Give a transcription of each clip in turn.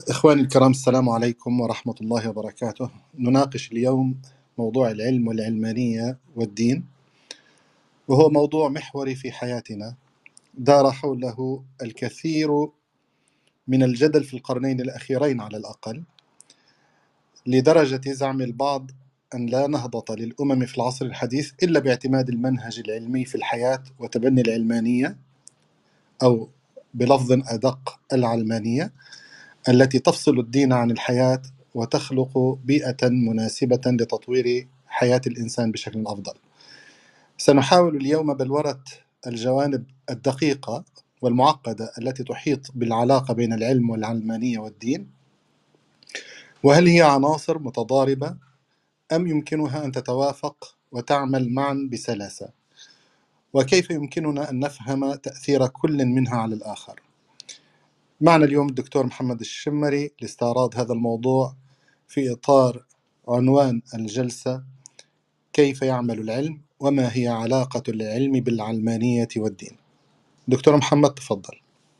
إخواني الكرام، السلام عليكم ورحمة الله وبركاته. نناقش اليوم موضوع العلم والعلمانية والدين، وهو موضوع محوري في حياتنا دار حوله الكثير من الجدل في القرنين الأخيرين على الأقل، لدرجة زعم البعض أن لا نهضة للأمم في العصر الحديث إلا باعتماد المنهج العلمي في الحياة وتبني العلمانية، أو بلفظ أدق العلمانية، التي تفصل الدين عن الحياة وتخلق بيئة مناسبة لتطوير حياة الإنسان بشكل أفضل. سنحاول اليوم بلورة الجوانب الدقيقة والمعقدة التي تحيط بالعلاقة بين العلم والعلمانية والدين، وهل هي عناصر متضاربة أم يمكنها أن تتوافق وتعمل معا بسلاسة، وكيف يمكننا أن نفهم تأثير كل منها على الآخر. معنا اليوم الدكتور محمد الشمري لاستعراض هذا الموضوع في إطار عنوان الجلسة: كيف يعمل العلم وما هي علاقة العلم بالعلمانية والدين. دكتور محمد، تفضل.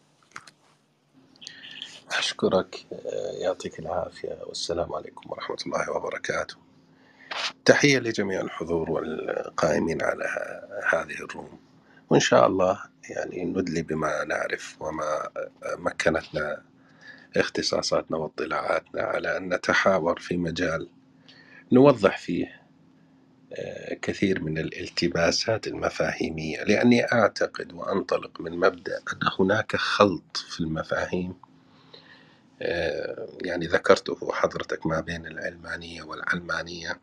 أشكرك، يعطيك العافية، والسلام عليكم ورحمة الله وبركاته. تحية لجميع الحضور والقائمين على هذه الروم، وإن شاء الله يعني ندلي بما نعرف وما مكنتنا اختصاصاتنا واطلاعاتنا على أن نتحاور في مجال نوضح فيه كثير من الالتباسات المفاهيمية، لأني أعتقد وأنطلق من مبدأ أن هناك خلط في المفاهيم، يعني ذكرته حضرتك ما بين العلمانية والعلمانية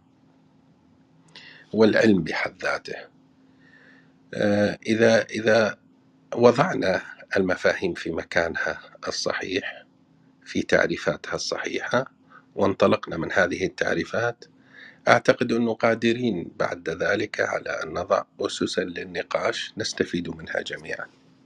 والعلم بحد ذاته. إذا وضعنا المفاهيم في مكانها الصحيح في تعريفاتها الصحيحة وانطلقنا من هذه التعريفات، أعتقد أنه قادرين بعد ذلك على أن نضع أسسا للنقاش نستفيد منها جميعا.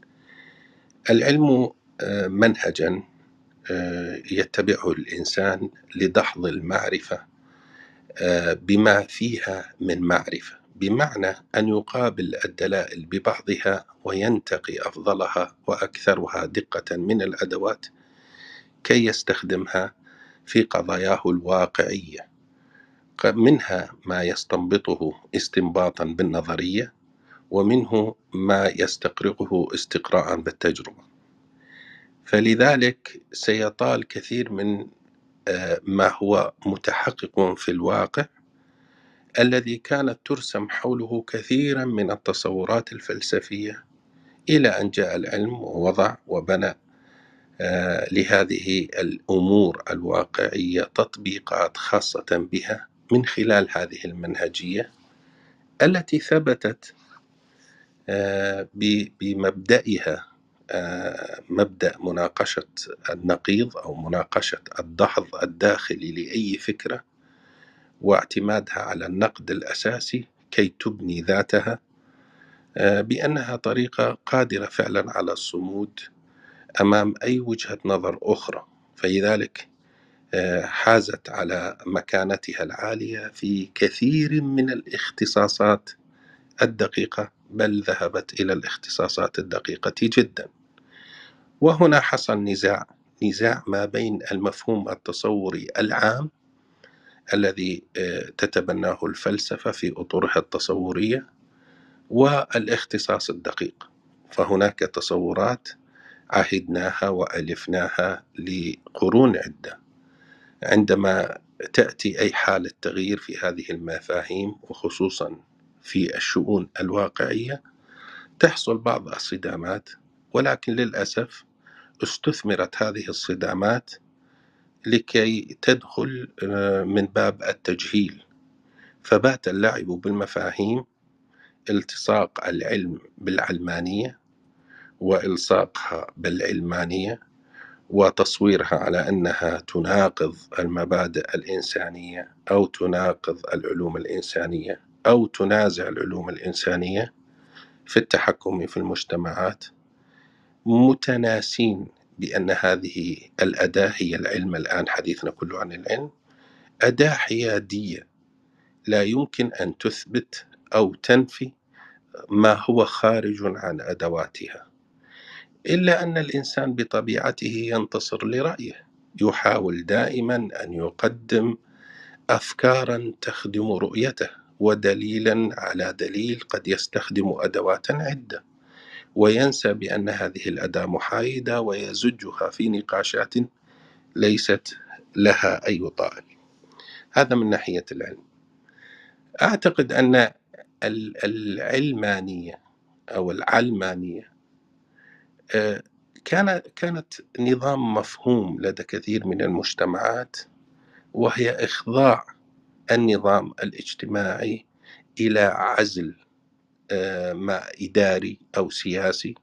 العلم منهجا يتبعه الإنسان لدحض المعرفة بما فيها من معرفة، بمعنى أن يقابل الدلائل ببعضها وينتقي أفضلها وأكثرها دقة من الأدوات كي يستخدمها في قضاياه الواقعية، منها ما يستنبطه استنباطا بالنظرية، ومنه ما يستقرقه استقراء بالتجربة. فلذلك سيطال كثير من ما هو متحقق في الواقع الذي كانت ترسم حوله كثيرا من التصورات الفلسفية، إلى أن جاء العلم ووضع وبنى لهذه الأمور الواقعية تطبيقات خاصة بها من خلال هذه المنهجية التي ثبتت بمبدئها، مبدأ مناقشة النقيض أو مناقشة الدحض الداخلي لأي فكرة، واعتمادها على النقد الأساسي كي تبني ذاتها، بأنها طريقة قادرة فعلا على الصمود أمام أي وجهة نظر أخرى. فلذلك حازت على مكانتها العالية في كثير من الاختصاصات الدقيقة، بل ذهبت إلى الاختصاصات الدقيقة جدا. وهنا حصل نزاع ما بين المفهوم التصوري العام الذي تتبناه الفلسفة في أطرها التصورية والاختصاص الدقيق. فهناك تصورات عهدناها وألفناها لقرون عدة، عندما تأتي أي حالة تغيير في هذه المفاهيم وخصوصا في الشؤون الواقعية تحصل بعض الصدامات، ولكن للأسف استثمرت هذه الصدامات لكي تدخل من باب التجهيل، فبات اللعب بالمفاهيم، التصاق العلم بالعلمانية وإلصاقها بالعلمانية وتصويرها على أنها تناقض المبادئ الإنسانية أو تناقض العلوم الإنسانية أو تنازع العلوم الإنسانية في التحكم في المجتمعات، متناسين بأن هذه الأداة هي العلم. الآن حديثنا كله عن العلم، أداة حيادية لا يمكن أن تثبت أو تنفي ما هو خارج عن أدواتها، إلا أن الإنسان بطبيعته ينتصر لرأيه. يحاول دائما أن يقدم أفكارا تخدم رؤيته، ودليلا على دليل قد يستخدم أدوات عدة، وينسى بأن هذه الأداة محايدة ويزجها في نقاشات ليست لها أي طائل. هذا من ناحية العلم. أعتقد أن العلمانية أو العلمانية كانت نظام مفهوم لدى كثير من المجتمعات، وهي إخضاع النظام الاجتماعي إلى عزل ما إداري أو سياسي.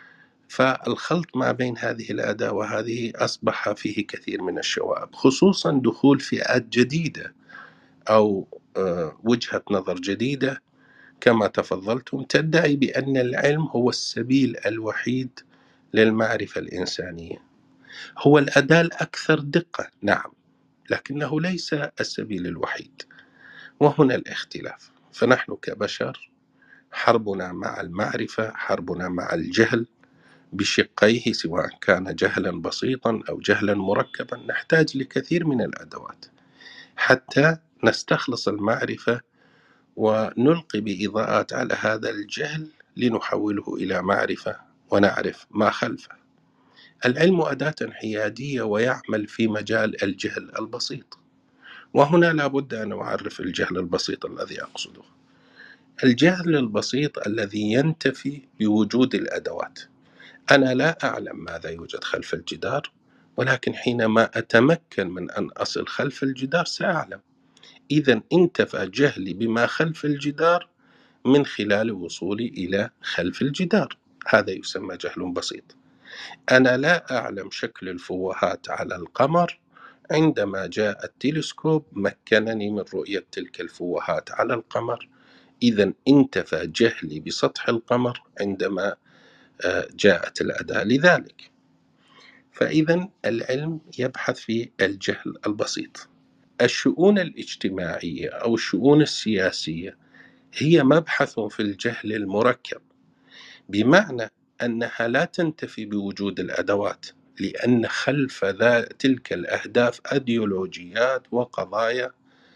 فالخلط ما بين هذه الأداة وهذه أصبح فيه كثير من الشوائب، خصوصا دخول فئات جديدة أو وجهة نظر جديدة كما تفضلتم تدعي بأن العلم هو السبيل الوحيد للمعرفة الإنسانية، هو الأداة الأكثر دقة، نعم، لكنه ليس السبيل الوحيد. وهنا الاختلاف. فنحن كبشر حربنا مع المعرفة، حربنا مع الجهل بشقيه، سواء كان جهلا بسيطا أو جهلا مركبا، نحتاج لكثير من الأدوات حتى نستخلص المعرفة ونلقي بإضاءات على هذا الجهل لنحوله إلى معرفة ونعرف ما خلفه. العلم أداة حيادية ويعمل في مجال الجهل البسيط، وهنا لابد أن أعرف الجهل البسيط الذي أقصده. الجهل البسيط الذي ينتفي بوجود الأدوات. أنا لا أعلم ماذا يوجد خلف الجدار، ولكن حينما أتمكن من أن أصل خلف الجدار سأعلم. إذن انتفى جهلي بما خلف الجدار من خلال وصولي إلى خلف الجدار. هذا يسمى جهل بسيط. أنا لا أعلم شكل الفوهات على القمر، عندما جاء التلسكوب مكنني من رؤية تلك الفوهات على القمر. إذن انتفى جهلي بسطح القمر عندما جاءت الأداة لذلك. فإذا العلم يبحث في الجهل البسيط. الشؤون الاجتماعية أو الشؤون السياسية هي مبحث في الجهل المركب، بمعنى أنها لا تنتفي بوجود الأدوات، لأن خلف تلك الأهداف أيديولوجيات وقضايا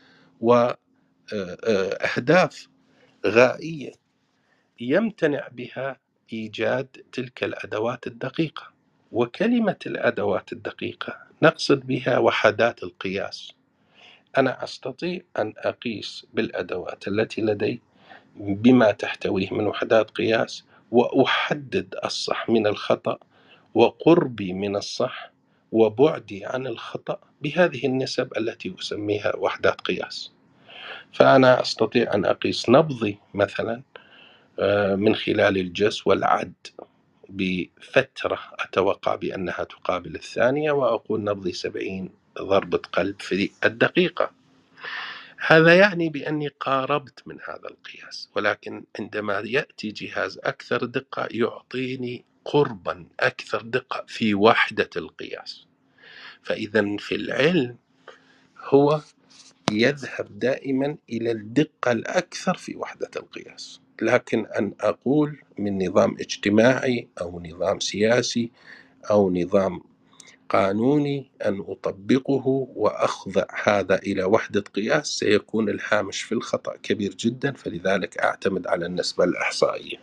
وأهداف غائية يمتنع بها إيجاد تلك الأدوات الدقيقة. وكلمة الأدوات الدقيقة نقصد بها وحدات القياس. أنا أستطيع أن أقيس بالأدوات التي لدي بما تحتويه من وحدات قياس، وأحدد الصح من الخطأ وقربي من الصح وبعدي عن الخطأ بهذه النسب التي أسميها وحدات قياس. فأنا أستطيع أن أقيس نبضي مثلا من خلال الجس والعد بفترة أتوقع بأنها تقابل الثانية، وأقول نبضي 70 ضربة قلب في الدقيقة. هذا يعني بأني قاربت من هذا القياس، ولكن عندما يأتي جهاز أكثر دقة يعطيني قربا أكثر دقة في وحدة القياس. فإذا في العلم هو يذهب دائما إلى الدقة الأكثر في وحدة القياس. لكن أن أقول من نظام اجتماعي أو نظام سياسي أو نظام قانوني أن أطبقه وأخضع هذا إلى وحدة قياس، سيكون الهامش في الخطأ كبير جدا، فلذلك أعتمد على النسبة الإحصائية.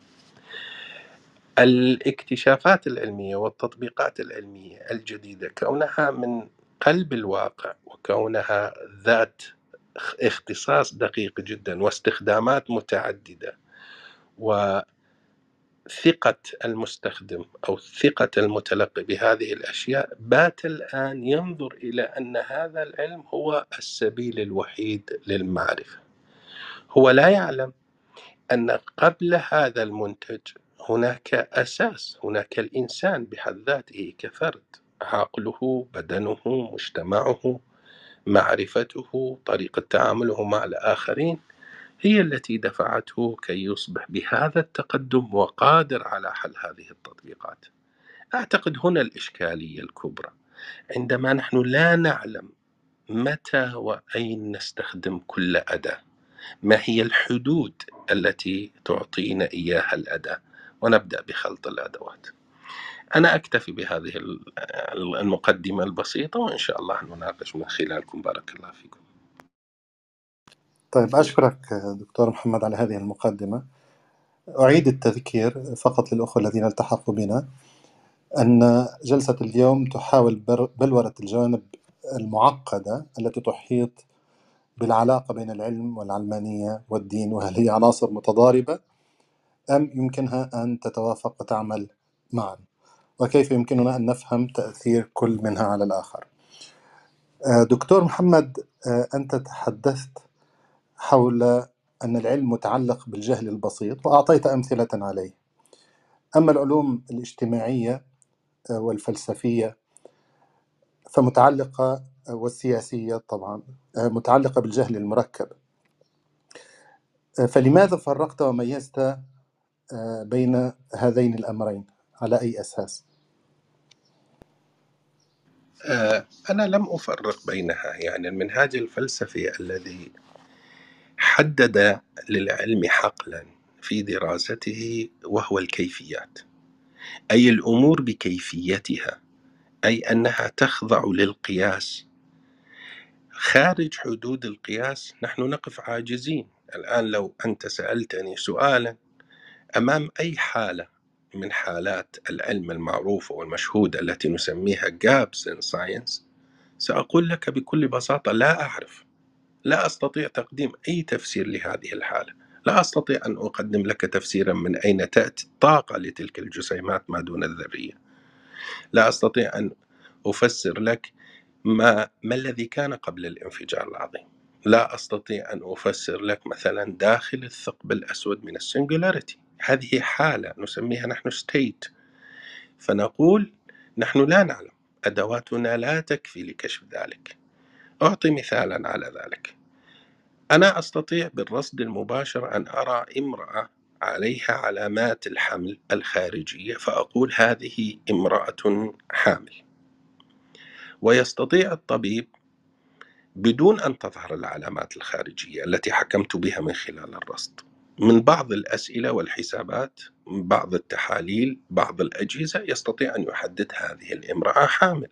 الاكتشافات العلمية والتطبيقات العلمية الجديدة كونها من قلب الواقع وكونها ذات اختصاص دقيق جدا واستخدامات متعددة وثقة المستخدم أو ثقة المتلقي بهذه الأشياء، بات الآن ينظر إلى أن هذا العلم هو السبيل الوحيد للمعرفة. هو لا يعلم أن قبل هذا المنتج هناك أساس، هناك الإنسان بحد ذاته كفرد، عقله، بدنه، مجتمعه، معرفته، طريقة تعامله مع الآخرين هي التي دفعته كي يصبح بهذا التقدم وقادر على حل هذه التطبيقات. أعتقد هنا الإشكالية الكبرى، عندما نحن لا نعلم متى وأين نستخدم كل أداة، ما هي الحدود التي تعطينا إياها الأداة، ونبدأ بخلط الأدوات. أنا أكتفي بهذه المقدمة البسيطة، وإن شاء الله نناقش من خلالكم. بارك الله فيكم. طيب، أشكرك دكتور محمد على هذه المقدمة. أعيد التذكير فقط للأخوة الذين التحقوا بنا أن جلسة اليوم تحاول بلورة الجوانب المعقدة التي تحيط بالعلاقة بين العلم والعلمانية والدين، وهل هي عناصر متضاربة أم يمكنها أن تتوافق وتعمل معا، وكيف يمكننا أن نفهم تأثير كل منها على الآخر. دكتور محمد، أنت تحدثت حول أن العلم متعلق بالجهل البسيط وأعطيت أمثلة عليه، أما العلوم الاجتماعية والفلسفية فمتعلقة، والسياسية طبعا متعلقة بالجهل المركب. فلماذا فرقت وميزت بين هذين الأمرين؟ على أي أساس؟ أنا لم أفرق بينها. يعني المنهاج الفلسفي الذي حدد للعلم حقلا في دراسته وهو الكيفيات، أي الأمور بكيفيتها، أي أنها تخضع للقياس. خارج حدود القياس نحن نقف عاجزين. الآن لو أنت سألتني سؤالا أمام أي حالة من حالات العلم المعروفة والمشهودة التي نسميها gaps in science، سأقول لك بكل بساطة لا أعرف، لا أستطيع تقديم أي تفسير لهذه الحالة. لا أستطيع أن أقدم لك تفسيرا من أين تأتي الطاقة لتلك الجسيمات ما دون الذرية. لا أستطيع أن أفسر لك ما الذي كان قبل الانفجار العظيم. لا أستطيع أن أفسر لك مثلا داخل الثقب الأسود من السنجولاريتي. هذه حالة نسميها نحن state. فنقول نحن لا نعلم، أدواتنا لا تكفي لكشف ذلك. أعطي مثالا على ذلك. أنا أستطيع بالرصد المباشر أن أرى امرأة عليها علامات الحمل الخارجية فأقول هذه امرأة حامل، ويستطيع الطبيب بدون أن تظهر العلامات الخارجية التي حكمت بها من خلال الرصد، من بعض الأسئلة والحسابات، من بعض التحاليل، بعض الأجهزة، يستطيع أن يحدد هذه الامرأة حامل.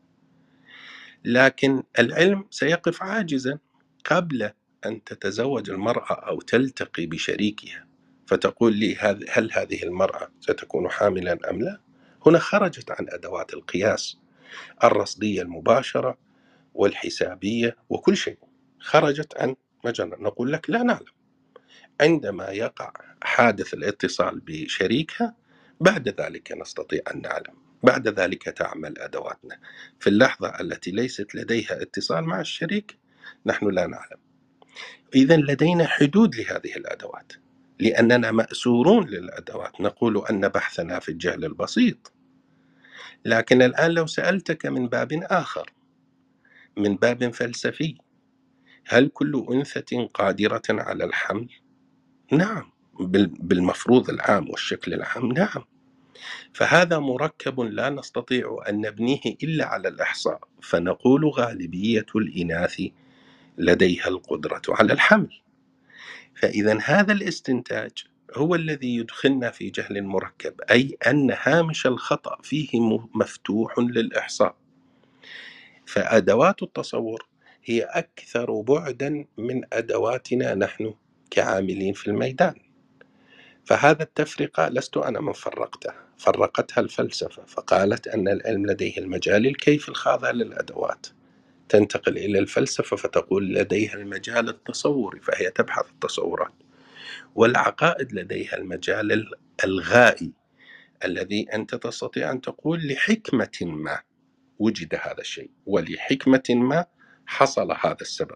لكن العلم سيقف عاجزا قبل أن تتزوج المرأة أو تلتقي بشريكها فتقول لي هل هذه المرأة ستكون حاملا أم لا؟ هنا خرجت عن أدوات القياس الرصدية المباشرة والحسابية وكل شيء، خرجت عن مجال. نقول لك لا نعلم. عندما يقع حادث الاتصال بشريكها بعد ذلك نستطيع أن نعلم، بعد ذلك تعمل أدواتنا. في اللحظة التي ليست لديها اتصال مع الشريك نحن لا نعلم. إذن لدينا حدود لهذه الأدوات لأننا مأسورون للأدوات. نقول أن بحثنا في الجهل البسيط، لكن الآن لو سألتك من باب آخر، من باب فلسفي، هل كل أنثى قادرة على الحمل؟ نعم، بالمفروض العام والشكل العام نعم. فهذا مركب لا نستطيع أن نبنيه إلا على الإحصاء، فنقول غالبية الإناث لديها القدرة على الحمل. فإذا هذا الاستنتاج هو الذي يدخلنا في جهل مركب، أي أن هامش الخطأ فيه مفتوح للإحصاء. فأدوات التصور هي أكثر بعدا من أدواتنا نحن كعاملين في الميدان. فهذا التفرقة لست أنا من فرقتها الفلسفة، فقالت أن العلم لديه المجال الكيفي الخاضع للأدوات. تنتقل إلى الفلسفة فتقول لديها المجال التصوري، فهي تبحث التصورات. والعقائد لديها المجال الغائي الذي أنت تستطيع أن تقول لحكمة ما وجد هذا الشيء، ولحكمة ما حصل هذا السبب.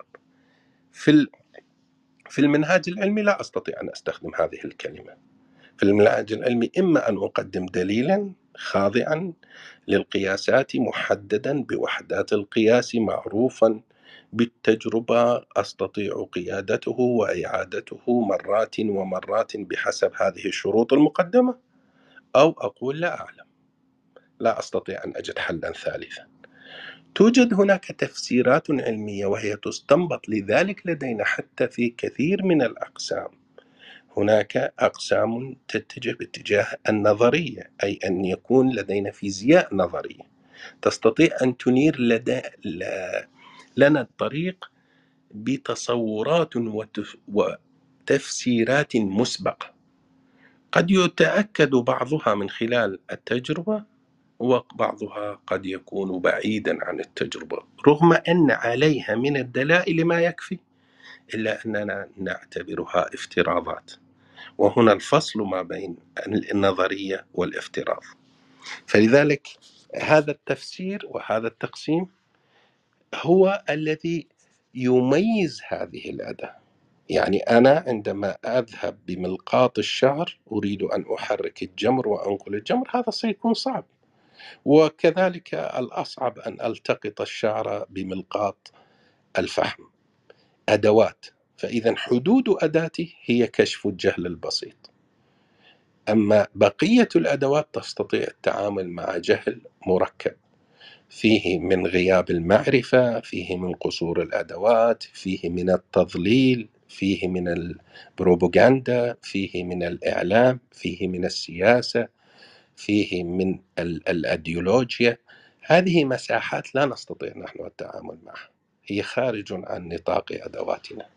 في المنهاج العلمي لا أستطيع أن أستخدم هذه الكلمة. في المنهاج العلمي إما أن أقدم دليلا خاضعا للقياسات محددا بوحدات القياس معروفا بالتجربة أستطيع قيادته وإعادته مرات ومرات بحسب هذه الشروط المقدمة، أو أقول لا أعلم، لا أستطيع أن أجد حلا ثالثا. توجد هناك تفسيرات علمية وهي تستنبط، لذلك لدينا حتى في كثير من الأقسام هناك أقسام تتجه باتجاه النظرية، أي أن يكون لدينا فيزياء نظرية تستطيع أن تنير لنا الطريق بتصورات وتفسيرات مسبقة قد يتأكد بعضها من خلال التجربة، وبعضها قد يكون بعيدا عن التجربة رغم أن عليها من الدلائل ما يكفي، إلا أننا نعتبرها افتراضات. وهنا الفصل ما بين النظرية والافتراض. فلذلك هذا التفسير وهذا التقسيم هو الذي يميز هذه الأداة. يعني أنا عندما أذهب بملقاط الشعر أريد أن أحرك الجمر وأنقل الجمر، هذا سيكون صعب. وكذلك الأصعب أن ألتقط الشعر بملقاط الفحم. أدوات، فإذا حدود أداتي هي كشف الجهل البسيط. أما بقية الأدوات تستطيع التعامل مع جهل مركب، فيه من غياب المعرفة، فيه من قصور الأدوات، فيه من التضليل، فيه من البروباغندا، فيه من الإعلام، فيه من السياسة، فيه من الأيديولوجيا. هذه مساحات لا نستطيع نحن التعامل معها، هي خارج عن نطاق أدواتنا.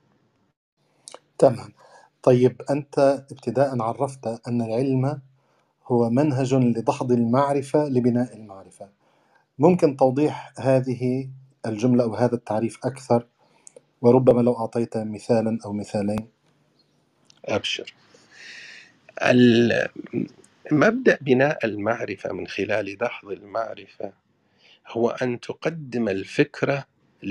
تمام. طيب أنت ابتداء عرفت أن العلم هو منهج لدحض المعرفة لبناء المعرفة. ممكن توضيح هذه الجملة أو هذا التعريف أكثر، وربما لو أعطيت مثالا أو مثالين؟ أبشر. مبدأ بناء المعرفة من خلال دحض المعرفة هو أن تقدم الفكرة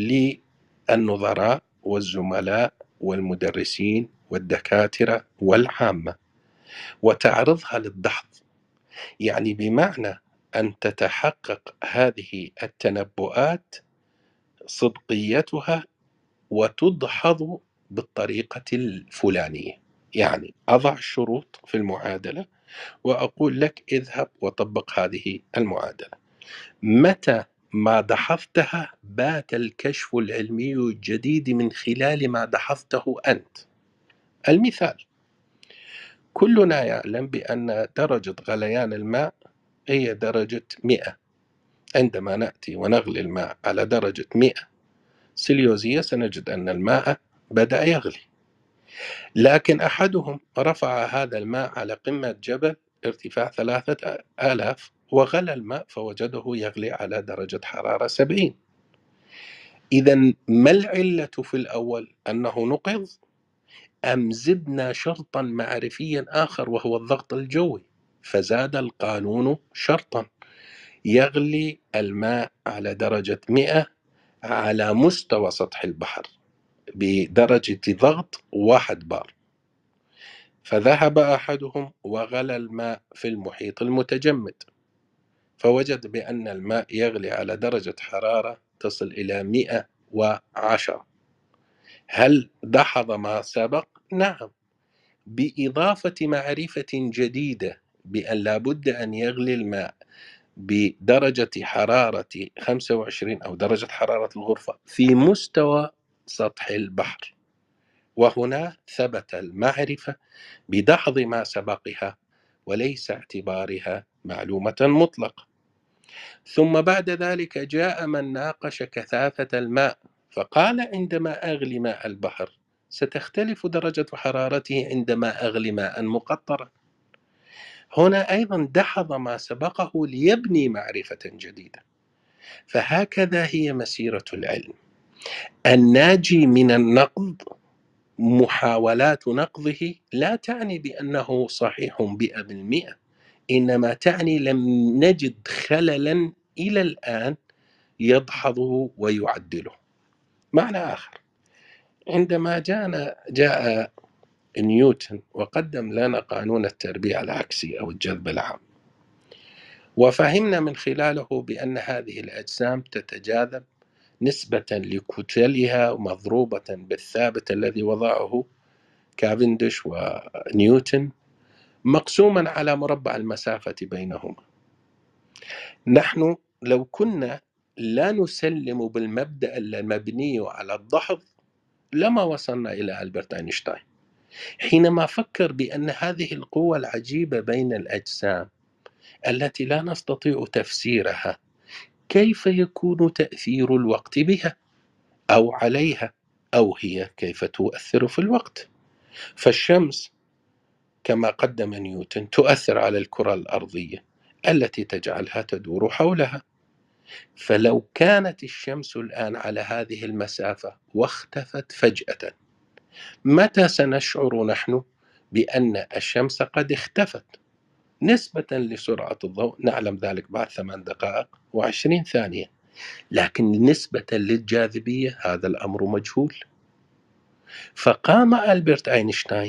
للنظراء والزملاء والمدرسين والدكاترة والعامة وتعرضها للدحض. يعني بمعنى أن تتحقق هذه التنبؤات صدقيتها وتدحض بالطريقة الفلانية. يعني أضع شروط في المعادلة وأقول لك اذهب وطبق هذه المعادلة. متى ما دحضتها بات الكشف العلمي الجديد من خلال ما دحضته أنت. المثال: كلنا يعلم بأن درجة غليان الماء هي درجة 100. عندما نأتي ونغلي الماء على درجة 100 سيليوزية سنجد أن الماء بدأ يغلي. لكن أحدهم رفع هذا الماء على قمة جبل ارتفاع 3000 وغلى الماء فوجده يغلي على درجة حرارة 70. إذا ما العلة في الأول؟ أنه نقض، أم زدنا شرطا معرفيا آخر وهو الضغط الجوي، فزاد القانون شرطا: يغلي الماء على درجة 100 على مستوى سطح البحر بدرجة ضغط 1 بار. فذهب أحدهم وغلى الماء في المحيط المتجمد فوجد بأن الماء يغلي على درجة حرارة تصل إلى 110. هل دحض ما سبق؟ نعم، بإضافة معرفة جديدة بأن لا بد أن يغلي الماء بدرجة حرارة 25 أو درجة حرارة الغرفة في مستوى سطح البحر. وهنا ثبت المعرفة بدحض ما سبقها وليس اعتبارها معلومة مطلقة. ثم بعد ذلك جاء من ناقش كثافة الماء فقال: عندما أغلي ماء البحر ستختلف درجة حرارته عندما أغلي ماء مقطرا. هنا أيضا دحض ما سبقه ليبني معرفة جديدة. فهكذا هي مسيرة العلم. الناجي من النقض محاولات نقضه لا تعني بأنه صحيح 100%، إنما تعني لم نجد خللا إلى الآن يدحضه ويعدله. معنى آخر: عندما جاء نيوتن وقدم لنا قانون التربيع العكسي أو الجذب العام، وفهمنا من خلاله بأن هذه الأجسام تتجاذب نسبة لكتلها مضروبة بالثابت الذي وضعه كافنديش ونيوتن مقسوما على مربع المسافة بينهما. نحن لو كنا لا نسلم بالمبدأ المبني على الدحض لما وصلنا إلى ألبرت أينشتاين. حينما فكر بأن هذه القوة العجيبة بين الأجسام التي لا نستطيع تفسيرها، كيف يكون تأثير الوقت بها أو عليها، أو هي كيف تؤثر في الوقت؟ فالشمس كما قدم نيوتن تؤثر على الكرة الأرضية التي تجعلها تدور حولها. فلو كانت الشمس الآن على هذه المسافة واختفت فجأة، متى سنشعر نحن بأن الشمس قد اختفت؟ نسبة لسرعة الضوء نعلم ذلك بعد 8 دقائق و20 ثانية، لكن نسبة للجاذبية هذا الأمر مجهول. فقام ألبرت أينشتاين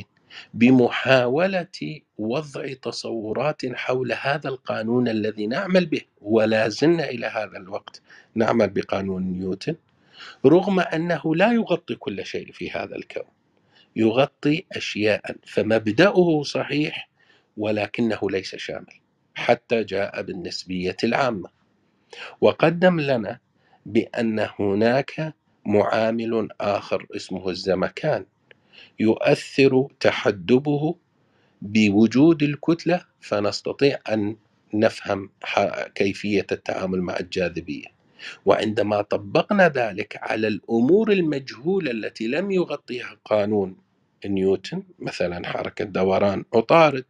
بمحاولة وضع تصورات حول هذا القانون الذي نعمل به، ولا زلنا إلى هذا الوقت نعمل بقانون نيوتن، رغم أنه لا يغطي كل شيء في هذا الكون، يغطي أشياء، فمبدأه صحيح ولكنه ليس شامل، حتى جاء بالنسبية العامة وقدم لنا بأن هناك معامل آخر اسمه الزمكان يؤثر تحدبه بوجود الكتلة، فنستطيع أن نفهم كيفية التعامل مع الجاذبية. وعندما طبقنا ذلك على الأمور المجهولة التي لم يغطيها قانون نيوتن، مثلا حركة دوران عطارد،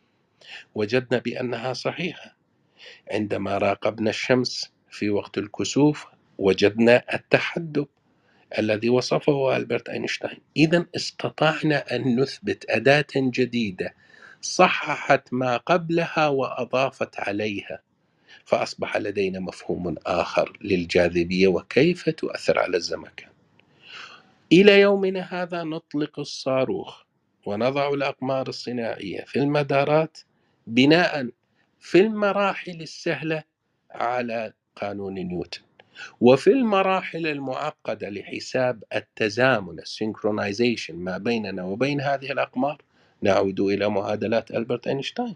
وجدنا بأنها صحيحة. عندما راقبنا الشمس في وقت الكسوف وجدنا التحدب الذي وصفه ألبرت أينشتاين. إذن استطعنا أن نثبت أداة جديدة صححت ما قبلها وأضافت عليها، فأصبح لدينا مفهوم آخر للجاذبية وكيف تؤثر على الزمكان. إلى يومنا هذا نطلق الصاروخ ونضع الأقمار الصناعية في المدارات بناء في المراحل السهلة على قانون نيوتن، وفي المراحل المعقدة لحساب التزامن السينكرونايزيشن ما بيننا وبين هذه الأقمار نعود إلى معادلات ألبرت أينشتاين.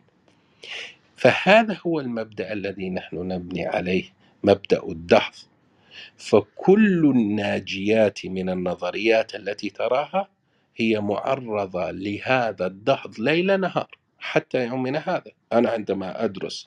فهذا هو المبدأ الذي نحن نبني عليه، مبدأ الدحض. فكل الناجيات من النظريات التي تراها هي معرضة لهذا الدحض ليل نهار حتى يومنا هذا. أنا عندما أدرس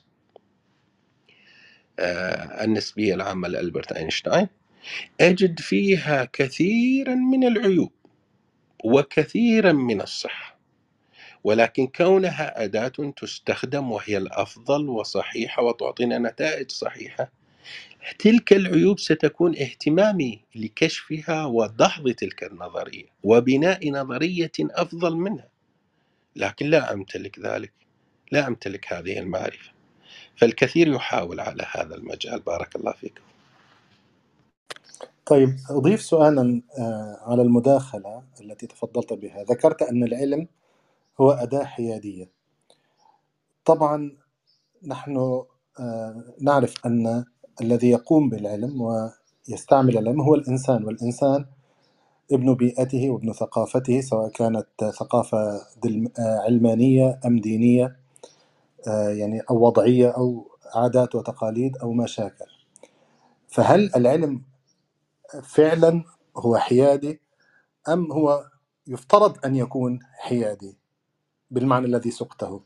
النسبية العامة لألبرت أينشتاين أجد فيها كثيرا من العيوب وكثيرا من الصح، ولكن كونها أداة تستخدم وهي الأفضل وصحيحة وتعطينا نتائج صحيحة، تلك العيوب ستكون اهتمامي لكشفها ودحض تلك النظرية وبناء نظرية أفضل منها، لكن لا أمتلك ذلك، لا أمتلك هذه المعرفة. فالكثير يحاول على هذا المجال. بارك الله فيكم. طيب، أضيف سؤالا على المداخلة التي تفضلت بها. ذكرت أن العلم هو أداة حيادية. طبعا نحن نعرف أن الذي يقوم بالعلم ويستعمل العلم هو الإنسان، والإنسان ابن بيئته وابن ثقافته، سواء كانت ثقافة علمانية أم دينية، يعني أو وضعية أو عادات وتقاليد أو ما شاكل. فهل العلم فعلا هو حيادي أم هو يفترض أن يكون حيادي بالمعنى الذي سقته؟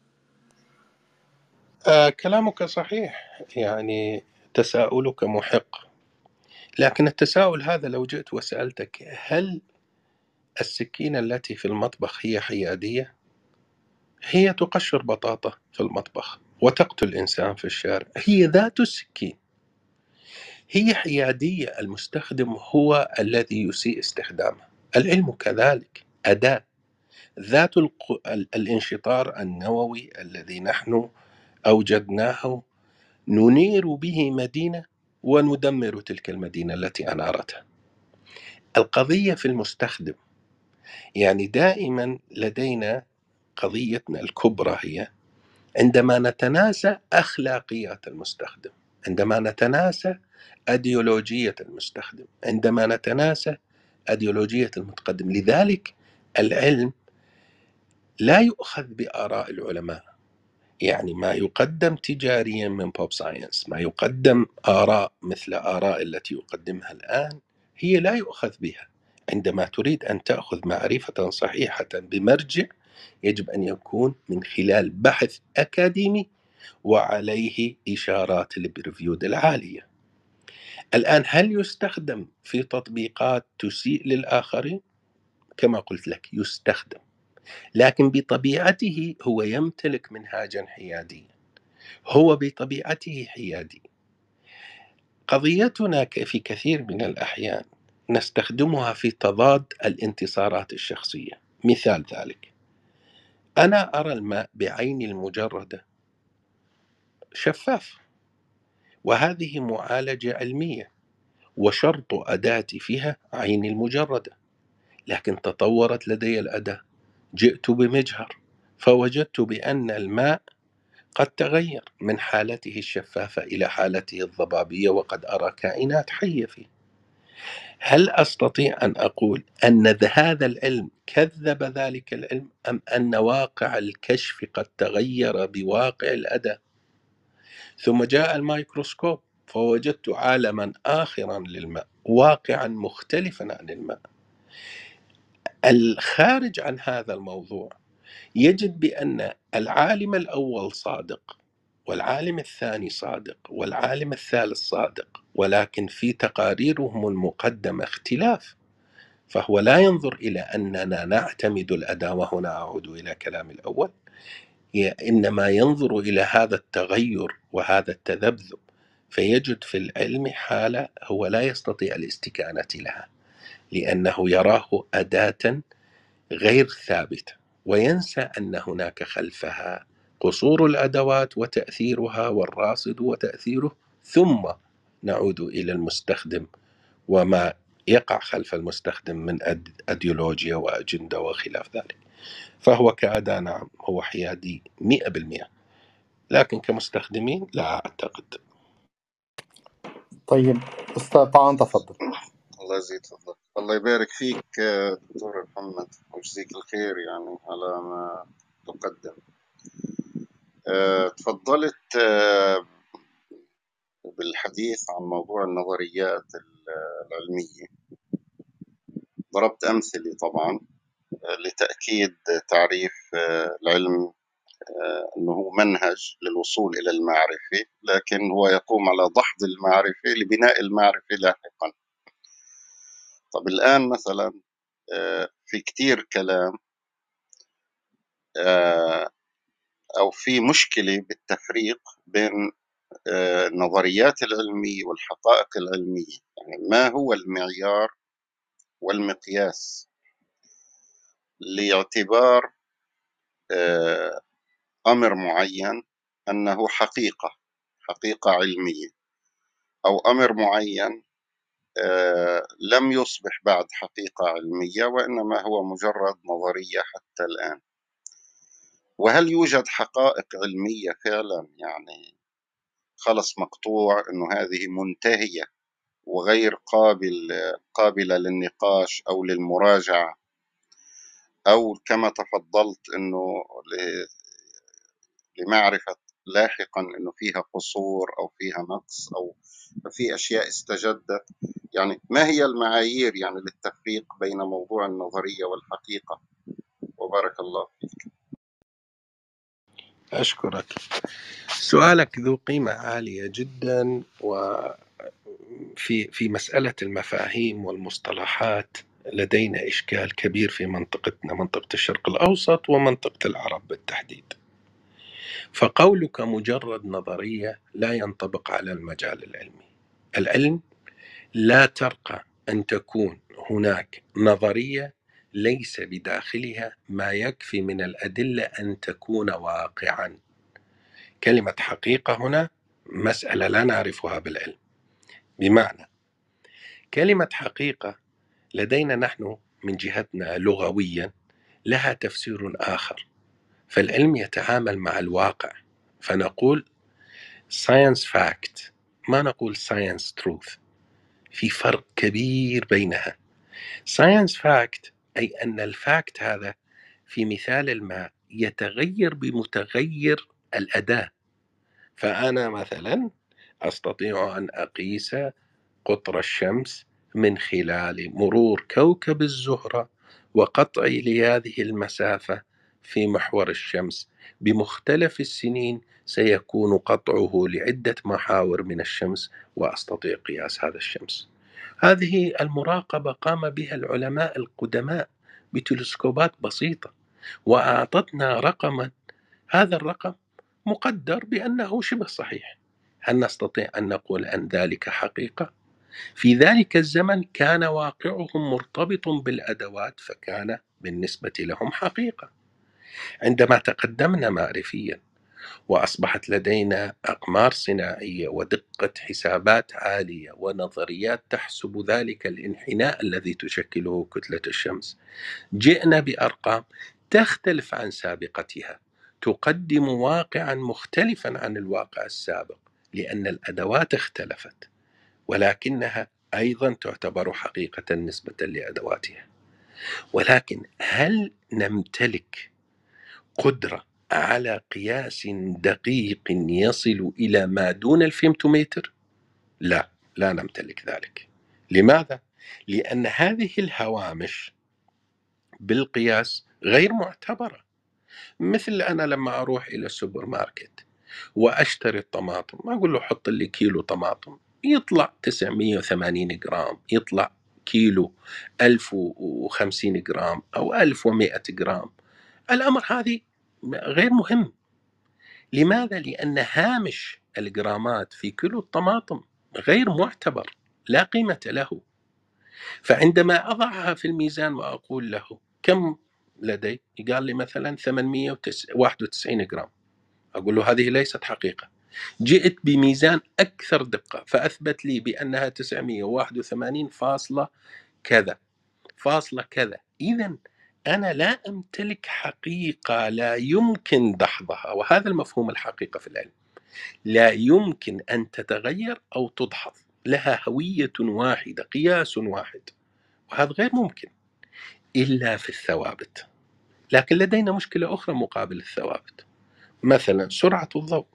كلامك صحيح، يعني تساؤلك محق، لكن التساؤل هذا لو جئت وسألتك هل السكينة التي في المطبخ هي حيادية؟ هي تقشر بطاطا في المطبخ وتقتل إنسان في الشارع، هي ذات السكين. هي حيادية، المستخدم هو الذي يسيء استخدامها. العلم كذلك أداة ذات الانشطار النووي الذي نحن أوجدناه، ننير به مدينة وندمر تلك المدينة التي أنارتها. القضية في المستخدم. يعني دائما لدينا قضيتنا الكبرى هي عندما نتناسى أخلاقيات المستخدم، عندما نتناسى أيديولوجية المستخدم، عندما نتناسى أيديولوجية المتقدم. لذلك العلم لا يؤخذ بآراء العلماء، يعني ما يقدم تجاريا من بوب ساينس، ما يقدم آراء مثل آراء التي يقدمها الآن، هي لا يؤخذ بها. عندما تريد أن تأخذ معرفة صحيحة بمرجع يجب أن يكون من خلال بحث أكاديمي وعليه إشارات البريفيود العالية. الآن هل يستخدم في تطبيقات تسيء للآخرين؟ كما قلت لك يستخدم، لكن بطبيعته هو يمتلك منهاجا حياديا، هو بطبيعته حيادي. قضيتنا في كثير من الأحيان نستخدمها في تضاد الانتصارات الشخصية. مثال ذلك، أنا أرى الماء بعيني المجردة شفاف، وهذه معالجة علمية، وشرط أداتي فيها عيني المجردة، لكن تطورت لدي الأداة، جئت بمجهر فوجدت بأن الماء قد تغير من حالته الشفافة إلى حالته الضبابية، وقد أرى كائنات حية فيه. هل أستطيع أن أقول أن هذا العلم كذب ذلك العلم، أم أن واقع الكشف قد تغير بواقع الأداة؟ ثم جاء الميكروسكوب فوجدت عالما آخرا للماء، واقعا مختلفا عن الماء. الخارج عن هذا الموضوع يجد بأن العالم الأول صادق، والعالم الثاني صادق، والعالم الثالث صادق، ولكن في تقاريرهم المقدمة اختلاف. فهو لا ينظر إلى أننا نعتمد الأداة، وهنا أعود إلى كلام الأول، إنما ينظر إلى هذا التغير وهذا التذبذب، فيجد في العلم حالة هو لا يستطيع الاستكانة لها، لأنه يراه أداة غير ثابتة، وينسى أن هناك خلفها قصور الأدوات وتأثيرها، والراصد وتأثيره، ثم نعود إلى المستخدم وما يقع خلف المستخدم من أيديولوجيا وأجندة وخلاف ذلك. فهو كأداة نعم هو حيادي 100%، لكن كمستخدمين لا أعتقد. طيب أستاذ طعن تفضل. الله يزيد فضلك. الله يبارك فيك دكتور محمد، ويجزيك الخير يعني على ما تقدم. تفضلت بالحديث عن موضوع النظريات العلمية، ضربت أمثلة طبعا لتأكيد تعريف العلم أنه هو منهج للوصول إلى المعرفة، لكن هو يقوم على دحض المعرفة لبناء المعرفة لاحقا. طب الآن مثلا في كتير كلام أو في مشكلة بالتفريق بين النظريات العلمية والحقائق العلمية. يعني ما هو المعيار والمقياس لاعتبار أمر معين أنه حقيقة علمية، أو أمر معين لم يصبح بعد حقيقة علمية وإنما هو مجرد نظرية حتى الآن؟ وهل يوجد حقائق علمية فعلا يعني خلص مقطوع أنه هذه منتهية وغير قابلة للنقاش أو للمراجعة، أو كما تفضلت أنه لمعرفة لاحقا أنه فيها قصور أو فيها نقص أو في أشياء استجدت؟ يعني ما هي المعايير يعني للتفريق بين موضوع النظرية والحقيقة؟ وبارك الله فيك. أشكرك، سؤالك ذو قيمة عالية جدا. وفي مسألة المفاهيم والمصطلحات لدينا إشكال كبير في منطقتنا، منطقة الشرق الأوسط ومنطقة العرب بالتحديد. فقولك مجرد نظرية لا ينطبق على المجال العلمي. العلم لا ترقى أن تكون هناك نظرية ليس بداخلها ما يكفي من الأدلة أن تكون واقعا. كلمة حقيقة هنا مسألة لا نعرفها بالعلم، بمعنى كلمة حقيقة لدينا نحن من جهتنا لغويا لها تفسير آخر، فالعلم يتعامل مع الواقع، فنقول science fact، ما نقول science truth. في فرق كبير بينها. science fact أي أن الفاكت هذا في مثال الماء يتغير بمتغير الأداة. فأنا مثلا أستطيع أن أقيس قطر الشمس من خلال مرور كوكب الزهرة وقطع لهذه المسافة في محور الشمس بمختلف السنين، سيكون قطعه لعدة محاور من الشمس وأستطيع قياس هذا الشمس. هذه المراقبة قام بها العلماء القدماء بتلسكوبات بسيطة، وأعطتنا رقما، هذا الرقم مقدر بأنه شبه صحيح. هل نستطيع أن نقول أن ذلك حقيقة؟ في ذلك الزمن كان واقعهم مرتبط بالأدوات، فكان بالنسبة لهم حقيقة. عندما تقدمنا معرفيا وأصبحت لدينا أقمار صناعية ودقة حسابات عالية ونظريات تحسب ذلك الانحناء الذي تشكله كتلة الشمس، جئنا بأرقام تختلف عن سابقتها، تقدم واقعا مختلفا عن الواقع السابق، لأن الأدوات اختلفت، ولكنها أيضا تعتبر حقيقة نسبة لأدواتها. ولكن هل نمتلك قدرة على قياس دقيق يصل إلى ما دون الفيمتومتر؟ لا نمتلك ذلك. لماذا؟ لأن هذه الهوامش بالقياس غير معتبرة. مثل أنا لما أروح إلى السوبر ماركت وأشتري الطماطم، ما أقول له حط لي كيلو طماطم، يطلع 980 جرام، يطلع كيلو 1050 جرام أو 1100 جرام. الأمر هذه غير مهم. لماذا؟ لأن هامش الجرامات في كيلو الطماطم غير معتبر، لا قيمة له. فعندما أضعها في الميزان وأقول له كم لدي، قال لي مثلا 891 جرام، أقول له هذه ليست حقيقة. جئت بميزان أكثر دقة فأثبت لي بأنها 981 فاصلة كذا فاصلة كذا. إذن أنا لا أمتلك حقيقة لا يمكن دحضها، وهذا المفهوم الحقيقة في العلم، لا يمكن أن تتغير أو تدحض، لها هوية واحدة، قياس واحد، وهذا غير ممكن إلا في الثوابت. لكن لدينا مشكلة أخرى مقابل الثوابت، مثلا سرعة الضوء.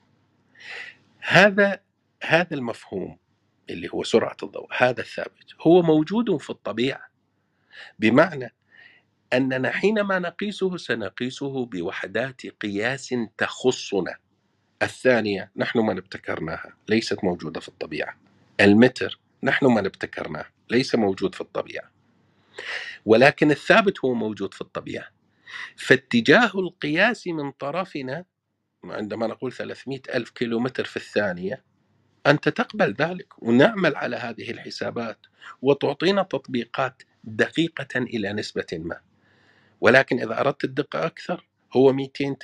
هذا المفهوم اللي هو سرعة الضوء، هذا الثابت هو موجود في الطبيعة، بمعنى أننا حينما نقيسه سنقيسه بوحدات قياس تخصنا. الثانية نحن من ابتكرناها، ليست موجودة في الطبيعة. المتر نحن من ابتكرناه، ليس موجود في الطبيعة، ولكن الثابت هو موجود في الطبيعة. فاتجاه القياس من طرفنا عندما نقول 300 ألف كيلومتر في الثانية، أنت تقبل ذلك، ونعمل على هذه الحسابات وتعطينا تطبيقات دقيقة إلى نسبة ما. ولكن إذا أردت الدقة أكثر هو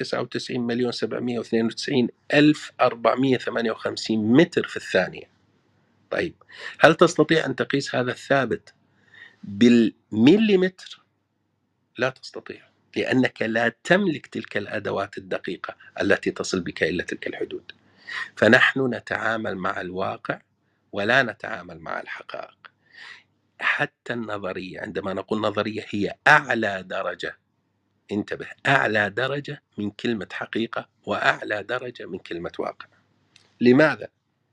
299,792,458 متر في الثانية. طيب هل تستطيع أن تقيس هذا الثابت بالمليمتر؟ لا تستطيع، لأنك لا تملك تلك الأدوات الدقيقة التي تصل بك إلى تلك الحدود. فنحن نتعامل مع الواقع ولا نتعامل مع الحقائق. حتى النظرية، عندما نقول نظرية، هي أعلى درجة، انتبه، أعلى درجة من كلمة حقيقة وأعلى درجة من كلمة واقع. لماذا؟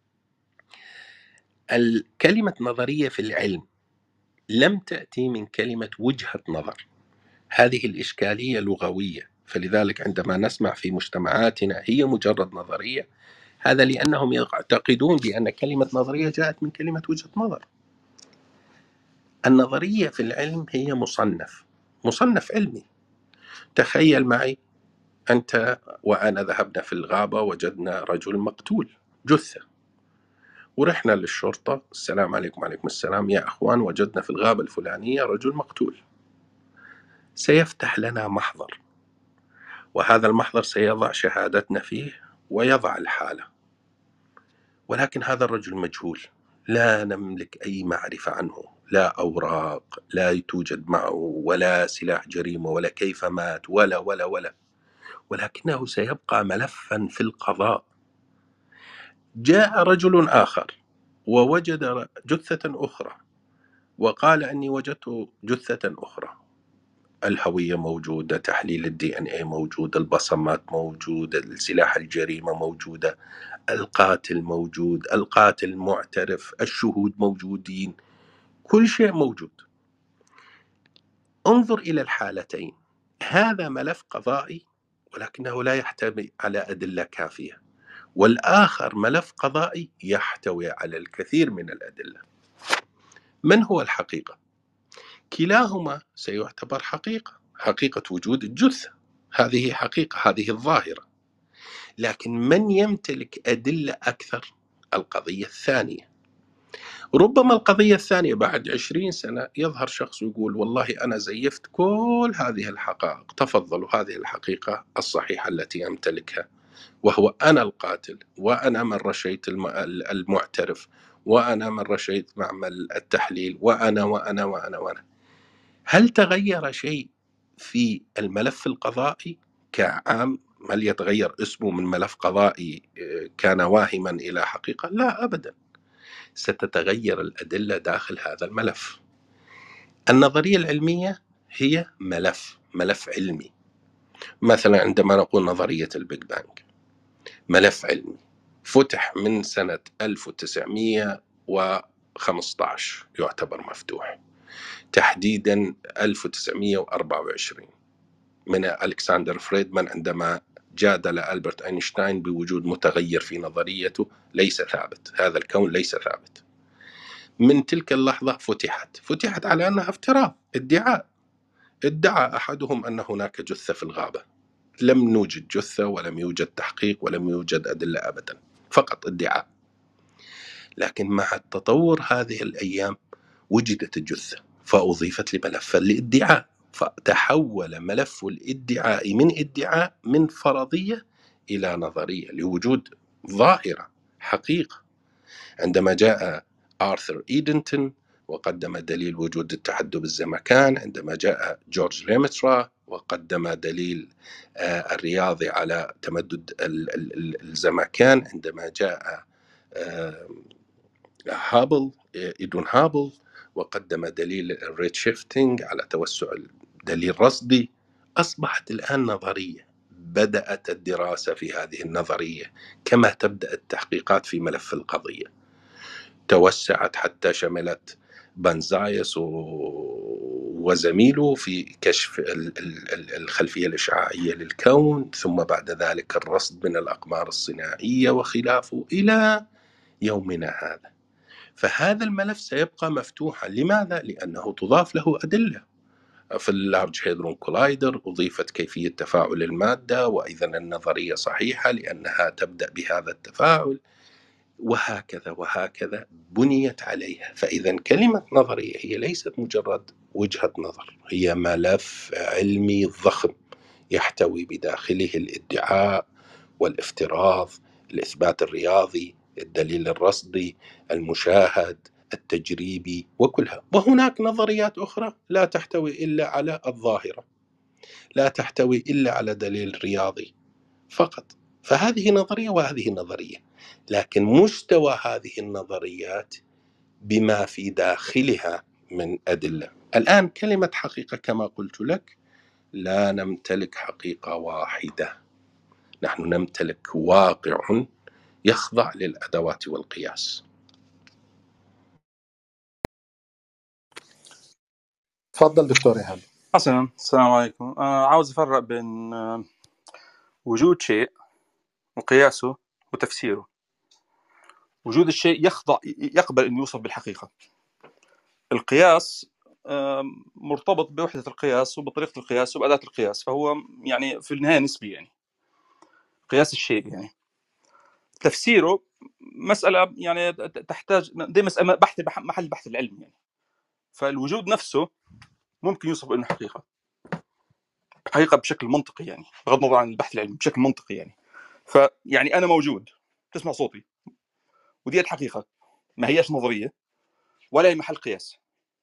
الكلمة نظرية في العلم لم تأتي من كلمة وجهة نظر، هذه الإشكالية لغوية. فلذلك عندما نسمع في مجتمعاتنا هي مجرد نظرية، هذا لأنهم يعتقدون بأن كلمة نظرية جاءت من كلمة وجهة نظر. النظرية في العلم هي مصنف علمي. تخيل معي أنت وأنا ذهبنا في الغابة، وجدنا رجل مقتول، جثة، ورحنا للشرطة، السلام عليكم. وعليكم السلام، يا أخوان وجدنا في الغابة الفلانية رجل مقتول. سيفتح لنا محضر، وهذا المحضر سيضع شهادتنا فيه ويضع الحالة، ولكن هذا الرجل مجهول، لا نملك أي معرفة عنه، لا أوراق، لا توجد معه ولا سلاح جريمة ولا كيف مات ولا ولا ولا، ولكنه سيبقى ملفا في القضاء. جاء رجل آخر ووجد جثة أخرى وقال أني وجدت جثة أخرى، الهوية موجودة، تحليل الDNA موجود، البصمات موجودة، السلاح الجريمة موجودة، القاتل موجود، القاتل معترف، الشهود موجودين، كل شيء موجود. انظر إلى الحالتين، هذا ملف قضائي ولكنه لا يحتوي على أدلة كافية، والآخر ملف قضائي يحتوي على الكثير من الأدلة. من هو الحقيقة؟ كلاهما سيعتبر حقيقة وجود الجثة، هذه حقيقة، هذه الظاهرة. لكن من يمتلك أدلة أكثر؟ القضية الثانية. ربما القضية الثانية بعد 20 سنة يظهر شخص ويقول والله أنا زيفت كل هذه الحقائق، تفضلوا هذه الحقيقة الصحيحة التي أمتلكها، وهو أنا القاتل، وأنا من رشيت المعترف، وأنا من رشيت معمل التحليل، وأنا وأنا وأنا وأنا. هل تغير شيء في الملف القضائي كعام؟ هل يتغير اسمه من ملف قضائي كان واهما إلى حقيقة؟ لا أبدا، ستتغير الأدلة داخل هذا الملف. النظرية العلمية هي ملف علمي. مثلا عندما نقول نظرية البيج بانج، ملف علمي فتح من سنة 1915، يعتبر مفتوح تحديدا 1924 من ألكسندر فريدمان، عندما جادل ألبرت أينشتاين بوجود متغير في نظريته ليس ثابت، هذا الكون ليس ثابت. من تلك اللحظة فتحت على أنها افتراء، ادعى أحدهم أن هناك جثة في الغابة. لم نوجد جثة، ولم يوجد تحقيق، ولم يوجد أدلة أبدا، فقط ادعاء. لكن مع التطور هذه الأيام وجدت الجثة فأضيفت لملف الادعاء، فتحول ملف الادعاء من ادعاء من فرضية إلى نظرية لوجود ظاهرة حقيقة. عندما جاء آرثر إيدنتون وقدم دليل وجود التحدب الزمكان، عندما جاء جورج ليمترا وقدم دليل الرياضي على تمدد الزمكان، عندما جاء إيدون هابل وقدم دليل الريد شيفتنج على توسع دليل رصدي، أصبحت الآن نظرية. بدأت الدراسة في هذه النظرية كما تبدأ التحقيقات في ملف القضية، توسعت حتى شملت بنزايس وزميله في كشف الخلفية الإشعاعية للكون، ثم بعد ذلك الرصد من الأقمار الصناعية وخلافه إلى يومنا هذا. فهذا الملف سيبقى مفتوحا. لماذا؟ لأنه تضاف له أدلة. في اللارج هيدرون كولايدر أضيفت كيفية تفاعل المادة، وإذا النظرية صحيحة لأنها تبدأ بهذا التفاعل، وهكذا بنيت عليها. فإذا كلمة نظرية هي ليست مجرد وجهة نظر، هي ملف علمي ضخم يحتوي بداخله الادعاء والافتراض، الإثبات الرياضي، الدليل الرصدي، المشاهد، التجريبي، وكلها. وهناك نظريات أخرى لا تحتوي إلا على الظاهرة، لا تحتوي إلا على دليل رياضي فقط. فهذه نظرية وهذه نظرية، لكن مستوى هذه النظريات بما في داخلها من أدلة. الآن كلمة حقيقة كما قلت لك، لا نمتلك حقيقة واحدة، نحن نمتلك واقع يخضع للأدوات والقياس. تفضل دكتور إيهاب. حسنا، السلام عليكم. عاوز أفرق بين وجود شيء وقياسه وتفسيره. وجود الشيء يقبل أن يوصف بالحقيقة. القياس مرتبط بوحدة القياس وبطريقة القياس وبأداة القياس، فهو يعني في النهاية نسبي، يعني قياس الشيء. يعني تفسيره مسألة يعني تحتاج دي مسألة بحث محل بحث العلم يعني. فالوجود نفسه ممكن يوصف بأنه حقيقة بشكل منطقي، يعني بغض النظر عن البحث العلمي بشكل منطقي يعني. فيعني أنا موجود، تسمع صوتي، ودي الحقيقة، ما هيش نظرية ولا هي محل قياس.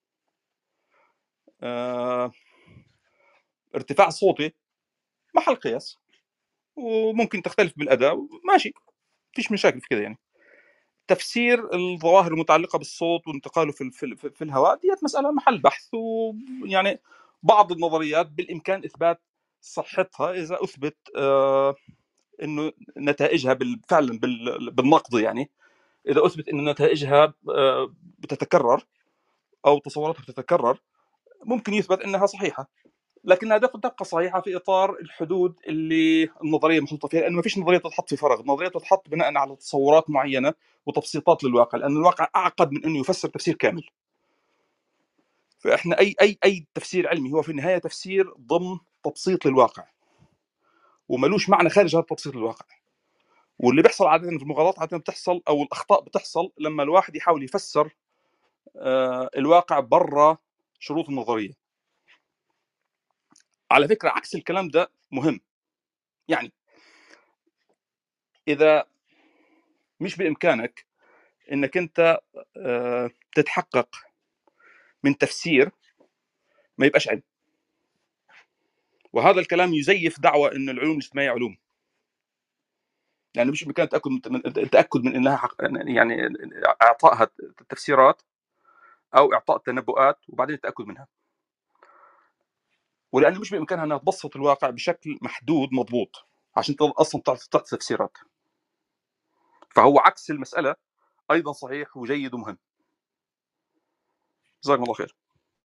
ارتفاع صوتي محل قياس، وممكن تختلف بالأداء، ماشي، فيش مشاكل في كده. يعني تفسير الظواهر المتعلقة بالصوت وانتقاله في الهواء ديت مسألة محل بحث، ويعني بعض النظريات بالإمكان إثبات صحتها إذا أثبت إنه نتائجها فعلا بالنقد، يعني إذا أثبت إنه نتائجها بتتكرر أو تصوراتها تتكرر ممكن يثبت أنها صحيحة، لكنها تبقى صحيحة في إطار الحدود اللي النظرية محطوطة فيها، لأنه ما فيش نظرية تتحط في فراغ. النظرية تتحط بناء على تصورات معينة وتبسيطات للواقع، لأن الواقع أعقد من أنه يفسر تفسير كامل. فإحنا أي تفسير علمي هو في النهاية تفسير ضمن تبسيط للواقع، وملوش معنى خارج هذا التبسيط للواقع. واللي بيحصل عادة في المغالطات عادة بتحصل، أو الأخطاء بتحصل لما الواحد يحاول يفسر الواقع برا شروط النظرية. على فكرة عكس الكلام ده مهم. يعني إذا مش بإمكانك إنك أنت تتحقق من تفسير، ما يبقاش علم. وهذا الكلام يزيف دعوة إن العلوم الاجتماعية علوم، يعني مش بإمكانك التأكد من إنها يعني إعطائها تفسيرات أو إعطاء تنبؤات وبعدين التأكد منها، ولأنه مش بإمكانها أنها تبسط الواقع بشكل محدود مضبوط عشان أصلا تعطي تفسيرات. فهو عكس المسألة أيضا صحيح وجيد ومهم. جزاكم الله خير.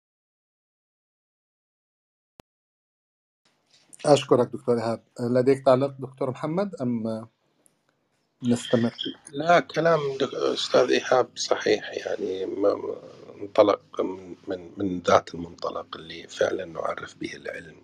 أشكرك دكتور إيهاب. لديك تعليق دكتور محمد أم نستمر؟ لا، كلام أستاذ إيهاب صحيح، يعني منطلق من ذات المنطلق اللي فعلا نعرف به العلم،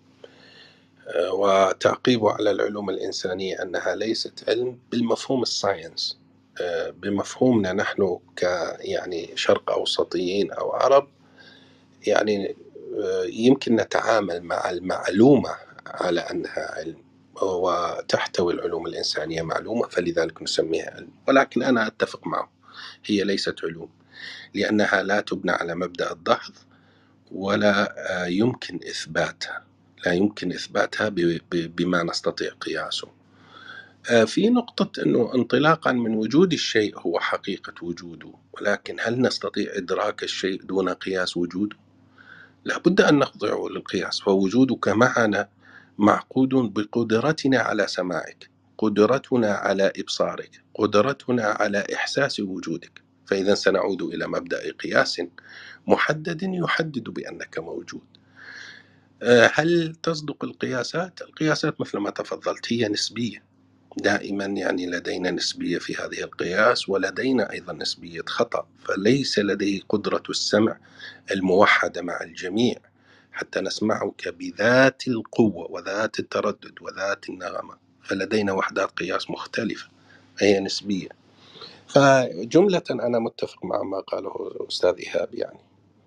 وتعقيبه على العلوم الإنسانية أنها ليست علم بالمفهوم الساينس، بمفهومنا نحن يعني شرق أوسطيين أو عرب. يعني يمكن نتعامل مع المعلومة على أنها علم، وتحتوي العلوم الإنسانية معلومة، فلذلك نسميها علم. ولكن أنا أتفق معه، هي ليست علوم، لأنها لا تبنى على مبدأ الدحض، ولا يمكن إثباتها، لا يمكن إثباتها بما نستطيع قياسه. في نقطة أنه انطلاقا من وجود الشيء هو حقيقة وجوده، ولكن هل نستطيع إدراك الشيء دون قياس وجوده؟ لابد أن نخضعه للقياس، فوجودك معنا معقود بقدرتنا على سماعك، قدرتنا على إبصارك، قدرتنا على إحساس وجودك. فإذا سنعود إلى مبدأ قياس محدد يحدد بأنك موجود. هل تصدق القياسات؟ القياسات مثل ما تفضلت هي نسبية دائما، يعني لدينا نسبية في هذه القياس، ولدينا أيضا نسبية خطأ، فليس لديه قدرة السمع الموحدة مع الجميع حتى نسمعك بذات القوة وذات التردد وذات النغمة، فلدينا وحدات قياس مختلفة، هي نسبية. فجملة أنا متفق مع ما قاله أستاذ إيهاب. يعني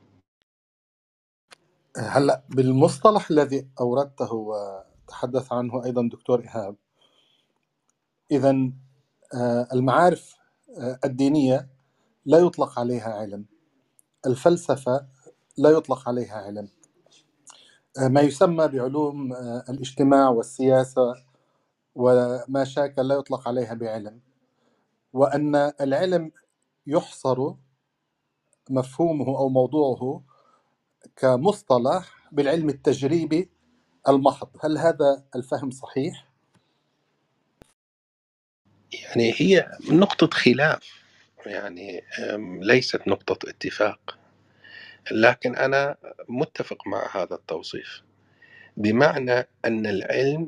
هلأ بالمصطلح الذي أوردته وتحدث عنه أيضا دكتور إيهاب، إذن المعارف الدينية لا يطلق عليها علم، الفلسفة لا يطلق عليها علم، ما يسمى بعلوم الاجتماع والسياسة وما شاكل لا يطلق عليها بعلم، وأن العلم يحصر مفهومه أو موضوعه كمصطلح بالعلم التجريبي المحض. هل هذا الفهم صحيح؟ يعني هي نقطة خلاف، يعني ليست نقطة اتفاق، لكن أنا متفق مع هذا التوصيف، بمعنى أن العلم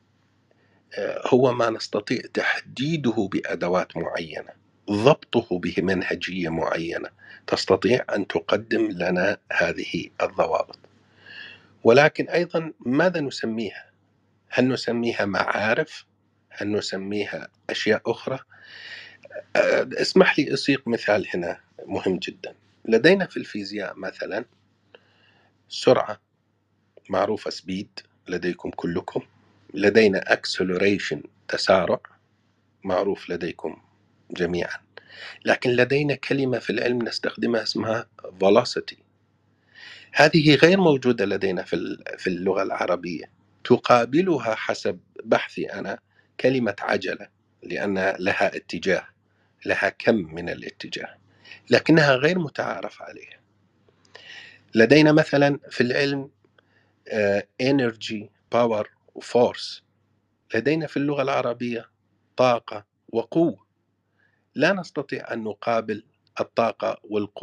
هو ما نستطيع تحديده بأدوات معينة، ضبطه بمنهجية معينة تستطيع أن تقدم لنا هذه الضوابط. ولكن أيضا ماذا نسميها؟ هل نسميها معارف؟ هل نسميها أشياء أخرى؟ اسمح لي أسيق مثال هنا مهم جدا. لدينا في الفيزياء مثلا سرعة معروفة سبيد لديكم كلكم، لدينا acceleration تسارع معروف لديكم جميعا، لكن لدينا كلمة في العلم نستخدمها اسمها velocity. هذه غير موجودة لدينا في اللغة العربية. تقابلها حسب بحثي أنا كلمة عجلة، لأن لها اتجاه، لها كم من الاتجاه، لكنها غير متعارف عليها. لدينا مثلا في العلم energy power وforce، لدينا في اللغة العربية طاقة وقوة. لا نستطيع أن نقابل الطاقة والقوة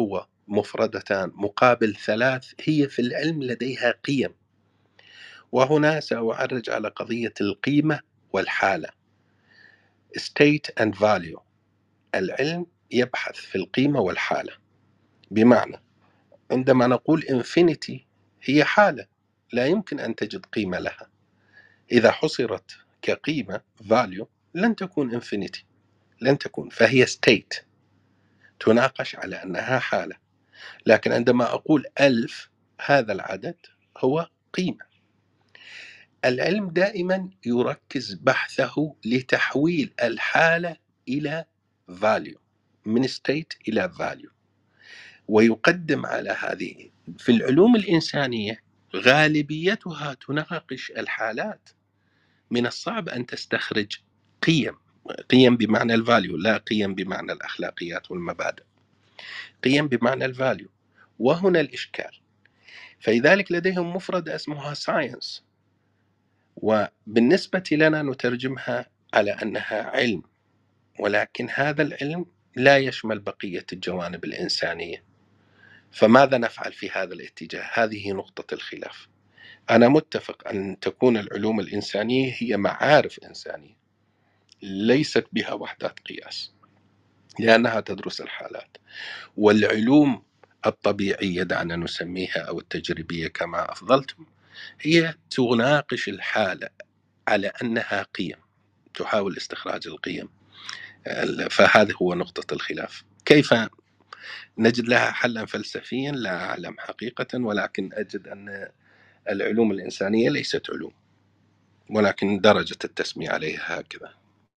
مفردتان مقابل 3 هي في العلم لديها قيم. وهنا سأعرج على قضية القيمة والحالة state and value. العلم يبحث في القيمة والحالة، بمعنى عندما نقول infinity هي حالة لا يمكن أن تجد قيمة لها، إذا حصرت كقيمة value لن تكون infinity، لن تكون، فهي state تناقش على أنها حالة. لكن عندما أقول 1000 هذا العدد هو قيمة. العلم دائما يركز بحثه لتحويل الحالة إلى value، من state إلى value، ويقدم على هذه. في العلوم الإنسانية غالبيتها تناقش الحالات، من الصعب أن تستخرج قيم بمعنى الفاليو، لا قيم بمعنى الأخلاقيات والمبادئ، قيم بمعنى الفاليو. وهنا الإشكال. فلذلك لديهم مفردة اسمها ساينس، وبالنسبة لنا نترجمها على أنها علم، ولكن هذا العلم لا يشمل بقية الجوانب الإنسانية. فماذا نفعل في هذا الاتجاه؟ هذه نقطة الخلاف. أنا متفق أن تكون العلوم الإنسانية هي معارف إنسانية ليست بها وحدات قياس، لأنها تدرس الحالات. والعلوم الطبيعية دعنا نسميها أو التجريبية كما أفضلتم، هي تناقش الحالة على أنها قيم، تحاول استخراج القيم. فهذا هو نقطة الخلاف. كيف نجد لها حلا فلسفيا لا أعلم حقيقة، ولكن أجد أن العلوم الإنسانية ليست علوم، ولكن درجة التسمية عليها هكذا.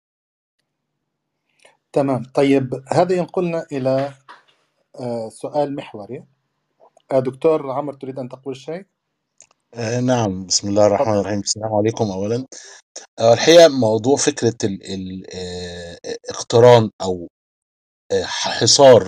تمام. طيب هذا ينقلنا إلى سؤال محوري. دكتور عمر، تريد أن تقول شيء؟ نعم، بسم الله الرحمن تفضل. الرحيم. السلام عليكم. أولا الحقيقة موضوع فكرة اقتران أو حصار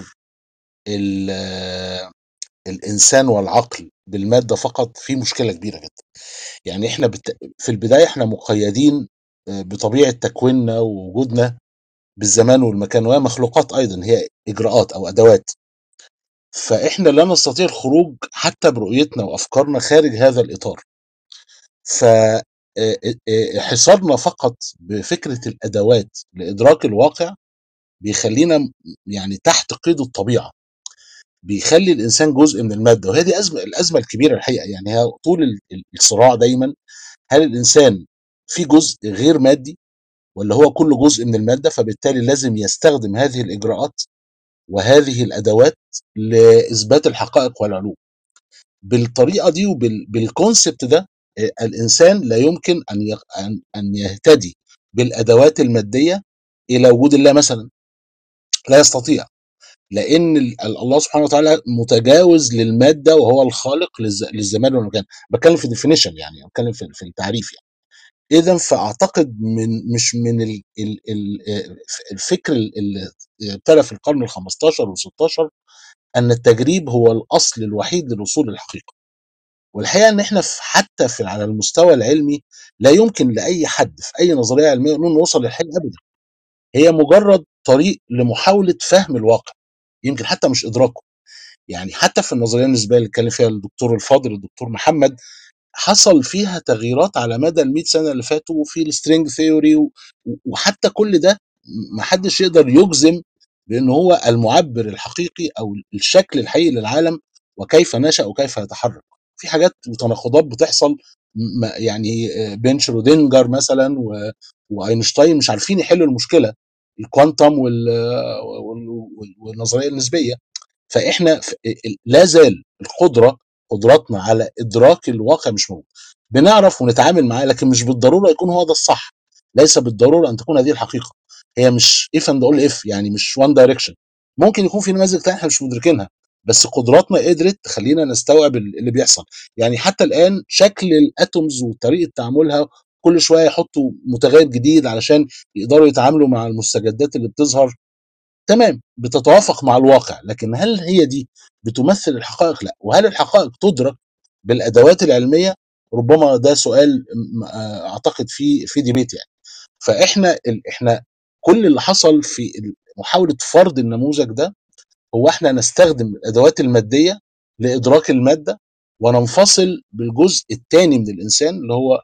الإنسان والعقل بالمادة فقط في مشكلة كبيرة جدا. يعني احنا في البداية احنا مقيدين بطبيعة تكويننا ووجودنا بالزمان والمكان، وهي مخلوقات أيضا، هي إجراءات أو أدوات. فاحنا لا نستطيع الخروج حتى برؤيتنا وأفكارنا خارج هذا الإطار. فحصارنا فقط بفكرة الأدوات لإدراك الواقع بيخلينا يعني تحت قيد الطبيعة، بيخلي الإنسان جزء من المادة. وهي دي الأزمة الكبيرة الحقيقة. يعني هي طول الصراع دايما، هل الإنسان في جزء غير مادي ولا هو كله جزء من المادة؟ فبالتالي لازم يستخدم هذه الإجراءات وهذه الأدوات لإثبات الحقائق والعلوم. بالطريقة دي وبالكونسبت ده الإنسان لا يمكن أن يهتدي بالأدوات المادية إلى وجود الله مثلا، لا يستطيع، لأن الله سبحانه وتعالى متجاوز للمادة وهو الخالق للزمان والمكان. بتكلم في definition، يعني بتكلم في التعريف يعني. إذا فأعتقد مش من الفكر اللي ابتدى في القرن ال 15 وال 16 أن التجريب هو الأصل الوحيد للوصول للحقيقة. والحقيقه ان احنا حتى على المستوى العلمي لا يمكن لاي حد في اي نظريه علميه انه نوصل للحقيقه ابدا. هي مجرد طريق لمحاوله فهم الواقع، يمكن حتى مش ادراكه. يعني حتى في النظريه النسبيه اللي اتكلم فيها الدكتور الفاضل الدكتور محمد، حصل فيها تغييرات على مدى ال 100 سنه اللي فاتوا في السترينج ثيوري، وحتى كل ده ما حدش يقدر يجزم بان هو المعبر الحقيقي او الشكل الحقيقي للعالم وكيف نشأ وكيف يتحرك. في حاجات وتناقضات بتحصل، يعني بين شرودنجر مثلا واينشتاين مش عارفين يحلوا المشكله، الكوانتم والنظريه النسبيه. فاحنا لا زال قدراتنا على ادراك الواقع مش موجود. بنعرف ونتعامل معاه، لكن مش بالضروره يكون هو ده الصح. ليس بالضروره ان تكون هذه الحقيقه. هي مش اف اند اول اف، يعني مش وان دايركشن. ممكن يكون في نماذج تانية احنا مش مدركينها، بس قدراتنا قدرت تخلينا نستوعب اللي بيحصل. يعني حتى الان شكل الاتومز وطريقه تعاملها كل شويه يحطوا متغير جديد علشان يقدروا يتعاملوا مع المستجدات اللي بتظهر. تمام، بتتوافق مع الواقع، لكن هل هي دي بتمثل الحقائق؟ لا. وهل الحقائق تدرك بالادوات العلميه؟ ربما ده سؤال اعتقد في ديبيت يعني. فاحنا كل اللي حصل في محاوله فرض النموذج ده هو احنا نستخدم الادوات الماديه لادراك الماده، وننفصل بالجزء الثاني من الانسان اللي هو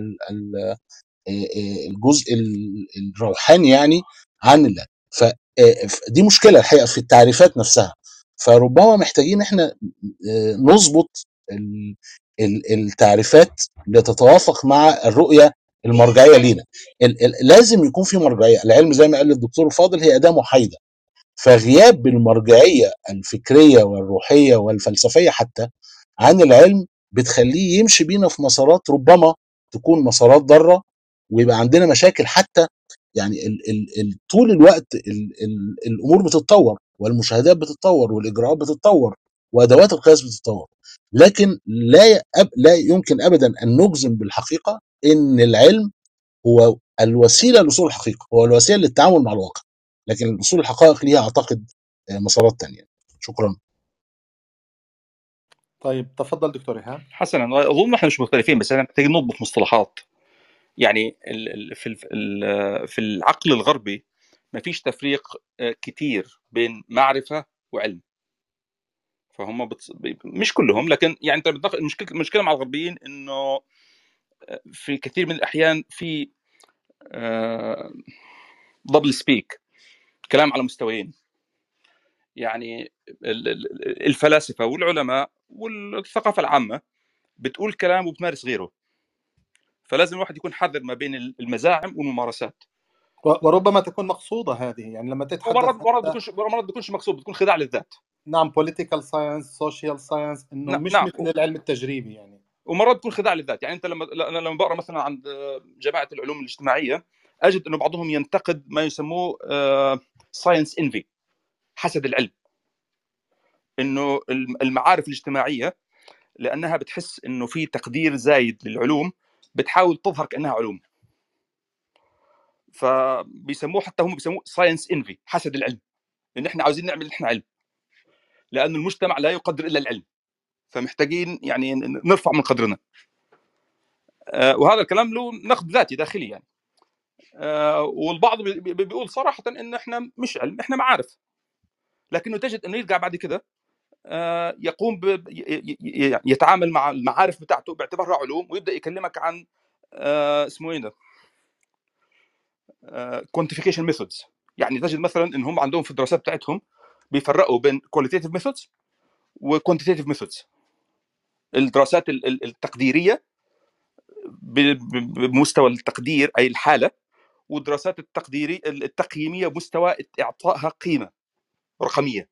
الجزء الروحاني يعني عن الله. فدي مشكله الحقيقه في التعريفات نفسها. فربما محتاجين احنا نظبط التعريفات لتتوافق مع الرؤيه المرجعيه لينا. لازم يكون في مرجعيه. العلم زي ما قال الدكتور الفاضل هي اداه محايده، فغياب المرجعيه الفكريه والروحيه والفلسفيه حتى عن العلم بتخليه يمشي بينا في مسارات ربما تكون مسارات ضاره، ويبقى عندنا مشاكل حتى. يعني طول الوقت الامور بتتطور، والمشاهدات بتتطور، والاجراءات بتتطور، وادوات القياس بتتطور، لكن لا يمكن ابدا ان نجزم بالحقيقه ان العلم هو الوسيله لوصول الحقيقه، هو الوسيله للتعامل مع الواقع، لكن وصول الحقائق ليها اعتقد مسارات تانية. شكرا. طيب تفضل دكتور إيهاب. حسنا، اظن احنا مش مختلفين، بس احنا محتاجين نضبط مصطلحات. يعني في العقل الغربي ما فيش تفريق كتير بين معرفه وعلم. فهم مش كلهم، لكن يعني المشكله مع الغربيين انه في كثير من الاحيان في دبل سبيك، كلام على مستويين. يعني الفلاسفه والعلماء والثقافه العامه بتقول كلام وبتمارس غيره، فلازم الواحد يكون حذر ما بين المزاعم والممارسات. وربما تكون مقصودة هذه، يعني لما تتحدث ومرات بيكونش مقصود، بتكون خداع للذات. نعم political science social science انه مش نعم، مثل العلم التجريبي يعني. ومرات بتكون خداع للذات. يعني انت لما بقرا مثلا عند جماعه العلوم الاجتماعيه، اجد انه بعضهم ينتقد ما يسموه ساينس انفي، حسد العلم. انه المعارف الاجتماعيه لانها بتحس انه في تقدير زايد للعلوم بتحاول تظهر كانها علوم، فبيسموه، حتى هم بيسموه ساينس انفي، حسد العلم، ان احنا عاوزين نعمل احنا علم، لأن المجتمع لا يقدر الا العلم، فمحتاجين يعني نرفع من قدرنا. وهذا الكلام له نقد ذاتي داخلي يعني. والبعض بيقول صراحه ان احنا مش علم، احنا معارف. لكنه تجد انه يرجع بعد كده يقوم يتعامل مع المعارف بتاعته باعتبارها علوم، ويبدا يكلمك عن اسمه ايه ده، كوانتيفيكيشن ميثودز. يعني تجد مثلا ان هم عندهم في الدراسات بتاعتهم بيفرقوا بين كواليتيتيف ميثودز وكوانتيتيف ميثودز. الدراسات التقديريه بمستوى التقدير اي الحاله، والدراسات التقييميه بمستوى اعطائها قيمه رقميه.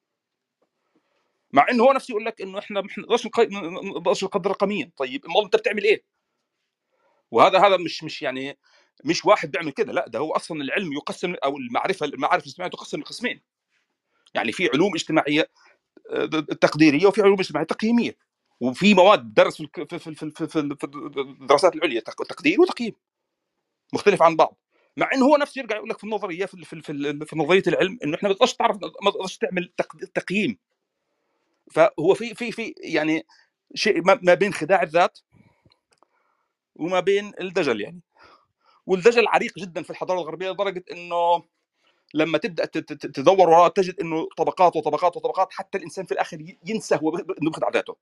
مع انه هو نفسه يقول لك انه احنا ما نقدرش نقدر رقميا. طيب امال انت بتعمل ايه؟ وهذا مش يعني مش واحد بيعمل كده، لا، ده هو اصلا العلم يقسم، او المعارف الاجتماعيه تقسم لقسمين. يعني في علوم اجتماعيه تقديريه، وفي علوم اجتماعيه تقييميه، وفي مواد درس في الدراسات العليا تقدير وتقييم مختلف عن بعض. مع انه هو نفسه يرجع يقول لك في النظريه في نظريه العلم انه احنا ما تقدرش تعرف، ما تقدرش تعمل تقييم. فهو في يعني شيء ما بين خداع الذات وما بين الدجل يعني. والدجل عريق جدا في الحضاره الغربيه، لدرجه انه لما تبدا تدور وراء تجد انه طبقات وطبقات وطبقات، حتى الانسان في الاخر ينسى هو انه بخدع ذاته.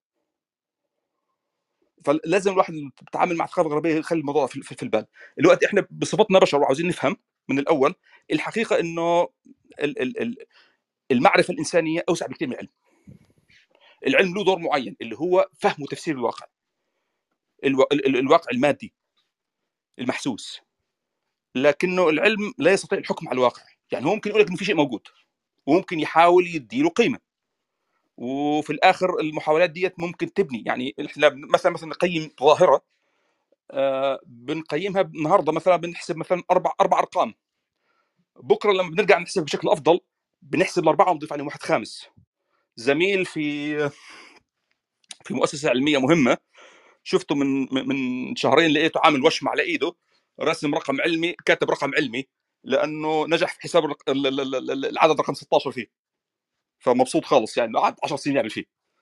فلازم الواحد يتعامل مع الثقافه الغربيه يخلي الموضوع في البال. الوقت احنا بصفتنا بشر وعاوزين نفهم من الاول الحقيقه انه المعرفه الانسانيه اوسع بكثير من العلم. العلم له دور معين اللي هو فهم وتفسير الواقع، الواقع المادي المحسوس. لكنه العلم لا يستطيع الحكم على الواقع. يعني هو ممكن يقول لك انه في شيء موجود، وممكن يحاول يديله قيمه، وفي الاخر المحاولات ديت ممكن تبني. يعني احنا مثلا نقيم ظاهره، بنقيمها النهارده مثلا بنحسب مثلا اربع ارقام. بكره لما بنرجع نحسب بشكل افضل بنحسب الاربعه ونضيف عليهم واحد خامس. زميل في مؤسسه علميه مهمه شفته من شهرين، لقيته عامل وشم على ايده، رسم رقم علمي، كاتب رقم علمي، لانه نجح في حساب العدد رقم 16 فيه، فمبسوط خالص يعني، قعد 10 سنين يعمل فيه.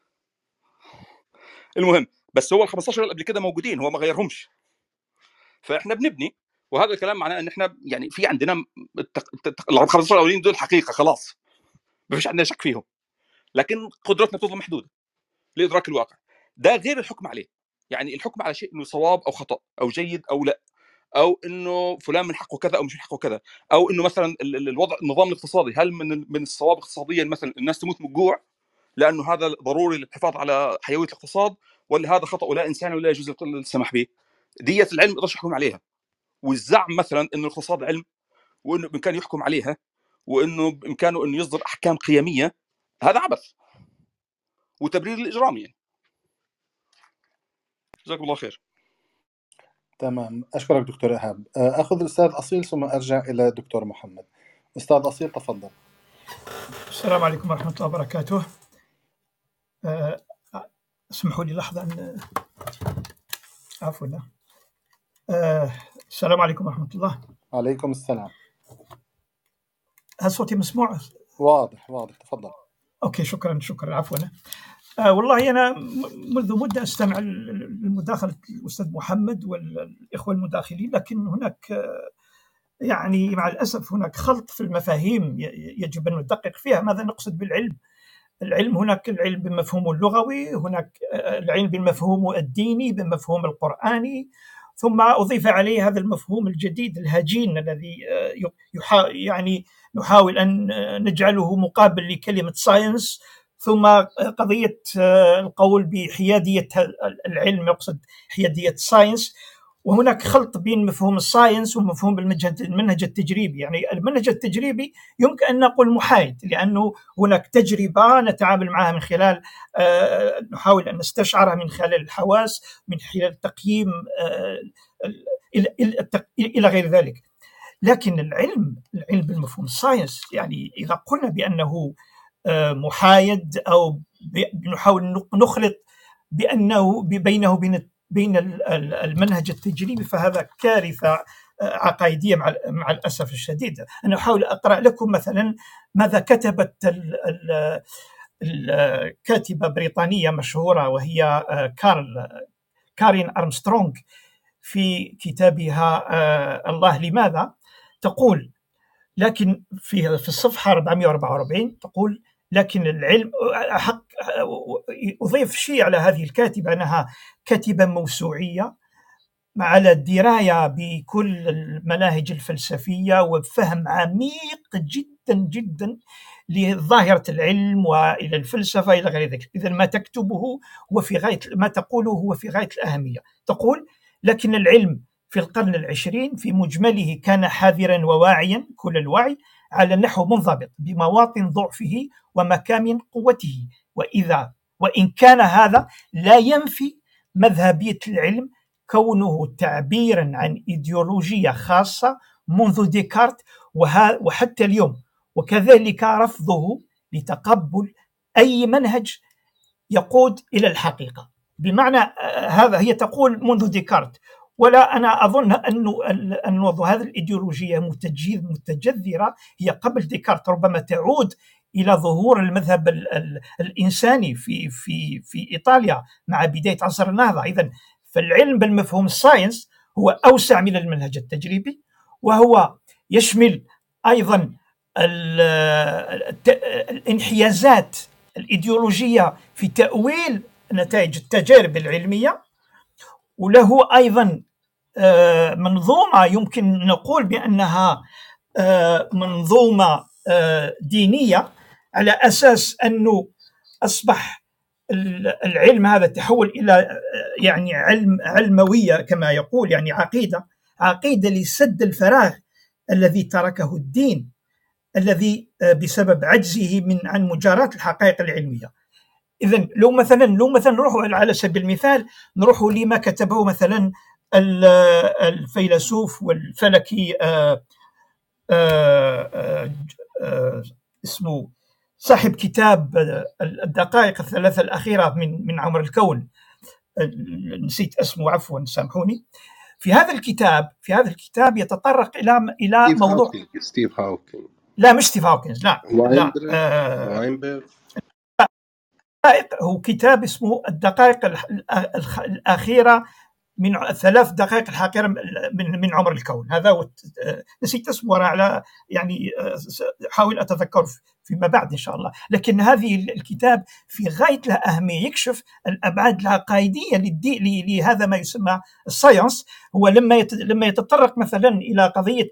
المهم، بس هو ال 15 اللي قبل كده موجودين، هو ما غيرهمش. فاحنا بنبني، وهذا الكلام معناه ان احنا يعني في عندنا ال 15 الاولين دول حقيقه خلاص، ما فيش عندنا شك فيهم، لكن قدرتنا تظل محدوده لادراك الواقع. ده غير الحكم عليه. يعني الحكم على شيء انه صواب او خطا او جيد او لا، او انه فلان من حقه كذا او مش من حقه كذا، او انه مثلا الوضع النظام الاقتصادي، هل من الصواب اقتصاديا مثلا الناس تموت من الجوع لانه هذا ضروري للحفاظ على حيويه الاقتصاد، ولا هذا خطا ولا انساني ولا يجوز السماح به؟ دية العلم ما يقدرش يحكم عليها. والزعم مثلا انه الاقتصاد علم وانه بامكانه يحكم عليها وانه بامكانه انه يصدر احكام قيميه، هذا عبث وتبرير الاجرام يعني. جزاكم الله خير. تمام، أشكرك دكتور إيهاب. أخذ الأستاذ أصيل ثم أرجع إلى دكتور محمد. أستاذ أصيل تفضل. السلام عليكم ورحمة الله وبركاته. اسمحوا لي لحظة أن عفوا. السلام عليكم ورحمة الله. عليكم السلام. هل صوتي مسموع؟ واضح تفضل. أوكي، شكرا عفوا. والله أنا منذ مدة أستمع لمداخلة الأستاذ محمد والإخوة المداخلين، لكن هناك يعني مع الأسف هناك خلط في المفاهيم يجب أن ندقق فيها. ماذا نقصد بالعلم؟ العلم هناك العلم بمفهومه اللغوي، هناك العلم بمفهومه الديني بمفهوم القرآني، ثم أضيف عليه هذا المفهوم الجديد الهجين الذي يعني نحاول أن نجعله مقابل لكلمة ساينس، ثم قضية القول بحيادية العلم يقصد حيادية ساينس. وهناك خلط بين مفهوم الساينس ومفهوم المنهج التجريبي. يعني المنهج التجريبي يمكن أن نقول محايد، لأنه هناك تجربة نتعامل معها من خلال نحاول أن نستشعرها من خلال الحواس، من خلال التقييم إلى غير ذلك. لكن العلم بالمفهوم الساينس، يعني إذا قلنا بأنه محايد أو نحاول نخلط بأنه بينه وبين المنهج التجريبي، فهذا كارثة عقائدية مع الأسف الشديد. أنا أحاول أقرأ لكم مثلا ماذا كتبت الكاتبة بريطانية مشهورة وهي كارين أرمسترونغ في كتابها الله لماذا. تقول، لكن في الصفحة 444 تقول: لكن العلم أضيف شيء على هذه الكاتبة، أنها كاتبة موسوعية على دراية بكل المناهج الفلسفية وفهم عميق جدا جدا لظاهرة العلم وإلى الفلسفة إلى غير ذلك. إذا ما تكتبه هو في غاية، ما تقوله هو في غاية الأهمية. تقول: لكن العلم في القرن العشرين في مجمله كان حذرا وواعيا كل الوعي على نحو منضبط بمواطن ضعفه ومكامن قوته، وإن كان هذا لا ينفي مذهبية العلم كونه تعبيرا عن إيديولوجية خاصة منذ ديكارت وحتى اليوم، وكذلك رفضه لتقبل أي منهج يقود إلى الحقيقة. بمعنى هذا هي تقول منذ ديكارت، ولا أنا أظن أن هذه الإيديولوجية متجذرة هي قبل ديكارت، ربما تعود إلى ظهور المذهب الإنساني في إيطاليا مع بداية عصر النهضة. إذن فالعلم بالمفهوم الساينس هو أوسع من المنهج التجريبي، وهو يشمل أيضا الانحيازات الإيديولوجية في تأويل نتائج التجارب العلمية، وله أيضا منظومة يمكن نقول بأنها منظومة دينية، على أساس أنه أصبح العلم هذا تحول إلى يعني علموية كما يقول، يعني عقيدة لسد الفراغ الذي تركه الدين، الذي بسبب عجزه عن مجاراة الحقائق العلمية. إذن لو مثلا نروح على سبيل المثال نروح لما كتبه مثلا الفيلسوف والفلكي اسمه صاحب كتاب الدقائق الثلاثة الأخيرة من عمر الكون، نسيت اسمه عفوا سامحوني. في هذا الكتاب يتطرق إلى موضوع ستيف هاوكينج. لا، مش ستيف هاوكينج، لا واينبرغ. هو كتاب اسمه الدقائق الأخيرة من 3 دقائق الحقيرة من عمر الكون. هذا هو. نسيت اسمه على يعني حاول أتذكر فيما بعد إن شاء الله. لكن هذه الكتاب في غاية له أهمية، يكشف الأبعاد العقائدية لهذا ما يسمى الساينس. هو لما يتطرق مثلا إلى قضية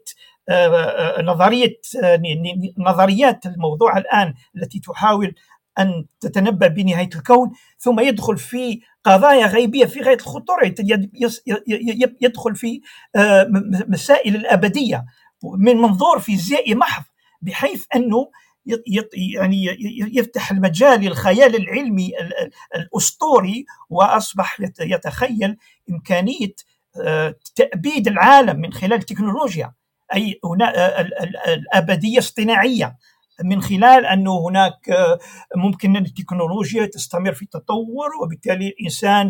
نظريات الموضوع الآن التي تحاول أن تتنبأ بنهاية الكون، ثم يدخل في قضايا غيبية في غاية الخطورة، يدخل في مسائل الأبدية من منظور فيزيائي محض، بحيث أنه يعني يفتح المجال للخيال العلمي الأسطوري، وأصبح يتخيل إمكانية تأبيد العالم من خلال التكنولوجيا، أي هنا الأبدية اصطناعية، من خلال أنه هناك ممكن أن التكنولوجيا تستمر في التطور، وبالتالي الإنسان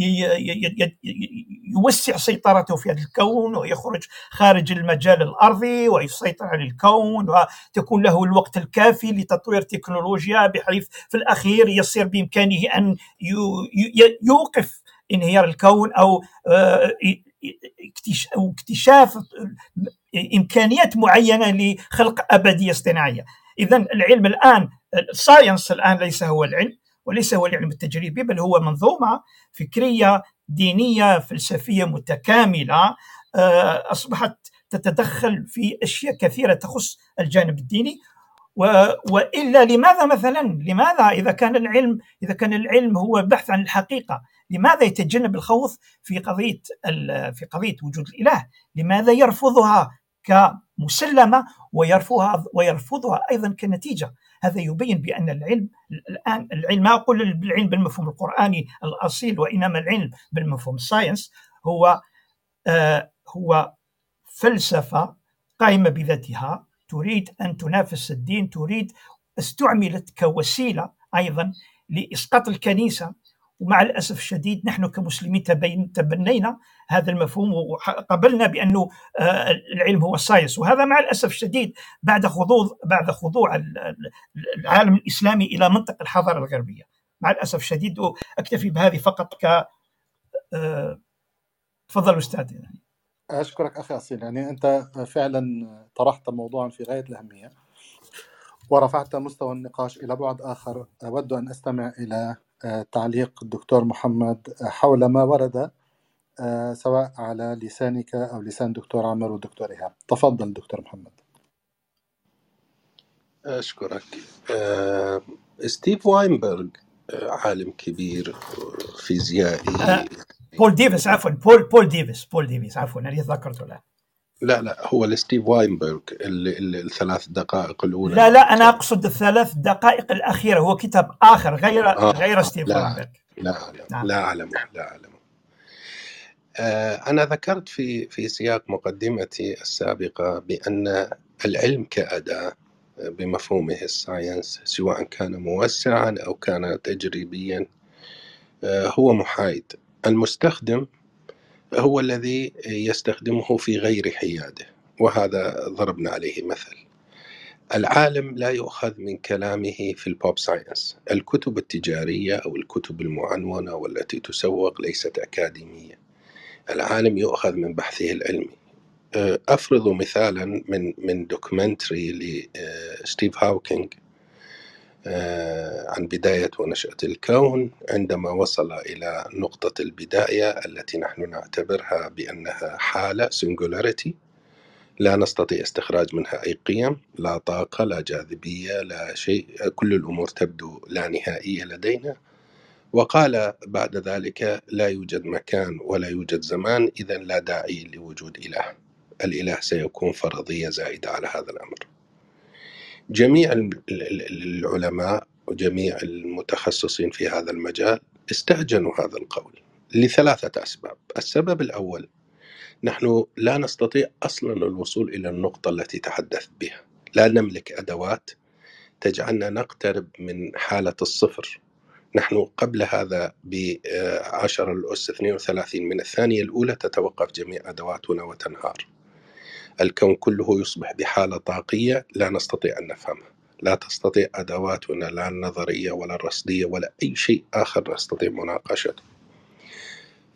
يوسع سيطرته في هذا الكون ويخرج خارج المجال الأرضي ويسيطر على الكون، وتكون له الوقت الكافي لتطوير تكنولوجيا بحيث في الأخير يصير بإمكانه أن يوقف انهيار الكون أو اكتشاف إمكانيات معينة لخلق أبدية اصطناعية. إذن العلم الآن، الساينس الآن ليس هو العلم، وليس هو العلم التجريبي، بل هو منظومة فكرية دينية فلسفية متكاملة أصبحت تتدخل في أشياء كثيرة تخص الجانب الديني. وإلا لماذا إذا كان العلم هو البحث عن الحقيقة، لماذا يتجنب الخوض في قضية وجود الإله؟ لماذا يرفضها كمسلمة ويرفضها أيضا كنتيجة؟ هذا يبين بأن العلم ما أقول العلم بالمفهوم القرآني الأصيل، وإنما العلم بالمفهوم الساينس هو فلسفة قائمة بذاتها، تريد أن تنافس الدين، استعملت كوسيلة أيضا لإسقاط الكنيسة. ومع الأسف الشديد نحن كمسلمين تبنينا هذا المفهوم وقبلنا بأنه العلم هو الساينس، وهذا مع الأسف الشديد بعد خضوع العالم الإسلامي إلى منطق الحضارة الغربية، مع الأسف الشديد. وأكتفي بهذه فقط تفضل أستاذ. أشكرك أخي أصيل، يعني أنت فعلا طرحت موضوعا في غاية الأهمية ورفعت مستوى النقاش إلى بعد آخر. أود أن أستمع إلى تعليق الدكتور محمد حول ما ورد سواء على لسانك أو لسان دكتور عمر والدكتور إيهاب. تفضل دكتور محمد. أشكرك. ستيف واينبرغ عالم كبير فيزيائي. بول ديفيس عفوا أنا ذكرته. لا هو ستيف واينبرغ اللي ال3 دقائق الأولى. لا أنا أقصد ال3 دقائق الأخيرة، هو كتاب آخر غير ستيف واينبرغ. لا أعلم. أنا ذكرت في سياق مقدمتي السابقة بأن العلم كأداة بمفهومه الساينس، سواء كان موسعا أو كان تجريبيا، هو محايد. المستخدم هو الذي يستخدمه في غير حياده، وهذا ضربنا عليه مثل. العالم لا يؤخذ من كلامه في البوب ساينس. الكتب التجارية أو الكتب المعنونة والتي تسوق ليست أكاديمية. العالم يؤخذ من بحثه العلمي. أفرض مثالا من دوكمنتري لستيف هاوكينج عن بداية ونشأة الكون، عندما وصل إلى نقطة البداية التي نحن نعتبرها بأنها حالة singularity، لا نستطيع استخراج منها أي قيم، لا طاقة، لا جاذبية، لا شيء، كل الأمور تبدو لا نهائية لدينا. وقال بعد ذلك: لا يوجد مكان ولا يوجد زمان، إذن لا داعي لوجود إله. الإله سيكون فرضية زائدة على هذا الأمر. جميع العلماء وجميع المتخصصين في هذا المجال استهجنوا هذا القول ل3 أسباب. السبب الأول: نحن لا نستطيع أصلا الوصول إلى النقطة التي تحدثت بها. لا نملك أدوات تجعلنا نقترب من حالة الصفر. نحن قبل هذا ب10thirdes:32 من الثانية الأولى تتوقف جميع أدواتنا وتنهار. الكون كله يصبح بحالة طاقية لا نستطيع أن نفهمها. لا تستطيع أدواتنا، لا النظرية ولا الرصدية ولا أي شيء آخر نستطيع مناقشته.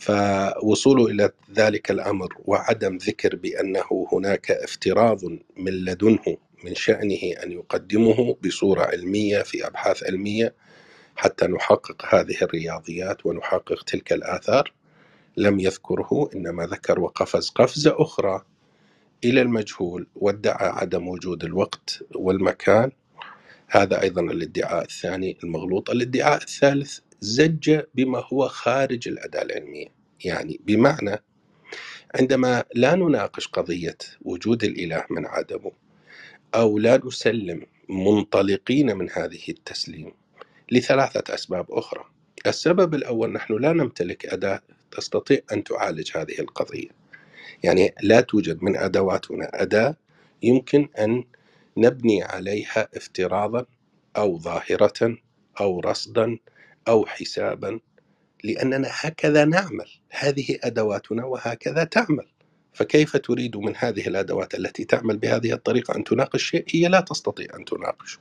فوصوله إلى ذلك الأمر وعدم ذكر بأنه هناك افتراض من لدنه من شأنه أن يقدمه بصورة علمية في أبحاث علمية حتى نحقق هذه الرياضيات ونحقق تلك الآثار، لم يذكره، إنما ذكر وقفز قفزة أخرى إلى المجهول وادعى عدم وجود الوقت والمكان. هذا أيضا الادعاء الثاني المغلوط. الادعاء الثالث زج بما هو خارج الأداة العلمية، يعني بمعنى عندما لا نناقش قضية وجود الإله من عدمه أو لا نسلم منطلقين من هذه التسليم لثلاثة أسباب أخرى. السبب الأول، نحن لا نمتلك أداة تستطيع أن تعالج هذه القضية، يعني لا توجد من أدواتنا أداة يمكن أن نبني عليها افتراضا أو ظاهرة أو رصدا أو حسابا، لأننا هكذا نعمل، هذه أدواتنا وهكذا تعمل. فكيف تريد من هذه الأدوات التي تعمل بهذه الطريقة أن تناقش شيء هي لا تستطيع أن تناقشه؟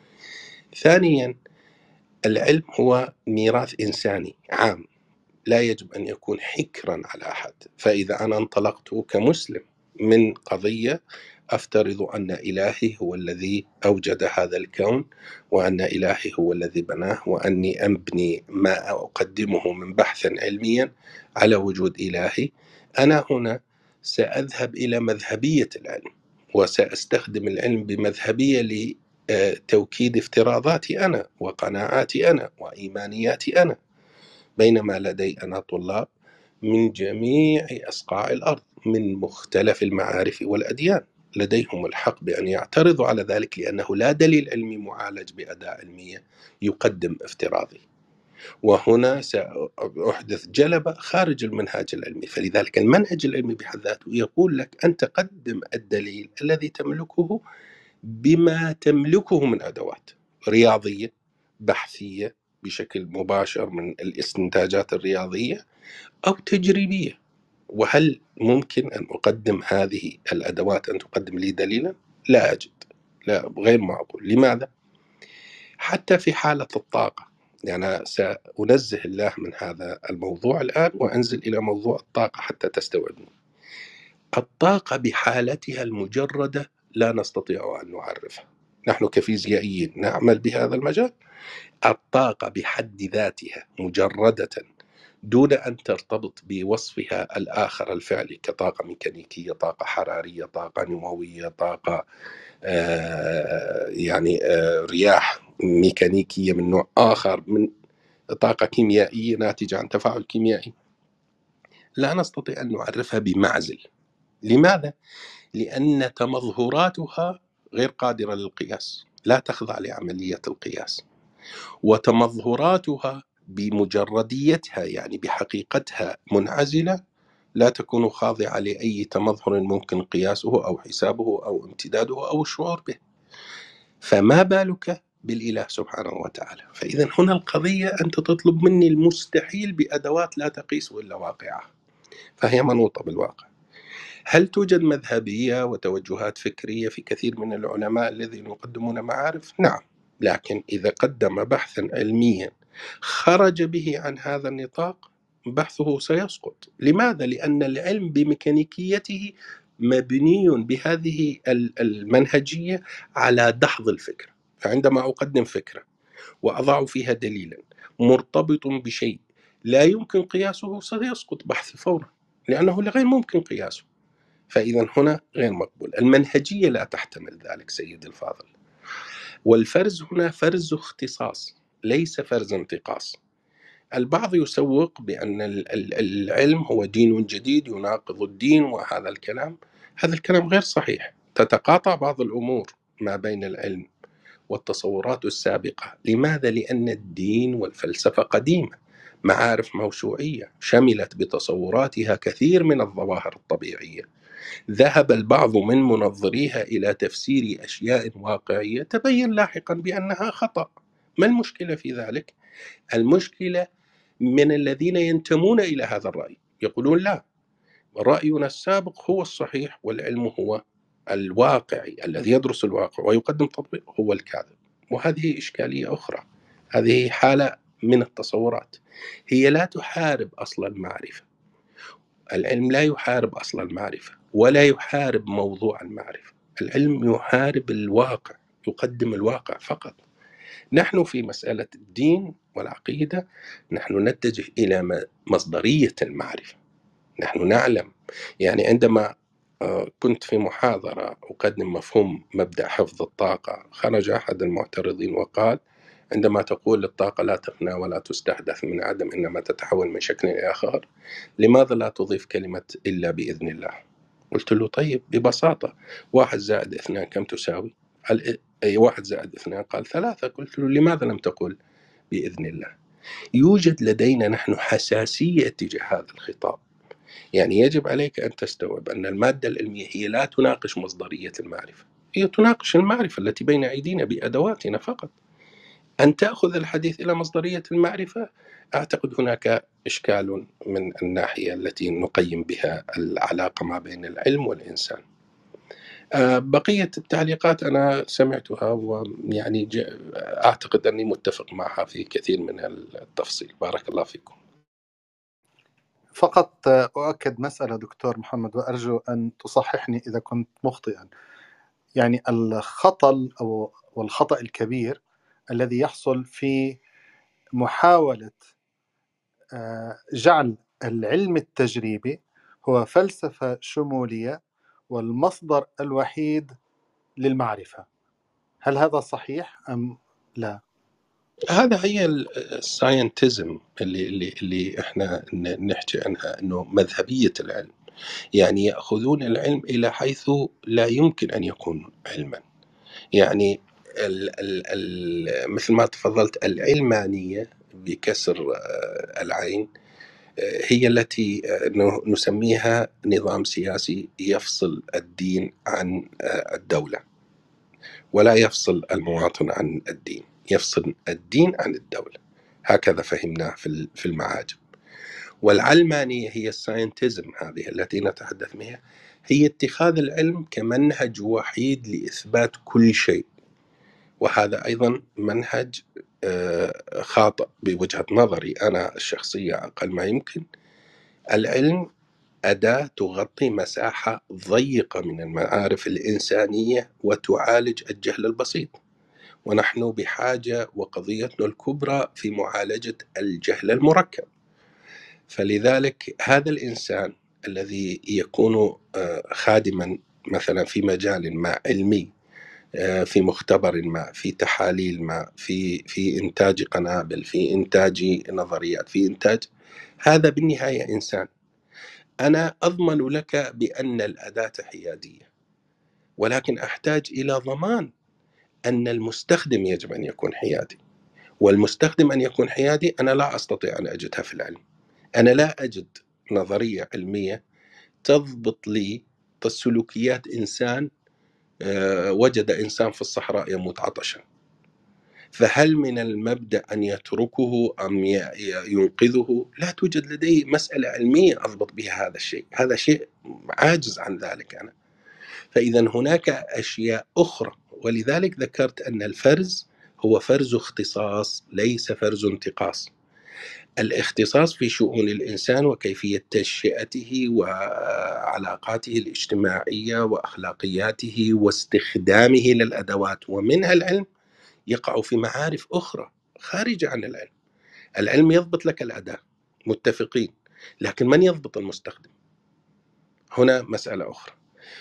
ثانيا، العلم هو ميراث إنساني عام، لا يجب أن يكون حكرا على أحد. فإذا أنا انطلقت كمسلم من قضية أفترض أن إلهي هو الذي أوجد هذا الكون، وأن إلهي هو الذي بناه، وأني أبني ما أقدمه من بحث علميا على وجود إلهي، أنا هنا سأذهب إلى مذهبية العلم وسأستخدم العلم بمذهبية لتوكيد افتراضاتي أنا وقناعاتي أنا وإيمانياتي أنا. بينما لدي أنا طلاب من جميع أصقاع الأرض من مختلف المعارف والأديان، لديهم الحق بأن يعترضوا على ذلك، لأنه لا دليل علمي معالج بأداة علمية يقدم افتراضي. وهنا سأحدث جلبة خارج المنهاج العلمي. فلذلك المنهج العلمي بحد ذاته يقول لك أنت قدم الدليل الذي تملكه بما تملكه من أدوات رياضية بحثية بشكل مباشر من الاستنتاجات الرياضية أو تجريبية. وهل ممكن أن أقدم هذه الأدوات أن تقدم لي دليلا؟ لا أجد، لا، غير معقول. لماذا؟ حتى في حالة الطاقة، يعني سأنزه الله من هذا الموضوع الآن وأنزل إلى موضوع الطاقة حتى تستوعبني. الطاقة بحالتها المجردة لا نستطيع أن نعرفها، نحن كفيزيائيين نعمل بهذا المجال. الطاقة بحد ذاتها مجردة دون أن ترتبط بوصفها الآخر الفعلي كطاقة ميكانيكية، طاقة حرارية، طاقة نووية، طاقة رياح ميكانيكية من نوع آخر، من طاقة كيميائية ناتجة عن تفاعل كيميائي، لا نستطيع أن نعرفها بمعزل. لماذا؟ لأن تمظهراتها غير قادرة للقياس، لا تخضع لعملية القياس، وتمظهراتها بمجرديتها يعني بحقيقتها منعزلة، لا تكون خاضعة لأي تمظهر ممكن قياسه أو حسابه أو امتداده أو الشعور به. فما بالك بالإله سبحانه وتعالى؟ فإذا هنا القضية أنت تطلب مني المستحيل بأدوات لا تقيس إلا واقعها، فهي منوطة بالواقع. هل توجد مذهبية وتوجهات فكرية في كثير من العلماء الذين يقدمون معارف؟ نعم، لكن إذا قدم بحثا علميا خرج به عن هذا النطاق بحثه سيسقط. لماذا؟ لأن العلم بميكانيكيته مبني بهذه المنهجية على دحض الفكرة. فعندما أقدم فكرة وأضع فيها دليلا مرتبط بشيء لا يمكن قياسه سيسقط بحث فورا، لأنه غير ممكن قياسه. فإذا هنا غير مقبول. المنهجية لا تحتمل ذلك سيد الفاضل. والفرز هنا فرز اختصاص ليس فرز انتقاص. البعض يسوق بأن العلم هو دين جديد يناقض الدين، وهذا الكلام غير صحيح. تتقاطع بعض الأمور ما بين العلم والتصورات السابقة. لماذا؟ لأن الدين والفلسفة قديمة، معارف موسوعية شملت بتصوراتها كثير من الظواهر الطبيعية. ذهب البعض من منظريها إلى تفسير أشياء واقعية تبين لاحقا بأنها خطأ. ما المشكلة في ذلك؟ المشكلة من الذين ينتمون إلى هذا الرأي، يقولون لا، رأينا السابق هو الصحيح والعلم هو الواقعي الذي يدرس الواقع ويقدم تطبيق هو الكاذب. وهذه إشكالية أخرى، هذه حالة من التصورات، هي لا تحارب أصل المعرفة، العلم لا يحارب أصل المعرفة ولا يحارب موضوع المعرفة. العلم يحارب الواقع، يقدم الواقع فقط. نحن في مسألة الدين والعقيدة نحن نتجه إلى مصدرية المعرفة. نحن نعلم، يعني عندما كنت في محاضرة أقدم مفهوم مبدأ حفظ الطاقة، خرج أحد المعترضين وقال: عندما تقول الطاقة لا تفنى ولا تستحدث من عدم إنما تتحول من شكل إلى آخر، لماذا لا تضيف كلمة إلا بإذن الله؟ قلت له: طيب ببساطة 1 زائد 2 كم تساوي؟ قال 1 زائد 2 قال 3. قلت له: لماذا لم تقل بإذن الله؟ يوجد لدينا نحن حساسية تجاه هذا الخطاب. يعني يجب عليك أن تستوعب أن المادة العلمية هي لا تناقش مصدرية المعرفة، هي تناقش المعرفة التي بين أيدينا بأدواتنا فقط. أن تأخذ الحديث إلى مصدرية المعرفة، أعتقد هناك إشكال من الناحية التي نقيم بها العلاقة ما بين العلم والإنسان. بقية التعليقات أنا سمعتها، ويعني أعتقد أني متفق معها في كثير من التفصيل. بارك الله فيكم. فقط أؤكد مسألة دكتور محمد، وأرجو أن تصححني إذا كنت مخطئا. يعني الخطأ أو والخطأ الكبير الذي يحصل في محاولة جعل العلم التجريبي هو فلسفة شمولية والمصدر الوحيد للمعرفة. هل هذا صحيح أم لا؟ هذا هي الساينتزم اللي احنا نحكي عنها، انه مذهبية العلم، يعني يأخذون العلم إلى حيث لا يمكن أن يكون علما. يعني مثل ما تفضلت، العلمانية بكسر العين هي التي نسميها نظام سياسي يفصل الدين عن الدولة، ولا يفصل المواطن عن الدين، يفصل الدين عن الدولة. هكذا فهمناه في المعاجم. والعلمانية هي الساينتزم هذه التي نتحدث بها، هي اتخاذ العلم كمنهج وحيد لإثبات كل شيء. وهذا أيضا منهج خاطئ بوجهة نظري أنا الشخصية أقل ما يمكن. العلم أداة تغطي مساحة ضيقة من المعارف الإنسانية وتعالج الجهل البسيط، ونحن بحاجة وقضيتنا الكبرى في معالجة الجهل المركب. فلذلك هذا الإنسان الذي يكون خادما مثلا في مجال ما علمي، في مختبر ما، في تحاليل ما، في إنتاج قنابل، في إنتاج نظريات، في إنتاج، هذا بالنهاية إنسان. أنا أضمن لك بأن الأداة حيادية، ولكن أحتاج إلى ضمان أن المستخدم يجب أن يكون حيادي. والمستخدم أن يكون حيادي أنا لا أستطيع أن أجدها في العلم. أنا لا أجد نظرية علمية تضبط لي سلوكيات إنسان وجد إنسان في الصحراء يموت عطشا، فهل من المبدأ أن يتركه أم ينقذه؟ لا توجد لدي مسألة علمية أضبط بها هذا الشيء، هذا شيء عاجز عن ذلك أنا. فإذا هناك أشياء أخرى، ولذلك ذكرت أن الفرز هو فرز اختصاص ليس فرز انتقاص. الاختصاص في شؤون الإنسان وكيفية تنشئته وعلاقاته الاجتماعية وأخلاقياته واستخدامه للأدوات ومنها العلم، يقع في معارف أخرى خارجة عن العلم. العلم يضبط لك الأداة، متفقين، لكن من يضبط المستخدم؟ هنا مسألة أخرى.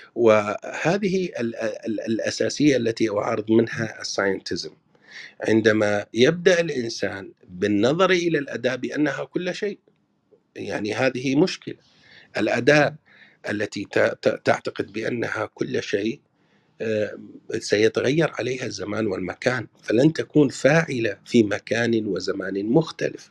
وهذه الأساسية التي أعارض منها الساينتزم. عندما يبدأ الإنسان بالنظر إلى الأداة بأنها كل شيء، يعني هذه مشكلة. الأداة التي تعتقد بأنها كل شيء سيتغير عليها الزمان والمكان، فلن تكون فاعلة في مكان وزمان مختلف،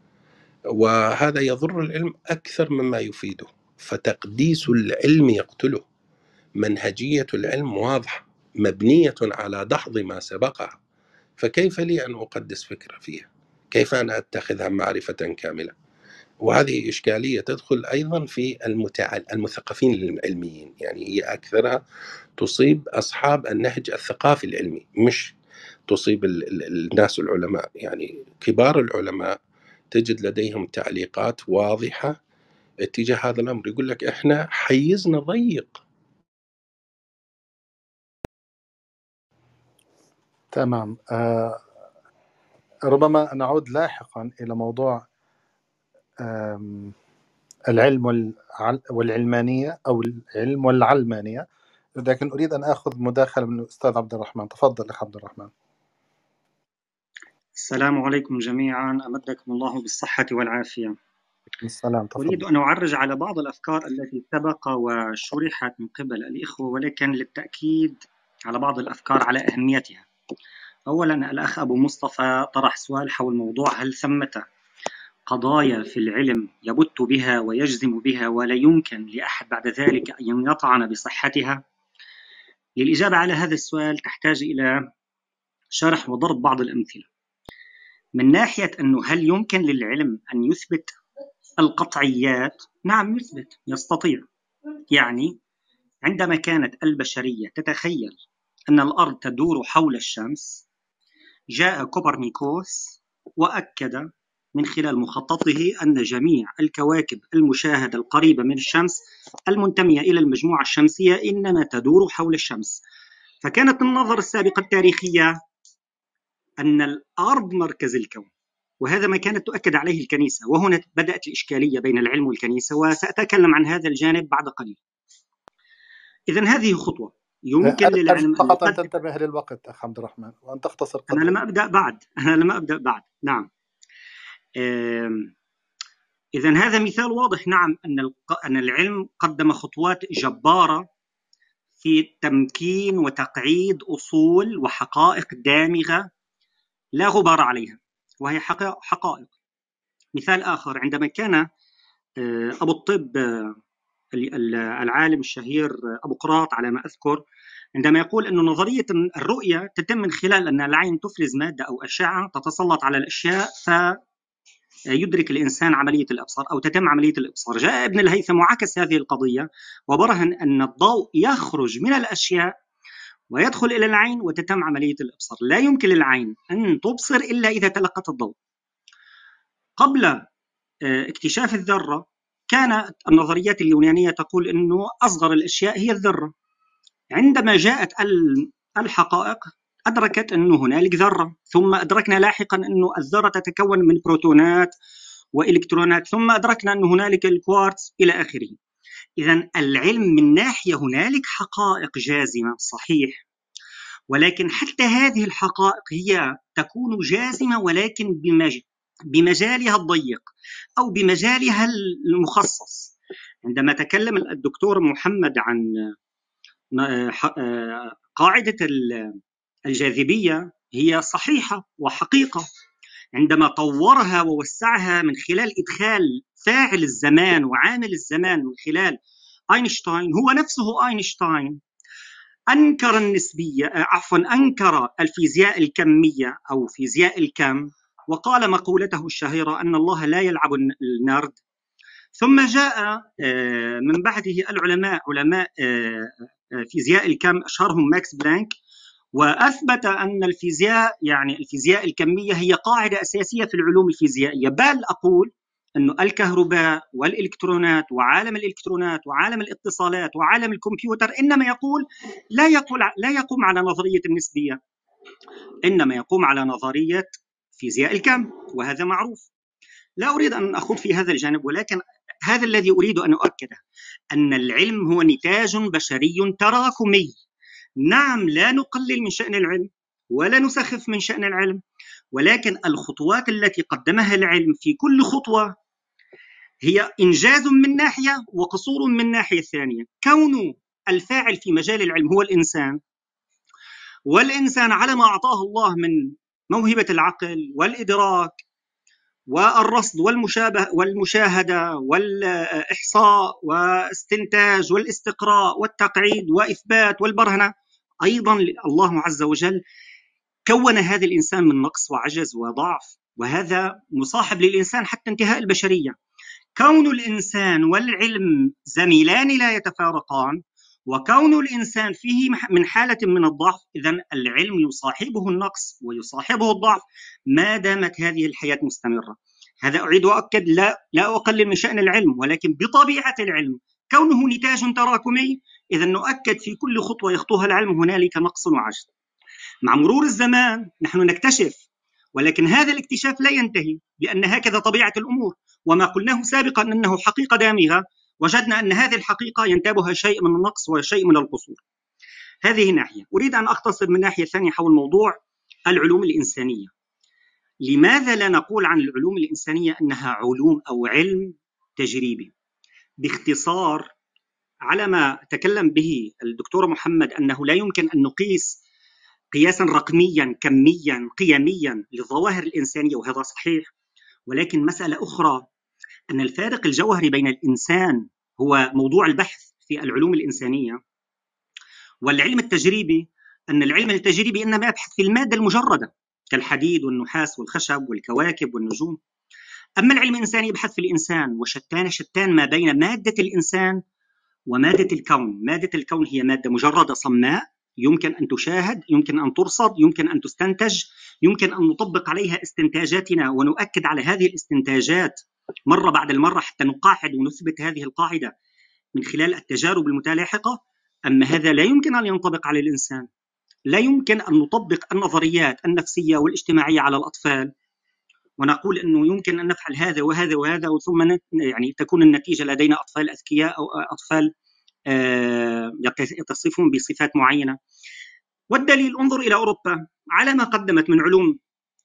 وهذا يضر العلم أكثر مما يفيده. فتقديس العلم يقتله. منهجية العلم واضحة، مبنية على دحض ما سبقها، فكيف لي أن أقدس فكرة فيها؟ كيف أن أتخذها معرفة كاملة؟ وهذه إشكالية تدخل أيضا في المثقفين العلميين، يعني هي أكثرها تصيب أصحاب النهج الثقافي العلمي، مش تصيب الناس العلماء. يعني كبار العلماء تجد لديهم تعليقات واضحة اتجاه هذا الأمر، يقول لك إحنا حيزنا ضيق. تمام. ربما نعود لاحقا إلى موضوع العلم والعلمانية أو العلم والعلمانية، لكن أريد أن أخذ مداخلة من الأستاذ عبد الرحمن. تفضل أخ عبد الرحمن. السلام عليكم جميعا، أمدكم الله بالصحة والعافية. السلام. تفضل. أريد أن أعرج على بعض الأفكار التي سبق وشرحت من قبل الإخوة، ولكن للتأكيد على بعض الأفكار على أهميتها. أولا، الأخ أبو مصطفى طرح سؤال حول موضوع هل ثمة قضايا في العلم يبت بها ويجزم بها ولا يمكن لأحد بعد ذلك أن يطعن بصحتها؟ للإجابة على هذا السؤال تحتاج إلى شرح وضرب بعض الأمثلة. من ناحية أنه هل يمكن للعلم أن يثبت القطعيات؟ نعم يثبت، يستطيع. يعني عندما كانت البشرية تتخيل أن الأرض تدور حول الشمس، جاء كوبرنيكوس وأكد من خلال مخططه أن جميع الكواكب المشاهدة القريبة من الشمس المنتمية إلى المجموعة الشمسية إنما تدور حول الشمس. فكانت النظرة السابقة التاريخية أن الأرض مركز الكون، وهذا ما كانت تؤكد عليه الكنيسة، وهنا بدأت الإشكالية بين العلم والكنيسة، وسأتكلم عن هذا الجانب بعد قليل. إذن هذه خطوة يمكن للعلم أن فقط أن تنتبه للوقت أخ عبد الرحمن وأن تختصر قدر. أنا لم أبدأ بعد. نعم. إذن هذا مثال واضح. نعم أن العلم قدم خطوات جبارة في تمكين وتقعيد أصول وحقائق دامغة لا غبار عليها، وهي حقائق. مثال آخر، عندما كان أبو الطب العالم الشهير أبو قراط على ما أذكر، عندما يقول أن نظرية الرؤية تتم من خلال أن العين تفرز مادة أو أشعة تتسلط على الأشياء فيدرك الإنسان عملية الإبصار أو تتم عملية الإبصار، جاء ابن الهيثم وعكس هذه القضية وبرهن أن الضوء يخرج من الأشياء ويدخل إلى العين وتتم عملية الإبصار. لا يمكن للعين أن تبصر إلا إذا تلقت الضوء. قبل اكتشاف الذرة كانت النظريات اليونانية تقول أنه أصغر الأشياء هي الذرة. عندما جاءت الحقائق أدركت أنه هنالك ذرة، ثم أدركنا لاحقا أنه الذرة تتكون من بروتونات وإلكترونات، ثم أدركنا أن هنالك الكوارتز إلى آخره. إذن العلم من ناحية هنالك حقائق جازمة صحيح، ولكن حتى هذه الحقائق هي تكون جازمة ولكن بمجالها الضيق أو بمجالها المخصص. عندما تكلم الدكتور محمد عن قاعدة الجاذبية، هي صحيحة وحقيقة. عندما طورها ووسعها من خلال إدخال فاعل الزمان وعامل الزمان من خلال أينشتاين، هو نفسه أينشتاين أنكر النسبية، أنكر الفيزياء الكمية أو فيزياء الكم، وقال مقولته الشهيرة أن الله لا يلعب النرد. ثم جاء من بعده علماء فيزياء الكم أشهرهم ماكس بلانك، وأثبت أن الفيزياء الكمية هي قاعدة أساسية في العلوم الفيزيائية. بل أقول أن الكهرباء والإلكترونات وعالم الإلكترونات وعالم الاتصالات وعالم الكمبيوتر إنما لا يقوم على نظرية النسبية، إنما يقوم على نظرية فيزياء الكم، وهذا معروف. لا أريد أن أخوض في هذا الجانب، ولكن هذا الذي أريد أن أؤكده، أن العلم هو نتاج بشري تراكمي. نعم، لا نقلل من شأن العلم ولا نسخف من شأن العلم، ولكن الخطوات التي قدمها العلم في كل خطوة هي إنجاز من ناحية وقصور من ناحية ثانية. كون الفاعل في مجال العلم هو الإنسان، والإنسان على ما أعطاه الله من موهبة العقل والإدراك والرصد والمشاهدة والإحصاء واستنتاج والاستقراء والتقعيد وإثبات والبرهنة، أيضا الله عز وجل كون هذا الإنسان من نقص وعجز وضعف، وهذا مصاحب للإنسان حتى انتهاء البشرية. كون الإنسان والعلم زميلان لا يتفارقان، وكون الإنسان فيه من حالة من الضعف، إذن العلم يصاحبه النقص ويصاحبه الضعف ما دامت هذه الحياة مستمرة. هذا أعيد وأؤكد لا أقلل من شأن العلم، ولكن بطبيعة العلم كونه نتاج تراكمي، إذا نؤكد في كل خطوة يخطوها العلم هنالك نقص وعجز. مع مرور الزمان نحن نكتشف، ولكن هذا الاكتشاف لا ينتهي، لأن هكذا طبيعة الأمور. وما قلناه سابقا أنه حقيقة دامغة، وجدنا أن هذه الحقيقة ينتابها شيء من النقص وشيء من القصور. هذه ناحية. أريد أن أختصر من ناحية ثانية حول موضوع العلوم الإنسانية. لماذا لا نقول عن العلوم الإنسانية أنها علوم أو علم تجريبي؟ باختصار، على ما تكلم به الدكتور محمد أنه لا يمكن أن نقيس قياسا رقميا كميا قيميا للظواهر الإنسانية، وهذا صحيح، ولكن مسألة أخرى أن الفارق الجوهري بين الإنسان هو موضوع البحث في العلوم الإنسانية والعلم التجريبي، أن العلم التجريبي إنما يبحث في المادة المجردة كالحديد والنحاس والخشب والكواكب والنجوم، أما العلم الإنساني يبحث في الإنسان، وشتان ما بين مادة الإنسان ومادة الكون. مادة الكون هي مادة مجردة صماء يمكن أن تشاهد، يمكن أن ترصد، يمكن أن تستنتج، يمكن أن نطبق عليها استنتاجاتنا ونؤكد على هذه الاستنتاجات مرة بعد المرة حتى نقاعد ونثبت هذه القاعدة من خلال التجارب المتلاحقة. أما هذا لا يمكن أن ينطبق على الإنسان. لا يمكن أن نطبق النظريات النفسية والاجتماعية على الأطفال ونقول أنه يمكن أن نفعل هذا وهذا وهذا، ثم يعني تكون النتيجة لدينا أطفال أذكياء أو أطفال يتصفون بصفات معينة. والدليل، انظر إلى أوروبا على ما قدمت من علوم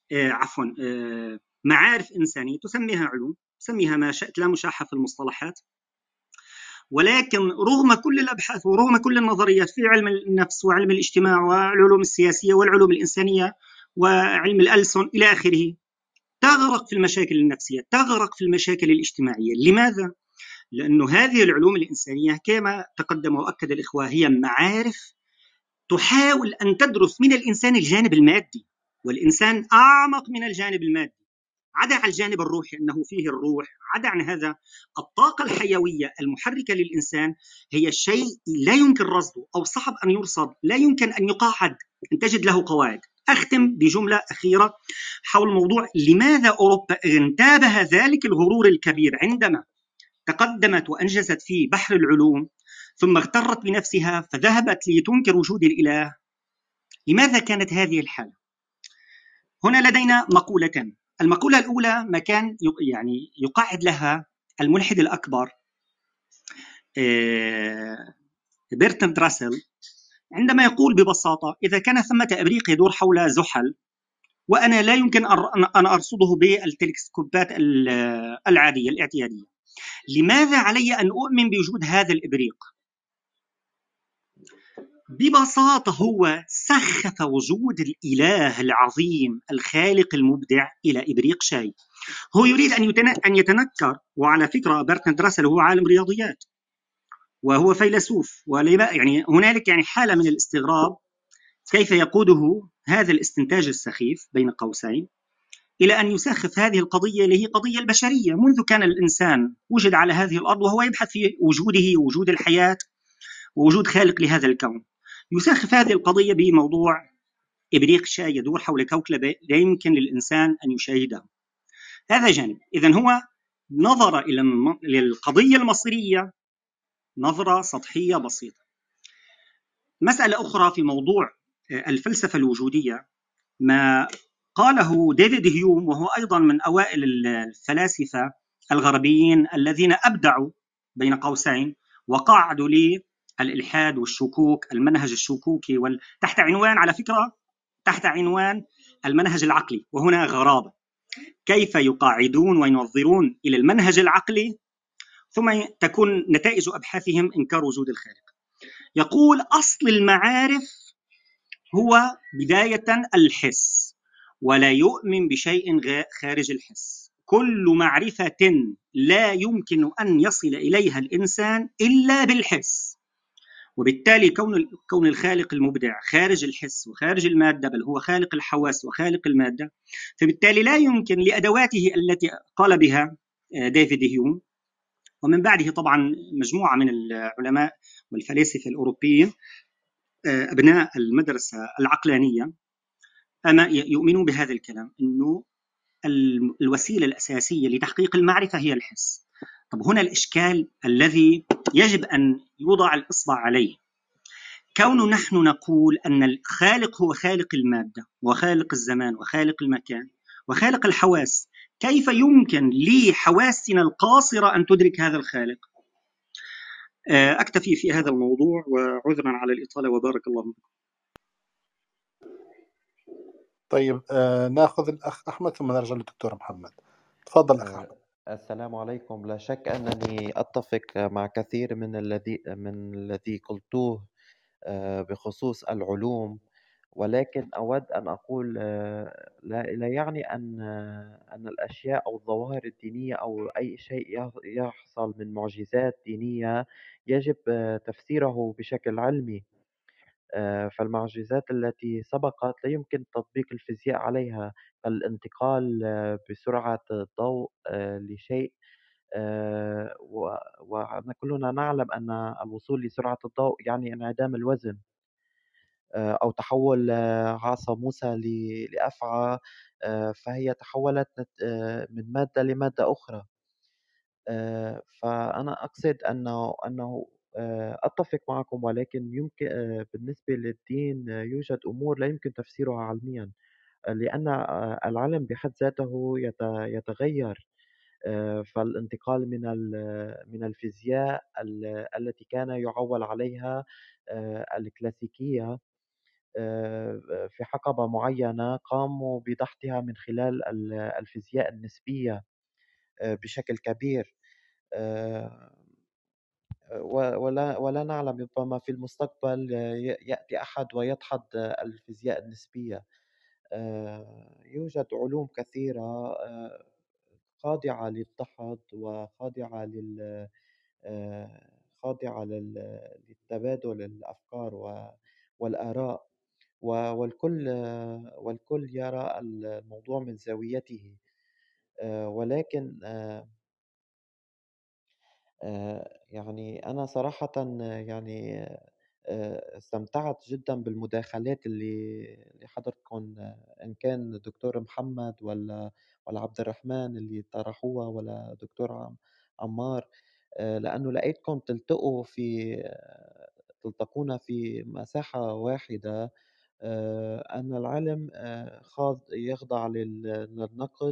معارف إنسانية، تسميها علوم، تسميها ما شئت، لا مشاحة في المصطلحات، ولكن رغم كل الأبحاث ورغم كل النظريات في علم النفس وعلم الاجتماع والعلوم السياسية والعلوم الإنسانية وعلم الألسن إلى آخره، تغرق في المشاكل النفسية، تغرق في المشاكل الاجتماعية. لماذا؟ لأنه هذه العلوم الإنسانية كما تقدم وأكد الإخوة هي معارف تحاول أن تدرس من الإنسان الجانب المادي، والإنسان أعمق من الجانب المادي. عدا عن الجانب الروحي أنه فيه الروح، عدا عن هذا الطاقة الحيوية المحركة للإنسان هي شيء لا يمكن رصده أو صعب أن يرصد، لا يمكن أن يقاعد، أن تجد له قواعد. أختم بجملة أخيرة حول موضوع لماذا أوروبا انتابها ذلك الغرور الكبير عندما تقدمت وأنجزت في بحر العلوم، ثم اغترت بنفسها فذهبت لتنكر وجود الإله. لماذا كانت هذه الحالة؟ هنا لدينا مقولتان. المقولة الأولى ما كان يعني يقعد لها الملحد الأكبر برتراند راسل، عندما يقول ببساطة إذا كان ثمة إبريق يدور حول زحل وأنا لا يمكن أن أرصده بالتلسكوبات العادية الاعتيادية، لماذا علي أن أؤمن بوجود هذا الإبريق؟ ببساطة هو سخف وجود الإله العظيم الخالق المبدع إلى إبريق شاي. هو يريد أن يتنكر. وعلى فكرة برتراند راسل هو عالم رياضيات وهو فيلسوف، يعني هنالك يعني حالة من الاستغراب كيف يقوده هذا الاستنتاج السخيف بين قوسين إلى أن يسخف هذه القضية اللي هي قضية البشرية. منذ كان الإنسان وجد على هذه الأرض وهو يبحث في وجوده ووجود الحياة ووجود خالق لهذا الكون، يسخف هذه القضية بموضوع إبريق شاي يدور حول كوكب لا يمكن للإنسان أن يشاهده. هذا جانب. إذن هو نظر إلى القضية المصيرية نظرة سطحية بسيطة. مسألة أخرى في موضوع الفلسفة الوجودية ما قاله ديفيد هيوم، وهو أيضا من أوائل الفلاسفة الغربيين الذين أبدعوا بين قوسين وقاعدوا للإلحاد والشكوك، المنهج الشكوكي، تحت عنوان، على فكرة، تحت عنوان المنهج العقلي. وهنا غرابة، كيف يقاعدون وينظرون إلى المنهج العقلي ثم تكون نتائج أبحاثهم إنكار وجود الخالق. يقول أصل المعارف هو بداية الحس، ولا يؤمن بشيء خارج الحس. كل معرفة لا يمكن أن يصل إليها الإنسان إلا بالحس، وبالتالي كون الخالق المبدع خارج الحس وخارج المادة، بل هو خالق الحواس وخالق المادة، فبالتالي لا يمكن لأدواته التي قال بها ديفيد هيوم ومن بعده طبعا مجموعة من العلماء والفلاسفة الأوروبيين أبناء المدرسة العقلانية، أما يؤمنون بهذا الكلام، أنه الوسيلة الأساسية لتحقيق المعرفة هي الحس. طب هنا الإشكال الذي يجب أن يوضع الإصبع عليه، كون نحن نقول أن الخالق هو خالق المادة وخالق الزمان وخالق المكان وخالق الحواس، كيف يمكن لحواسنا القاصرة أن تدرك هذا الخالق؟ أكتفي في هذا الموضوع وعذرا على الإطالة وبارك الله فيكم. طيب ناخذ الأخ أحمد ثم نرجع للدكتور محمد. تفضل أخ أحمد. السلام عليكم. لا شك أنني أتفق مع كثير من الذي قلتوه بخصوص العلوم، ولكن أود أن أقول لا يعني أن الأشياء أو الظواهر الدينية أو أي شيء يحصل من معجزات دينية يجب تفسيره بشكل علمي. فالمعجزات التي سبقت لا يمكن تطبيق الفيزياء عليها، فالانتقال بسرعة الضوء لشيء، وكلنا نعلم أن الوصول لسرعة الضوء يعني انعدام الوزن، أو تحول عصا موسى لأفعى، فهي تحولت من مادة لمادة أخرى. فأنا أقصد أنه أتفق معكم، ولكن يمكن بالنسبة للدين يوجد أمور لا يمكن تفسيرها علميا، لأن العلم بحد ذاته يتغير. فالانتقال من الفيزياء التي كان يعول عليها الكلاسيكية في حقبة معينة قاموا بدحضها من خلال الفيزياء النسبية بشكل كبير. ولا نعلم، ربما في المستقبل يأتي أحد ويدحض الفيزياء النسبية. يوجد علوم كثيرة خاضعة للدحض وخاضعة خاضعة للتبادل الأفكار والآراء، والكل يرى الموضوع من زاويته. ولكن يعني أنا صراحة يعني استمتعت جدا بالمداخلات اللي حضرتكم، إن كان الدكتور محمد ولا عبد الرحمن اللي طرحوها، ولا دكتور عمار، لأنه لقيتكم تلتقون في مساحة واحدة، أن العلم يخضع للنقد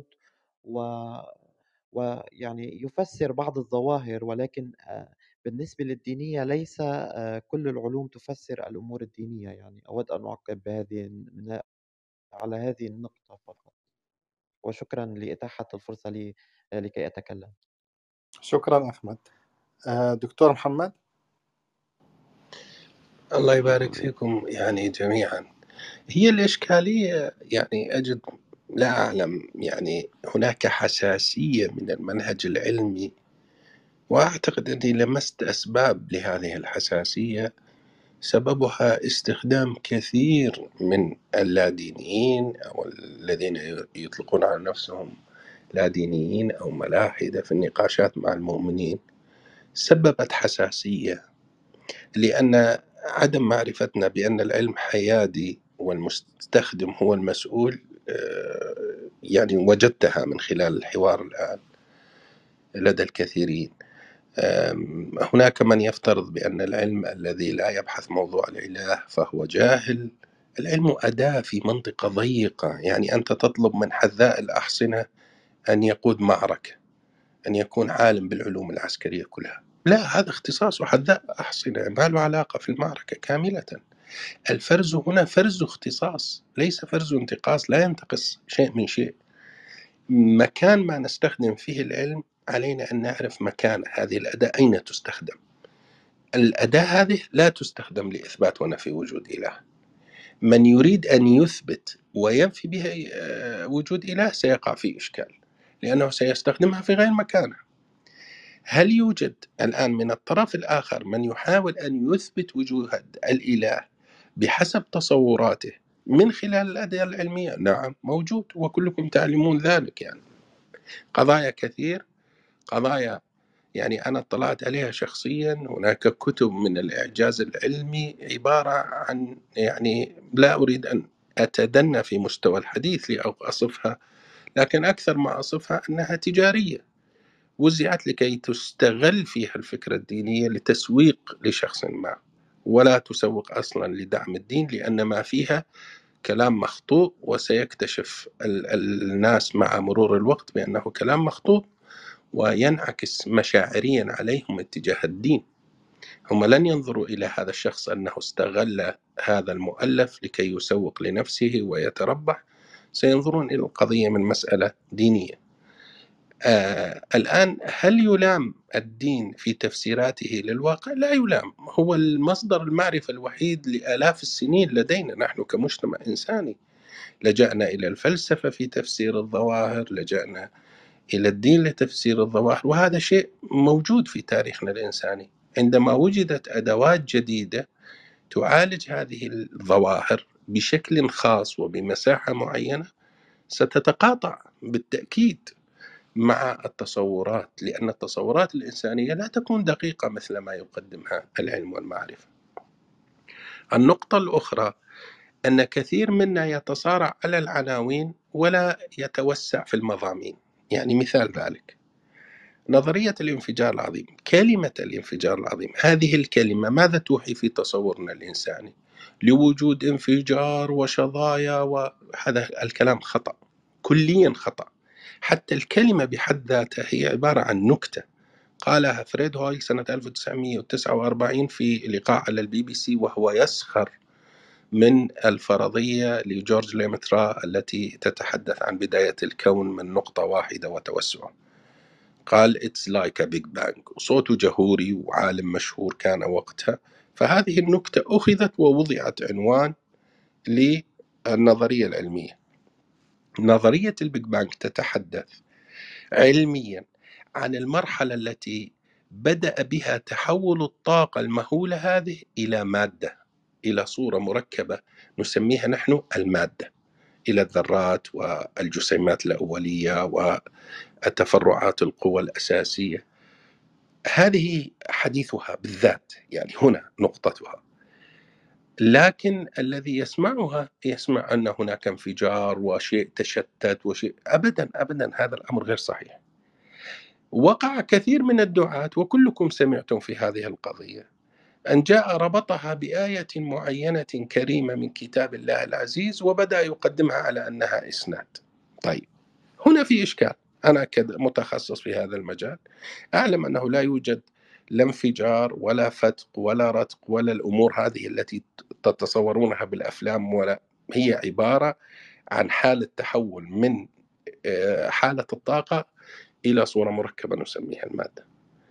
ويعني يفسر بعض الظواهر، ولكن بالنسبة للدينية ليس كل العلوم تفسر الأمور الدينية. يعني أود أن أعقب على هذه النقطة فقط، وشكرا لإتاحة الفرصة لي لكي أتكلم. شكرا أحمد. دكتور محمد. الله يبارك فيكم يعني جميعا. هي الإشكالية يعني أجد لا أعلم، يعني هناك حساسية من المنهج العلمي، وأعتقد أني لمست أسباب لهذه الحساسية. سببها استخدام كثير من اللادينيين أو الذين يطلقون على نفسهم لادينيين أو ملاحدة في النقاشات مع المؤمنين، سببت حساسية، لأن عدم معرفتنا بأن العلم حيادي والمستخدم هو المسؤول يعني وجدتها من خلال الحوار الآن لدى الكثيرين. هناك من يفترض بأن العلم الذي لا يبحث موضوع الإله فهو جاهل. العلم أداة في منطقة ضيقة، يعني أنت تطلب من حذاء الأحصنة أن يقود معركة، أن يكون عالم بالعلوم العسكرية كلها، لا، هذا اختصاصه حذاء أحصنة، ما له علاقة في المعركة كاملة. الفرز هنا فرز اختصاص، ليس فرز انتقاص، لا ينتقص شيء من شيء. مكان ما نستخدم فيه العلم علينا أن نعرف مكان هذه الأداة أين تستخدم. الأداة هذه لا تستخدم لإثبات ونفي وجود إله. من يريد أن يثبت وينفي بها وجود إله سيقع في إشكال، لأنه سيستخدمها في غير مكانها. هل يوجد الآن من الطرف الآخر من يحاول أن يثبت وجود الإله بحسب تصوراته من خلال الأدلة العلمية؟ نعم موجود، وكلكم تعلمون ذلك. يعني قضايا كثير، قضايا يعني أنا اطلعت عليها شخصيا. هناك كتب من الإعجاز العلمي عبارة عن، يعني لا أريد أن أتدنى في مستوى الحديث لأصفها، لكن أكثر ما أصفها أنها تجارية، وزعت لكي تستغل فيها الفكرة الدينية لتسويق لشخص ما، ولا تسوق أصلا لدعم الدين، لأن ما فيها كلام مخطوط، وسيكتشف الناس مع مرور الوقت بأنه كلام مخطوط وينعكس مشاعريا عليهم اتجاه الدين. هم لن ينظروا إلى هذا الشخص أنه استغل هذا المؤلف لكي يسوق لنفسه ويتربح، سينظرون إلى القضية من مسألة دينية. الآن هل يلام الدين في تفسيراته للواقع؟ لا يلام، هو المصدر المعرفة الوحيد لآلاف السنين لدينا نحن كمجتمع إنساني. لجأنا إلى الفلسفة في تفسير الظواهر، لجأنا إلى الدين لتفسير الظواهر، وهذا شيء موجود في تاريخنا الإنساني. عندما وجدت أدوات جديدة تعالج هذه الظواهر بشكل خاص وبمساحة معينة، ستتقاطع بالتأكيد مع التصورات، لأن التصورات الإنسانية لا تكون دقيقة مثل ما يقدمها العلم والمعرفة. النقطة الأخرى أن كثير منا يتصارع على العناوين ولا يتوسع في المضامين. يعني مثال ذلك نظرية الانفجار العظيم. كلمة الانفجار العظيم، هذه الكلمة ماذا توحي في تصورنا الإنساني؟ لوجود انفجار وشظايا، وهذا الكلام خطأ، كليا خطأ. حتى الكلمة بحد ذاتها هي عبارة عن نكتة قالها فريد هويل سنة 1949 في لقاء على الBBC، وهو يسخر من الفرضية لجورج ليمترا التي تتحدث عن بداية الكون من نقطة واحدة وتوسعه. قال It's like a big bang، وصوته جهوري وعالم مشهور كان وقتها. فهذه النكتة أخذت ووضعت عنوان للنظرية العلمية. نظرية البيج بانج تتحدث علميا عن المرحلة التي بدأ بها تحول الطاقة المهولة هذه إلى مادة، إلى صورة مركبة نسميها نحن المادة، إلى الذرات والجسيمات الأولية وتفرعات القوى الأساسية. هذه حديثها بالذات، يعني هنا نقطتها. لكن الذي يسمعها يسمع أن هناك انفجار وشيء تشتت وشيء. أبدا أبدا، هذا الأمر غير صحيح. وقع كثير من الدعاة، وكلكم سمعتم في هذه القضية، أن جاء ربطها بآية معينة كريمة من كتاب الله العزيز وبدأ يقدمها على أنها إسناد. طيب، هنا في إشكال. أنا كمتخصص في هذا المجال أعلم أنه لا يوجد لا انفجار ولا فتق ولا رتق ولا الأمور هذه التي تتصورونها بالأفلام، ولا هي عبارة عن حالة تحول من حالة الطاقة إلى صورة مركبة نسميها المادة.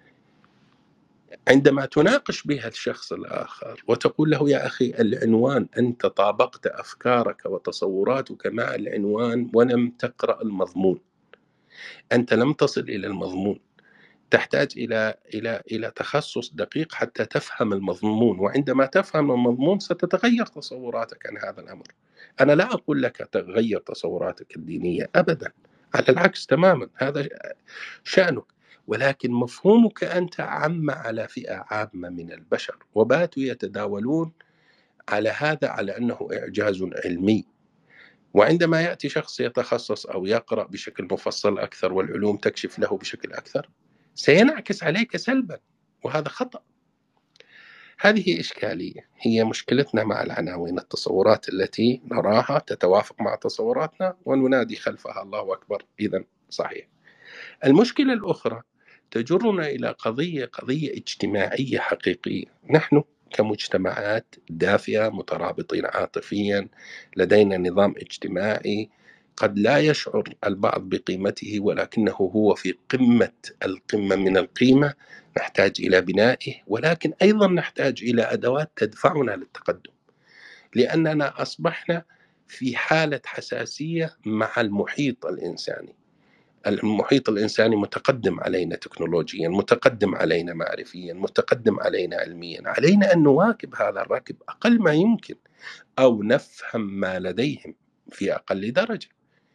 عندما تناقش بها الشخص الآخر وتقول له يا أخي العنوان، أنت طابقت أفكارك وتصوراتك مع العنوان ولم تقرأ المضمون، أنت لم تصل إلى المضمون، تحتاج إلى تخصص دقيق حتى تفهم المضمون، وعندما تفهم المضمون ستتغير تصوراتك عن هذا الأمر. أنا لا أقول لك تغير تصوراتك الدينية أبدا، على العكس تماما، هذا شأنك، ولكن مفهومك أنت عم على فئة عامة من البشر، وباتوا يتداولون على هذا على أنه إعجاز علمي. وعندما يأتي شخص يتخصص أو يقرأ بشكل مفصل أكثر والعلوم تكشف له بشكل أكثر، سينعكس عليك سلبا، وهذا خطأ. هذه إشكالية، هي مشكلتنا مع العناوين. التصورات التي نراها تتوافق مع تصوراتنا وننادي خلفها الله أكبر، إذن صحيح. المشكلة الأخرى تجرنا إلى قضية اجتماعية حقيقية. نحن كمجتمعات دافئة مترابطين عاطفيا، لدينا نظام اجتماعي قد لا يشعر البعض بقيمته ولكنه هو في القمة من القيمة. نحتاج إلى بنائه، ولكن أيضا نحتاج إلى أدوات تدفعنا للتقدم، لأننا أصبحنا في حالة حساسية مع المحيط الإنساني. المحيط الإنساني متقدم علينا تكنولوجيا، متقدم علينا معرفيا، متقدم علينا علميا. علينا أن نواكب هذا الركب أقل ما يمكن، أو نفهم ما لديهم في أقل درجة.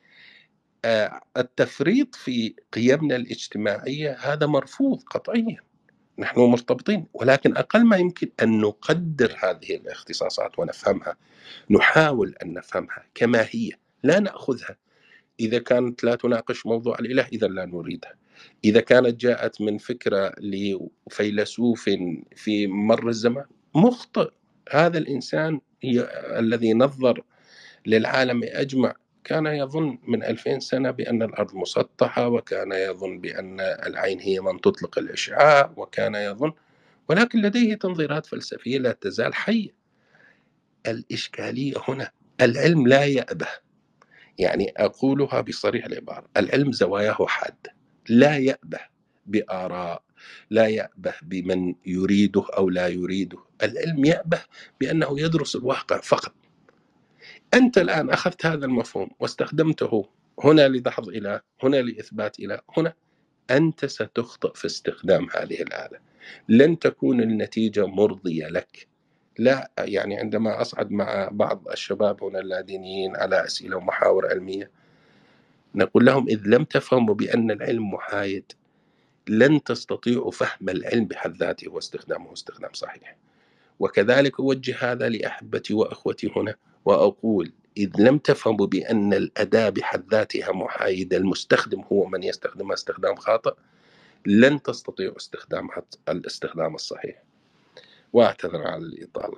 التفريط في قيمنا الاجتماعية هذا مرفوض قطعيا، نحن مرتبطين، ولكن أقل ما يمكن أن نقدر هذه الاختصاصات ونفهمها، نحاول أن نفهمها كما هي، لا نأخذها إذا كانت لا تناقش موضوع الإله إذا لا نريدها. إذا كانت جاءت من فكرة لفيلسوف في مر الزمان مخطئ. هذا الإنسان الذي نظر للعالم أجمع كان يظن من 2000 سنة بأن الأرض مسطحة، وكان يظن بأن العين هي من تطلق الإشعاع، وكان يظن، ولكن لديه تنظيرات فلسفية لا تزال حية. الإشكالية هنا العلم لا يأبه، يعني أقولها بصريح العبارة، العلم زواياه حادة، لا يأبه بآراء، لا يأبه بمن يريده أو لا يريده. العلم يأبه بأنه يدرس الواقع فقط. أنت الآن أخذت هذا المفهوم واستخدمته هنا لدحض إله، هنا لإثبات إله، هنا أنت ستخطئ في استخدام هذه الآلة، لن تكون النتيجة مرضية لك. لا، يعني عندما أصعد مع بعض الشباب هنا اللادينيين على أسئلة ومحاور علمية، نقول لهم إذ لم تفهموا بأن العلم محايد لن تستطيعوا فهم العلم بحد ذاته واستخدامه استخدام صحيح. وكذلك أوجه هذا لأحبتي وأخوتي هنا وأقول إذ لم تفهموا بأن الأداة بحد ذاتها محايدة، المستخدم هو من يستخدمها استخدام خاطئ، لن تستطيعوا استخدامها الاستخدام الصحيح. وأعتذر على الإطالة.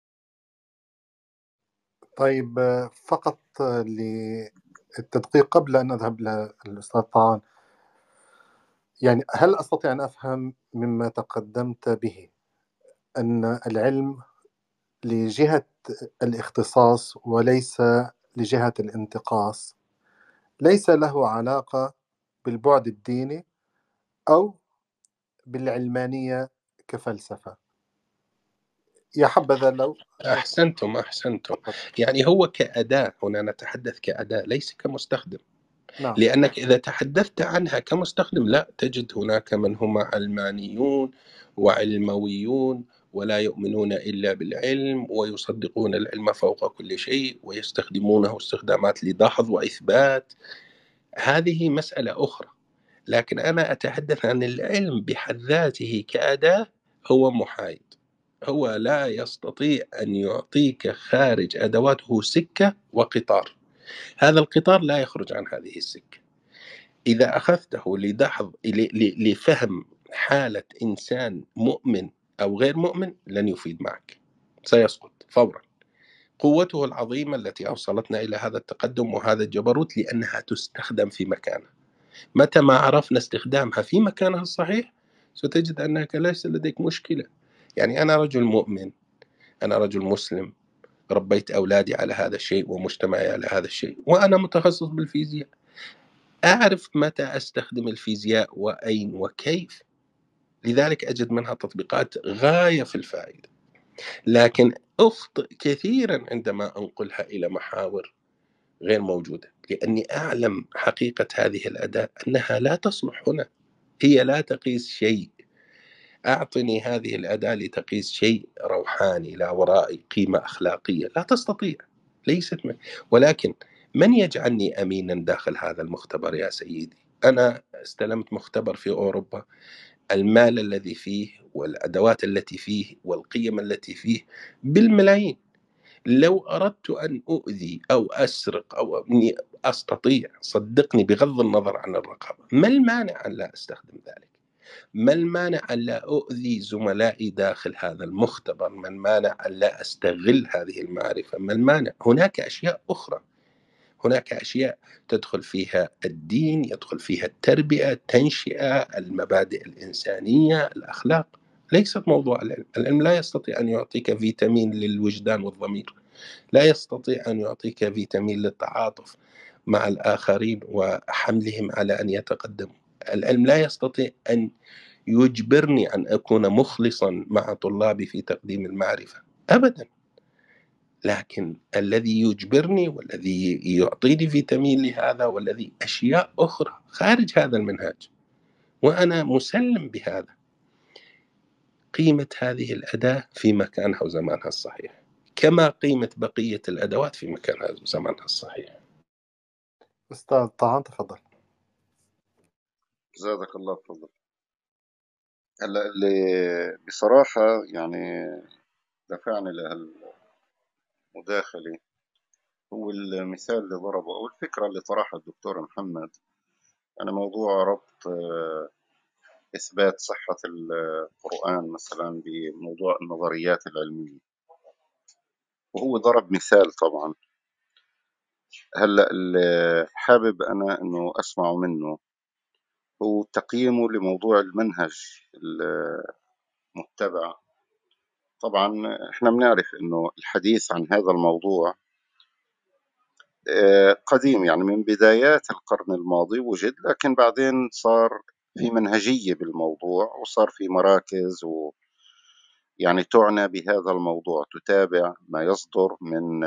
طيب فقط للتدقيق قبل أن أذهب للأستاذ طعان، يعني هل أستطيع أن أفهم مما تقدمت به أن العلم لجهة الاختصاص وليس لجهة الانتقاص، ليس له علاقة بالبعد الديني أو بالعلمانية كفلسفة؟ يا حبذا لو أحسنتم. تفضل. يعني هو كأداة، هنا نتحدث كأداة ليس كمستخدم. نعم. لأنك إذا تحدثت عنها كمستخدم لا تجد هناك من هم علمانيون وعلمويون ولا يؤمنون إلا بالعلم ويصدقون العلم فوق كل شيء ويستخدمونه استخدامات لدحض وإثبات. هذه مسألة أخرى. لكن أنا أتحدث عن العلم بحد ذاته كأداة. هو محايد، هو لا يستطيع أن يعطيك خارج أدواته سكة وقطار. هذا القطار لا يخرج عن هذه السكة. إذا أخذته لدحض لفهم حالة إنسان مؤمن أو غير مؤمن لن يفيد معك، سيسقط فورا. قوته العظيمة التي أوصلتنا إلى هذا التقدم وهذا الجبروت لأنها تستخدم في مكانها. متى ما عرفنا استخدامها في مكانها الصحيح ستجد أنك ليس لديك مشكلة. يعني أنا رجل مؤمن، أنا رجل مسلم، ربيت أولادي على هذا الشيء ومجتمعي على هذا الشيء، وأنا متخصص بالفيزياء، أعرف متى أستخدم الفيزياء وأين وكيف، لذلك أجد منها تطبيقات غاية في الفائدة. لكن أخطئ كثيرا عندما أنقلها إلى محاور غير موجودة، لأني أعلم حقيقة هذه الأداة أنها لا تصلح هنا، هي لا تقيس شيء. أعطني هذه الأداة لتقيس شيء روحاني لا ورائي قيمة أخلاقية، لا تستطيع، ليست ولكن من يجعلني أمينا داخل هذا المختبر يا سيدي؟ أنا استلمت مختبر في أوروبا، المال الذي فيه والأدوات التي فيه والقيم التي فيه بالملايين. لو أردت أن أؤذي أو أسرق أو أني أستطيع، صدقني بغض النظر عن الرقابة، ما المانع أن لا أستخدم ذلك؟ ما المانع أن لا أؤذي زملائي داخل هذا المختبر؟ ما المانع أن لا أستغل هذه المعرفة؟ ما المانع؟ هناك أشياء أخرى، هناك أشياء تدخل فيها الدين، يدخل فيها التربية، التنشئة، المبادئ الإنسانية، الأخلاق، ليست موضوع العلم. العلم لا يستطيع أن يعطيك فيتامين للوجدان والضمير، لا يستطيع أن يعطيك فيتامين للتعاطف مع الآخرين وحملهم على أن يتقدموا. العلم لا يستطيع أن يجبرني أن أكون مخلصا مع طلابي في تقديم المعرفة أبدا. لكن الذي يجبرني والذي يعطيني فيتامين لهذا والذي أشياء أخرى خارج هذا المنهاج، وأنا مسلم بهذا. قيمة هذه الأداة في مكانها وزمانها الصحيح، كما قيمة بقية الأدوات في مكانها وزمانها الصحيح. أستاذ طعان تفضل. زادك الله فضل. هلا اللي بصراحة يعني دفعني لهالمداخلة هو المثال اللي ضربه أو الفكرة اللي طرحها الدكتور محمد، يعني موضوع ربط إثبات صحة القرآن مثلا بموضوع النظريات العلمية، وهو ضرب مثال. طبعا هلأ اللي حابب أنا أنه أسمع منه هو تقييمه لموضوع المنهج المتبع. طبعا احنا بنعرف أنه الحديث عن هذا الموضوع قديم، يعني من بدايات القرن الماضي وجد، لكن بعدين صار في منهجية بالموضوع، وصار في مراكز يعني تعنى بهذا الموضوع، تتابع ما يصدر من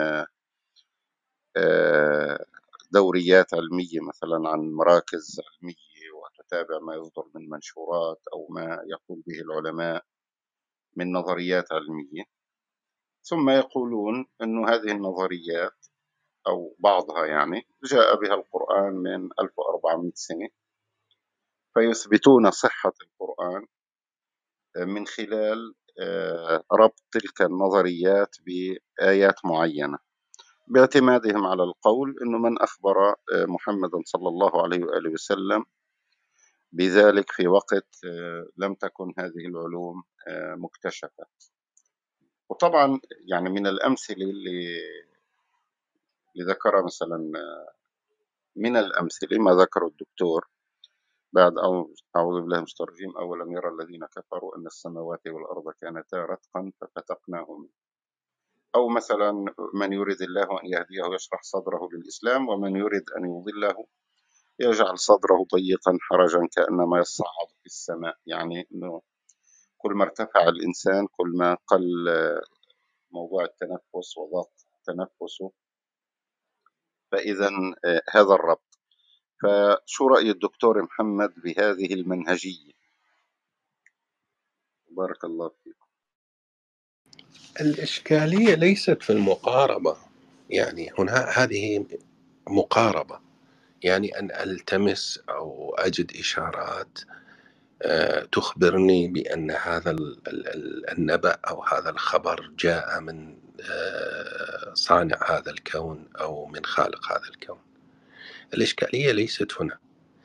دوريات علمية مثلا عن مراكز علمية، وتتابع ما يصدر من منشورات أو ما يقول به العلماء من نظريات علمية، ثم يقولون أن هذه النظريات أو بعضها يعني جاء بها القرآن من 1400 سنة، فيثبتون صحة القرآن من خلال ربط تلك النظريات بآيات معينة، باعتمادهم على القول أنه من أخبر محمدا صلى الله عليه وآله وسلم بذلك في وقت لم تكن هذه العلوم مكتشفة. وطبعا يعني من الأمثلة اللي ذكرها مثلا، من الأمثلة ما ذكره الدكتور بعد أعوذ بالله من الشيطان الرجيم: أولم يرى الذين كفروا أن السماوات والأرض كانتا رتقا ففتقناهما. أو مثلا من يريد الله أن يهديه يشرح صدره للإسلام، ومن يريد أن يضله يجعل صدره ضيقا حرجا كأنما يصعد في السماء. يعني أنه كل ما ارتفع الإنسان كل ما قل موضوع التنفس وضغط تنفسه. فإذا هذا الربط. فشو رأي الدكتور محمد بهذه المنهجية؟ بارك الله فيك. الإشكالية ليست في المقاربة، يعني هنا هذه مقاربة، يعني أن ألتمس أو أجد إشارات تخبرني بأن هذا النبأ أو هذا الخبر جاء من صانع هذا الكون أو من خالق هذا الكون. الإشكالية ليست هنا،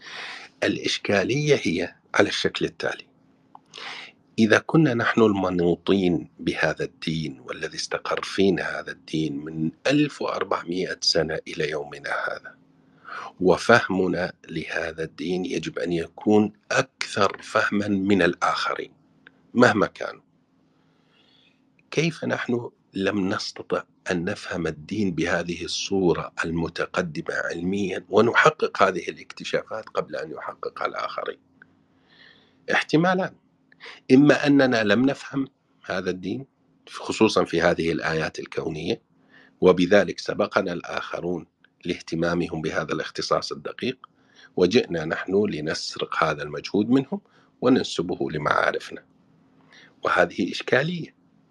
الإشكالية هي على الشكل التالي: إذا كنا نحن المنوطين بهذا الدين والذي استقر فينا هذا الدين من 1400 سنة إلى يومنا هذا، وفهمنا لهذا الدين يجب أن يكون أكثر فهما من الآخرين مهما كانوا، كيف نحن لم نستطع أن نفهم الدين بهذه الصورة المتقدمة علميا ونحقق هذه الاكتشافات قبل أن يحققها الآخرين؟ احتمالان: إما أننا لم نفهم هذا الدين خصوصا في هذه الآيات الكونية، وبذلك سبقنا الآخرون لاهتمامهم بهذا الاختصاص الدقيق، وجئنا نحن لنسرق هذا المجهود منهم وننسبه لمعارفنا، وهذه إشكالية.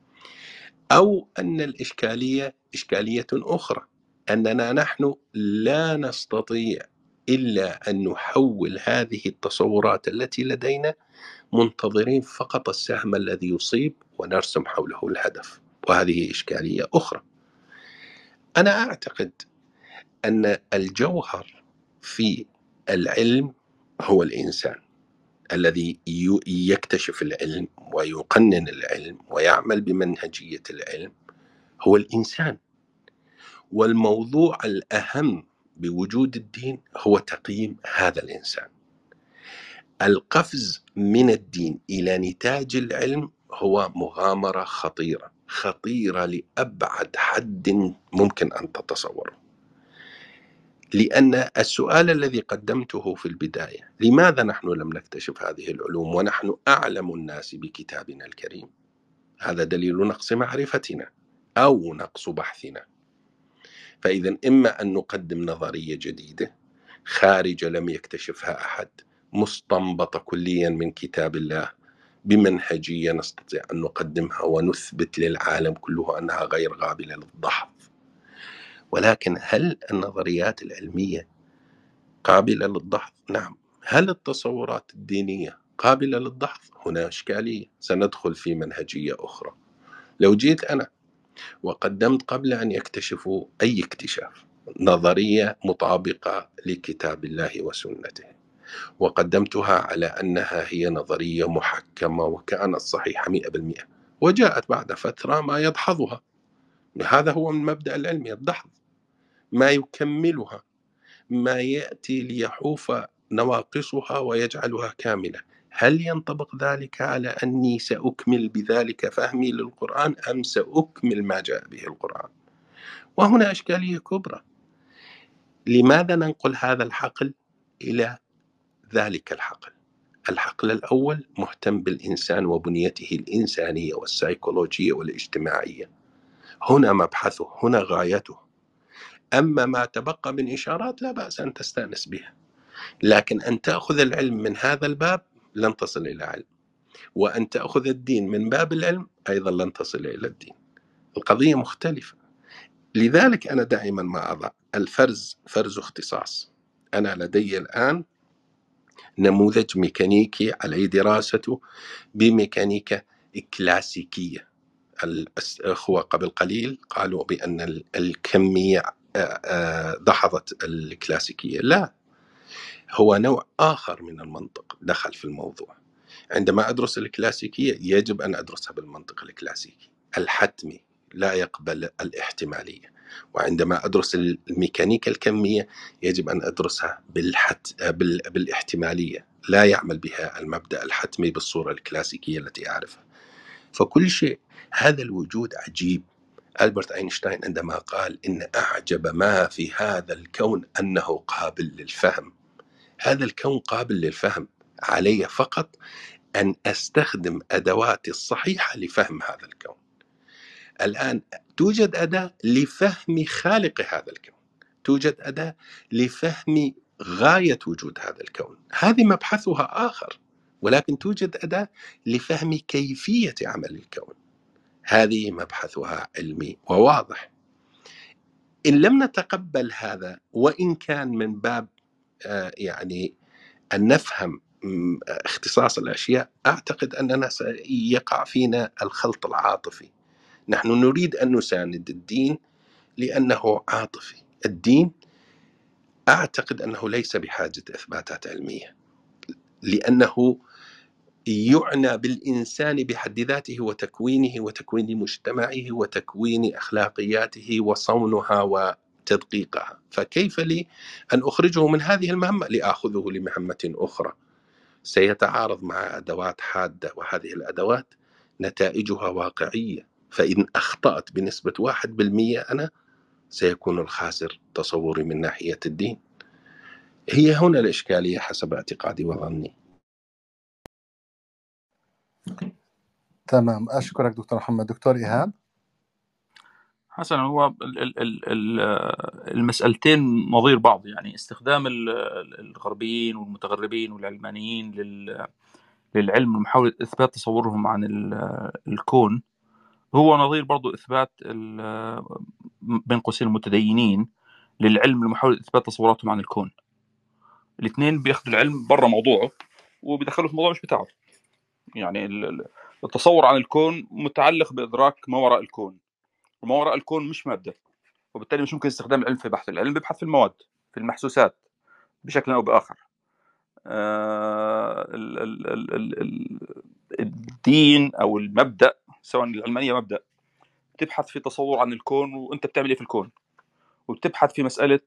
أو أن الإشكالية إشكالية أخرى، أننا نحن لا نستطيع إلا أن نحول هذه التصورات التي لدينا منتظرين فقط السهم الذي يصيب ونرسم حوله الهدف، وهذه إشكالية أخرى. أنا أعتقد أن الجوهر في العلم هو الإنسان الذي يكتشف العلم ويقنن العلم ويعمل بمنهجية العلم، هو الإنسان. والموضوع الأهم بوجود الدين هو تقييم هذا الإنسان. القفز من الدين إلى نتاج العلم هو مغامرة خطيرة لأبعد حد ممكن أن تتصوره، لأن السؤال الذي قدمته في البداية: لماذا نحن لم نكتشف هذه العلوم ونحن أعلم الناس بكتابنا الكريم؟ هذا دليل نقص معرفتنا أو نقص بحثنا. فإذا إما أن نقدم نظرية جديدة خارجة لم يكتشفها أحد، مستنبطة كليا من كتاب الله بمنهجية نستطيع أن نقدمها ونثبت للعالم كله أنها غير قابلة للدحض. ولكن هل النظريات العلمية قابلة للدحض؟ نعم. هل التصورات الدينية قابلة للدحض؟ هنا إشكالية، سندخل في منهجية أخرى. لو جيت أنا وقدمت قبل أن يكتشفوا أي اكتشاف نظرية مطابقة لكتاب الله وسنته، وقدمتها على أنها هي نظرية محكمة وكانت صحيحة 100%. وجاءت بعد فترة ما يدحضها. هذا هو من مبدأ العلم، الدحض، ما يكملها، ما يأتي ليحوف نواقصها ويجعلها كاملة. هل ينطبق ذلك على أني سأكمل بذلك فهمي للقرآن أم سأكمل ما جاء به القرآن؟ وهنا إشكالية كبرى. لماذا ننقل هذا الحقل إلى ذلك الحقل؟ الحقل الأول مهتم بالإنسان وبنيته الإنسانية والسيكولوجية والاجتماعية، هنا مبحثه، هنا غايته. أما ما تبقى من إشارات لا بأس أن تستأنس بها، لكن أن تأخذ العلم من هذا الباب لن تصل إلى علم، وأن تأخذ الدين من باب العلم أيضا لن تصل إلى الدين. القضية مختلفة. لذلك أنا دائما ما أضع الفرز فرز اختصاص. أنا لدي الآن نموذج ميكانيكي علي دراسته بميكانيكا كلاسيكية. الأخوة قبل قليل قالوا بأن الكمية دحضت الكلاسيكية. لا، هو نوع آخر من المنطق دخل في الموضوع. عندما أدرس الكلاسيكية يجب أن أدرسها بالمنطق الكلاسيكي الحتمي، لا يقبل الاحتمالية. وعندما أدرس الميكانيكا الكمية يجب أن أدرسها بالاحتمالية، لا يعمل بها المبدأ الحتمي بالصورة الكلاسيكية التي أعرفها. فكل شيء، هذا الوجود عجيب. ألبرت أينشتاين عندما قال إن أعجب ما في هذا الكون أنه قابل للفهم. هذا الكون قابل للفهم، علي فقط أن أستخدم أدواتي الصحيحة لفهم هذا الكون. الآن توجد أداة لفهم خالق هذا الكون، توجد أداة لفهم غاية وجود هذا الكون، هذه مبحثها آخر. ولكن توجد أداة لفهم كيفية عمل الكون، هذه مبحثها علمي وواضح. إن لم نتقبل هذا، وإن كان من باب يعني أن نفهم اختصاص الأشياء، أعتقد أننا سيقع فينا الخلط العاطفي. نحن نريد أن نساند الدين لأنه عاطفي. الدين أعتقد أنه ليس بحاجة إثباتات علمية، لأنه يعنى بالإنسان بحد ذاته وتكوينه وتكوين مجتمعه وتكوين أخلاقياته وصونها وتدقيقها. فكيف لي أن أخرجه من هذه المهمة لأخذه لمهمة أخرى سيتعارض مع أدوات حادة، وهذه الأدوات نتائجها واقعية. فإن أخطأت بنسبة 1% أنا سيكون الخاسر تصوري من ناحية الدين. هي هنا الإشكالية حسب اعتقادي وظني. تمام، أشكرك دكتور محمد. دكتور إيهاب. حسنا، هو المسألتين نظير بعض. يعني استخدام الغربيين والمتغربين والعلمانيين للعلم ومحاولة إثبات تصورهم عن الكون هو نظير برضو إثبات بين قوسين المتدينين للعلم لمحاولة إثبات تصوراتهم عن الكون. الاثنين بياخدوا العلم برا موضوعه وبيدخلوا في موضوع مش بتاعه. يعني التصور عن الكون متعلق بإدراك ما وراء الكون، وما وراء الكون مش مادة، وبالتالي مش ممكن استخدام العلم في بحث. العلم بيبحث في المواد، في المحسوسات بشكل أو بآخر. الدين أو المبدأ، سواء العلمانية مبدأ، بتبحث في تصور عن الكون وأنت بتعمل إيه في الكون، وبتبحث في مسألة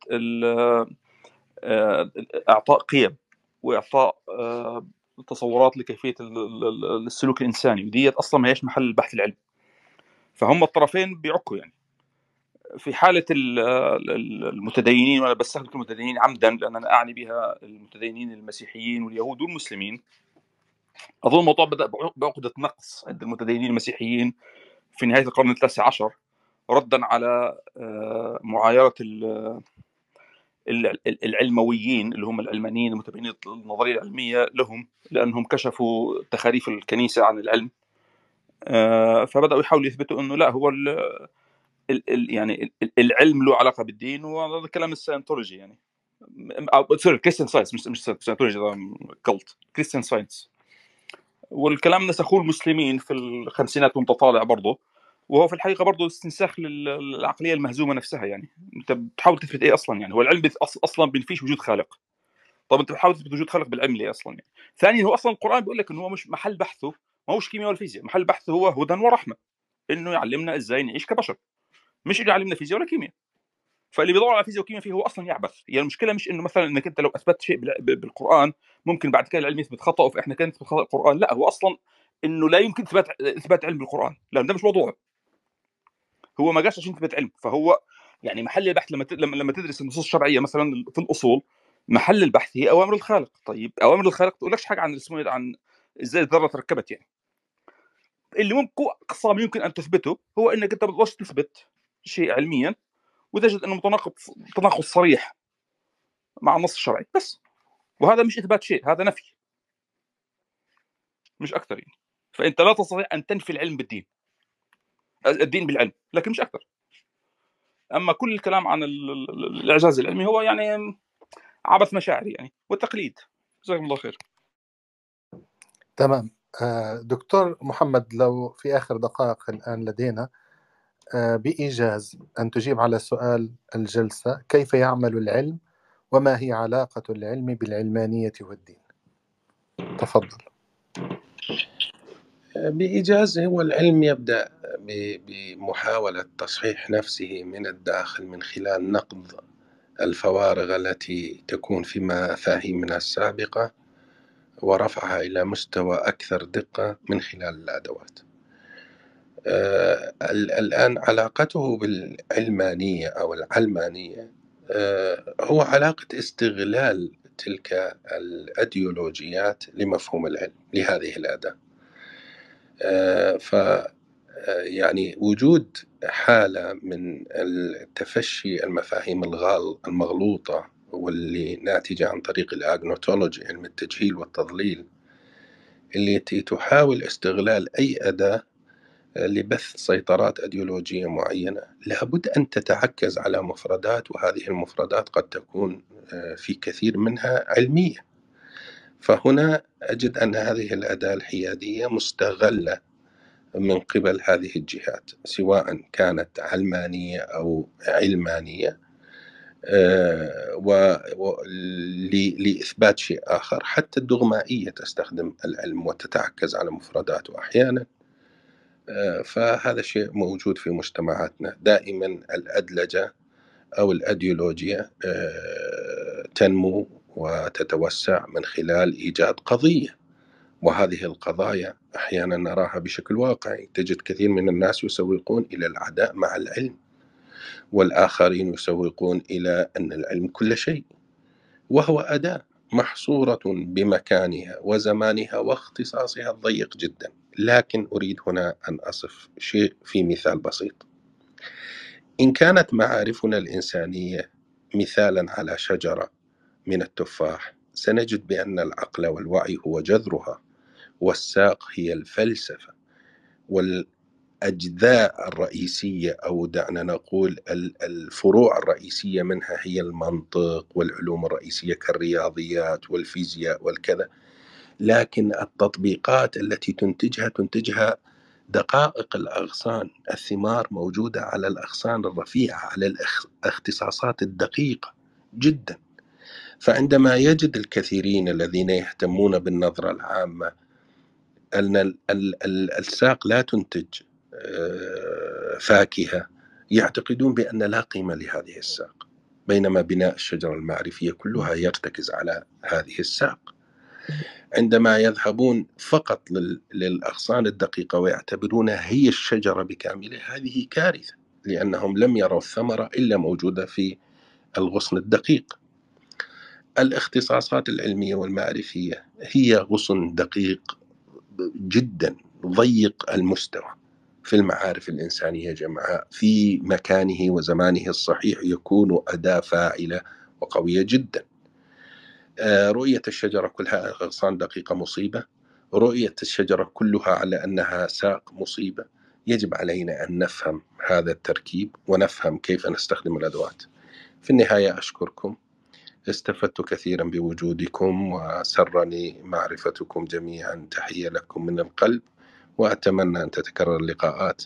إعطاء قيم وإعطاء تصورات لكيفية السلوك الإنساني، وديت أصلا ما هيش محل البحث العلمي. فهم الطرفين بيعكوا. يعني في حالة المتدينين، وأنا بستخدم المتدينين عمدا لأن أنا أعني بها المتدينين المسيحيين واليهود والمسلمين، أظن الموضوع بدأ بعقدة نقص عند المتدينين المسيحيين في نهاية القرن ال19، ردا على معايرة العلمويين اللي هم العلمانيين المتبنين النظرية العلمية لهم، لأنهم كشفوا تخاريف الكنيسة عن العلم. فبدأوا يحاولوا يثبتوا أنه لا، هو يعني العلم له علاقة بالدين. وهذا كلام الساينتولوجي، يعني سوري كريستيان ساينس، مش ساينتولوجي، كلت كريستيان ساينس. والكلام نسخوه المسلمين في الخمسينات وانت طالع برضه، وهو في الحقيقه برضه استنساخ للعقليه المهزومه نفسها. يعني انت بتحاول تثبت ايه اصلا؟ يعني هو العلم اصلا بينفيش وجود خالق. طب انت بتحاول تثبت وجود خالق بالعلم ليه اصلا؟ يعني ثانيا، هو اصلا القران بيقول لك انه هو مش محل بحثه، ما هوش كيمياء ولا فيزياء، محل بحثه هو هدى ورحمه، انه يعلمنا ازاي نعيش كبشر، مش انه يعلمنا فيزياء ولا كيمياء. فاللي بيدور على فيزياء وكيمياء فيه هو اصلا يعبث. يعني المشكله مش انه مثلا انك انت لو اثبتت شيء بالقران ممكن بعد كده العلم يثبت خطأه، فاحنا كان نثبت خطأ القران. لا، هو اصلا انه لا يمكن اثبات علم بالقران، لا ده مش موضوعه. هو ما جاش عشان يثبت علم. فهو يعني محل البحث لما تدرس النصوص الشرعيه مثلا في الاصول، محل البحث هي اوامر الخالق. طيب اوامر الخالق تقول لكش حاجه عن اسمه عن ازاي الذره تركبت. يعني اللي ممكن اقصى ما يمكن ان تثبته هو انك انت بتقدرش تثبت شيء علميا وتجد انه تناقض صريح مع النص الشرعي بس، وهذا مش اثبات شيء، هذا نفي مش اكثر. يعني فانت لا تستطيع ان تنفي العلم بالدين، الدين بالعلم، لكن مش اكثر. اما كل الكلام عن الاعجاز العلمي هو يعني عبث مشاعري يعني والتقليد. جزاكم الله خير. تمام. دكتور محمد، لو في آخر دقائق الآن لدينا بإيجاز أن تجيب على سؤال الجلسة: كيف يعمل العلم وما هي علاقة العلم بالعلمانية والدين؟ تفضل. بإيجاز، هو العلم يبدأ بمحاولة تصحيح نفسه من الداخل من خلال نقض الفوارغ التي تكون في مفاهيمنا السابقة ورفعها إلى مستوى أكثر دقة من خلال الأدوات. الآن علاقته بالعلمانية أو العلمانية هو علاقة استغلال تلك الأيديولوجيات لمفهوم العلم لهذه الأداة. يعني وجود حالة من التفشي المفاهيم المغلوطة واللي ناتجة عن طريق الأغنوتولوجي، علم التجهيل والتضليل، اللي تحاول استغلال أي أداة لبث سيطرات أيديولوجية معينة، لابد أن تتعكز على مفردات، وهذه المفردات قد تكون في كثير منها علمية. فهنا أجد أن هذه الأداة الحيادية مستغلة من قبل هذه الجهات، سواء كانت علمانية أو علمانية، لإثبات شيء آخر. حتى الدغمائية تستخدم العلم وتتعكز على مفرداته أحيانا. فهذا شيء موجود في مجتمعاتنا دائما. الأدلجة أو الأيديولوجيا تنمو وتتوسع من خلال إيجاد قضية، وهذه القضايا أحيانا نراها بشكل واقعي. تجد كثير من الناس يسوقون إلى العداء مع العلم، والآخرين يسوقون إلى أن العلم كل شيء، وهو أداة محصورة بمكانها وزمانها واختصاصها الضيق جدا. لكن أريد هنا أن أصف شيء في مثال بسيط. إن كانت معارفنا الإنسانية مثالا على شجرة من التفاح، سنجد بأن العقل والوعي هو جذرها، والساق هي الفلسفة، والأجزاء الرئيسية أو دعنا نقول الفروع الرئيسية منها هي المنطق والعلوم الرئيسية كالرياضيات والفيزياء والكذا. لكن التطبيقات التي تنتجها دقائق الأغصان، الثمار موجودة على الأغصان الرفيعة، على الاختصاصات الدقيقة جدا. فعندما يجد الكثيرين الذين يهتمون بالنظرة العامة أن الساق لا تنتج فاكهة، يعتقدون بأن لا قيمة لهذه الساق، بينما بناء الشجرة المعرفية كلها يرتكز على هذه الساق. عندما يذهبون فقط للأغصان الدقيقة ويعتبرونها هي الشجرة بكاملها، هذه كارثة، لأنهم لم يروا الثمرة إلا موجودة في الغصن الدقيق. الاختصاصات العلمية والمعرفية هي غصن دقيق جدا ضيق المستوى في المعارف الإنسانية جمعاء، في مكانه وزمانه الصحيح يكون أداة فاعلة وقوية جدا. رؤية الشجرة كلها أغصان دقيقة مصيبة، رؤية الشجرة كلها على أنها ساق مصيبة. يجب علينا أن نفهم هذا التركيب ونفهم كيف نستخدم الأدوات. في النهاية أشكركم، استفدت كثيرا بوجودكم وسرني معرفتكم جميعا. تحية لكم من القلب، وأتمنى أن تتكرر اللقاءات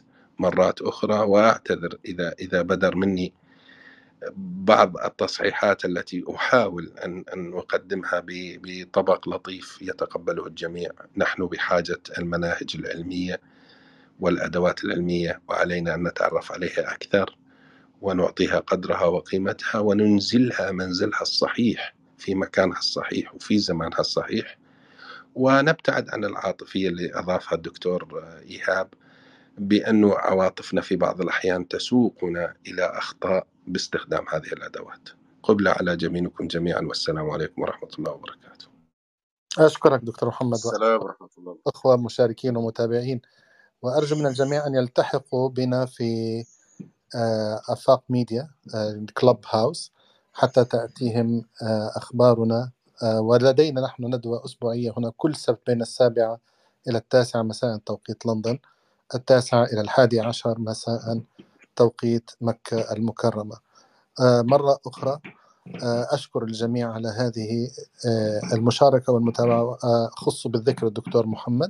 مرات أخرى، وأعتذر إذا بدر مني بعض التصحيحات التي أحاول أن أقدمها بطبق لطيف يتقبله الجميع. نحن بحاجة المناهج العلمية والأدوات العلمية، وعلينا أن نتعرف عليها أكثر ونعطيها قدرها وقيمتها وننزلها منزلها الصحيح في مكانها الصحيح وفي زمانها الصحيح، ونبتعد عن العاطفية اللي أضافها الدكتور إيهاب، بأنه عواطفنا في بعض الأحيان تسوقنا إلى أخطاء باستخدام هذه الأدوات. قبلة على جميعكم جميعا، والسلام عليكم ورحمة الله وبركاته. أشكرك دكتور محمد السلام ورحمة الله. أخوة مشاركين ومتابعين، وأرجو من الجميع أن يلتحقوا بنا في آفاق ميديا كلوب هاوس حتى تأتيهم أخبارنا. ولدينا نحن ندوة أسبوعية هنا كل سبت بين 7 إلى 9 مساء توقيت لندن، 9 إلى 11 مساء توقيت مكة المكرمة. مرة أخرى أشكر الجميع على هذه المشاركة والمتابعة، خص بالذكر الدكتور محمد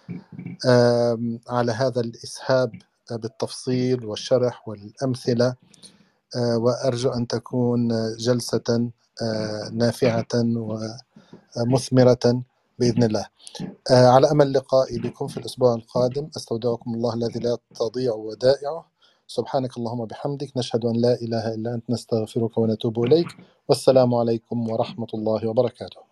على هذا الإسهاب بالتفصيل والشرح والأمثلة، وأرجو أن تكون جلسة نافعة ومثمرة بإذن الله. على أمل لقائي بكم في الأسبوع القادم. أستودعكم الله الذي لا تضيع ودائعه. سبحانك اللهم بحمدك، نشهد أن لا إله إلا أنت، نستغفرك ونتوب إليك. والسلام عليكم ورحمة الله وبركاته.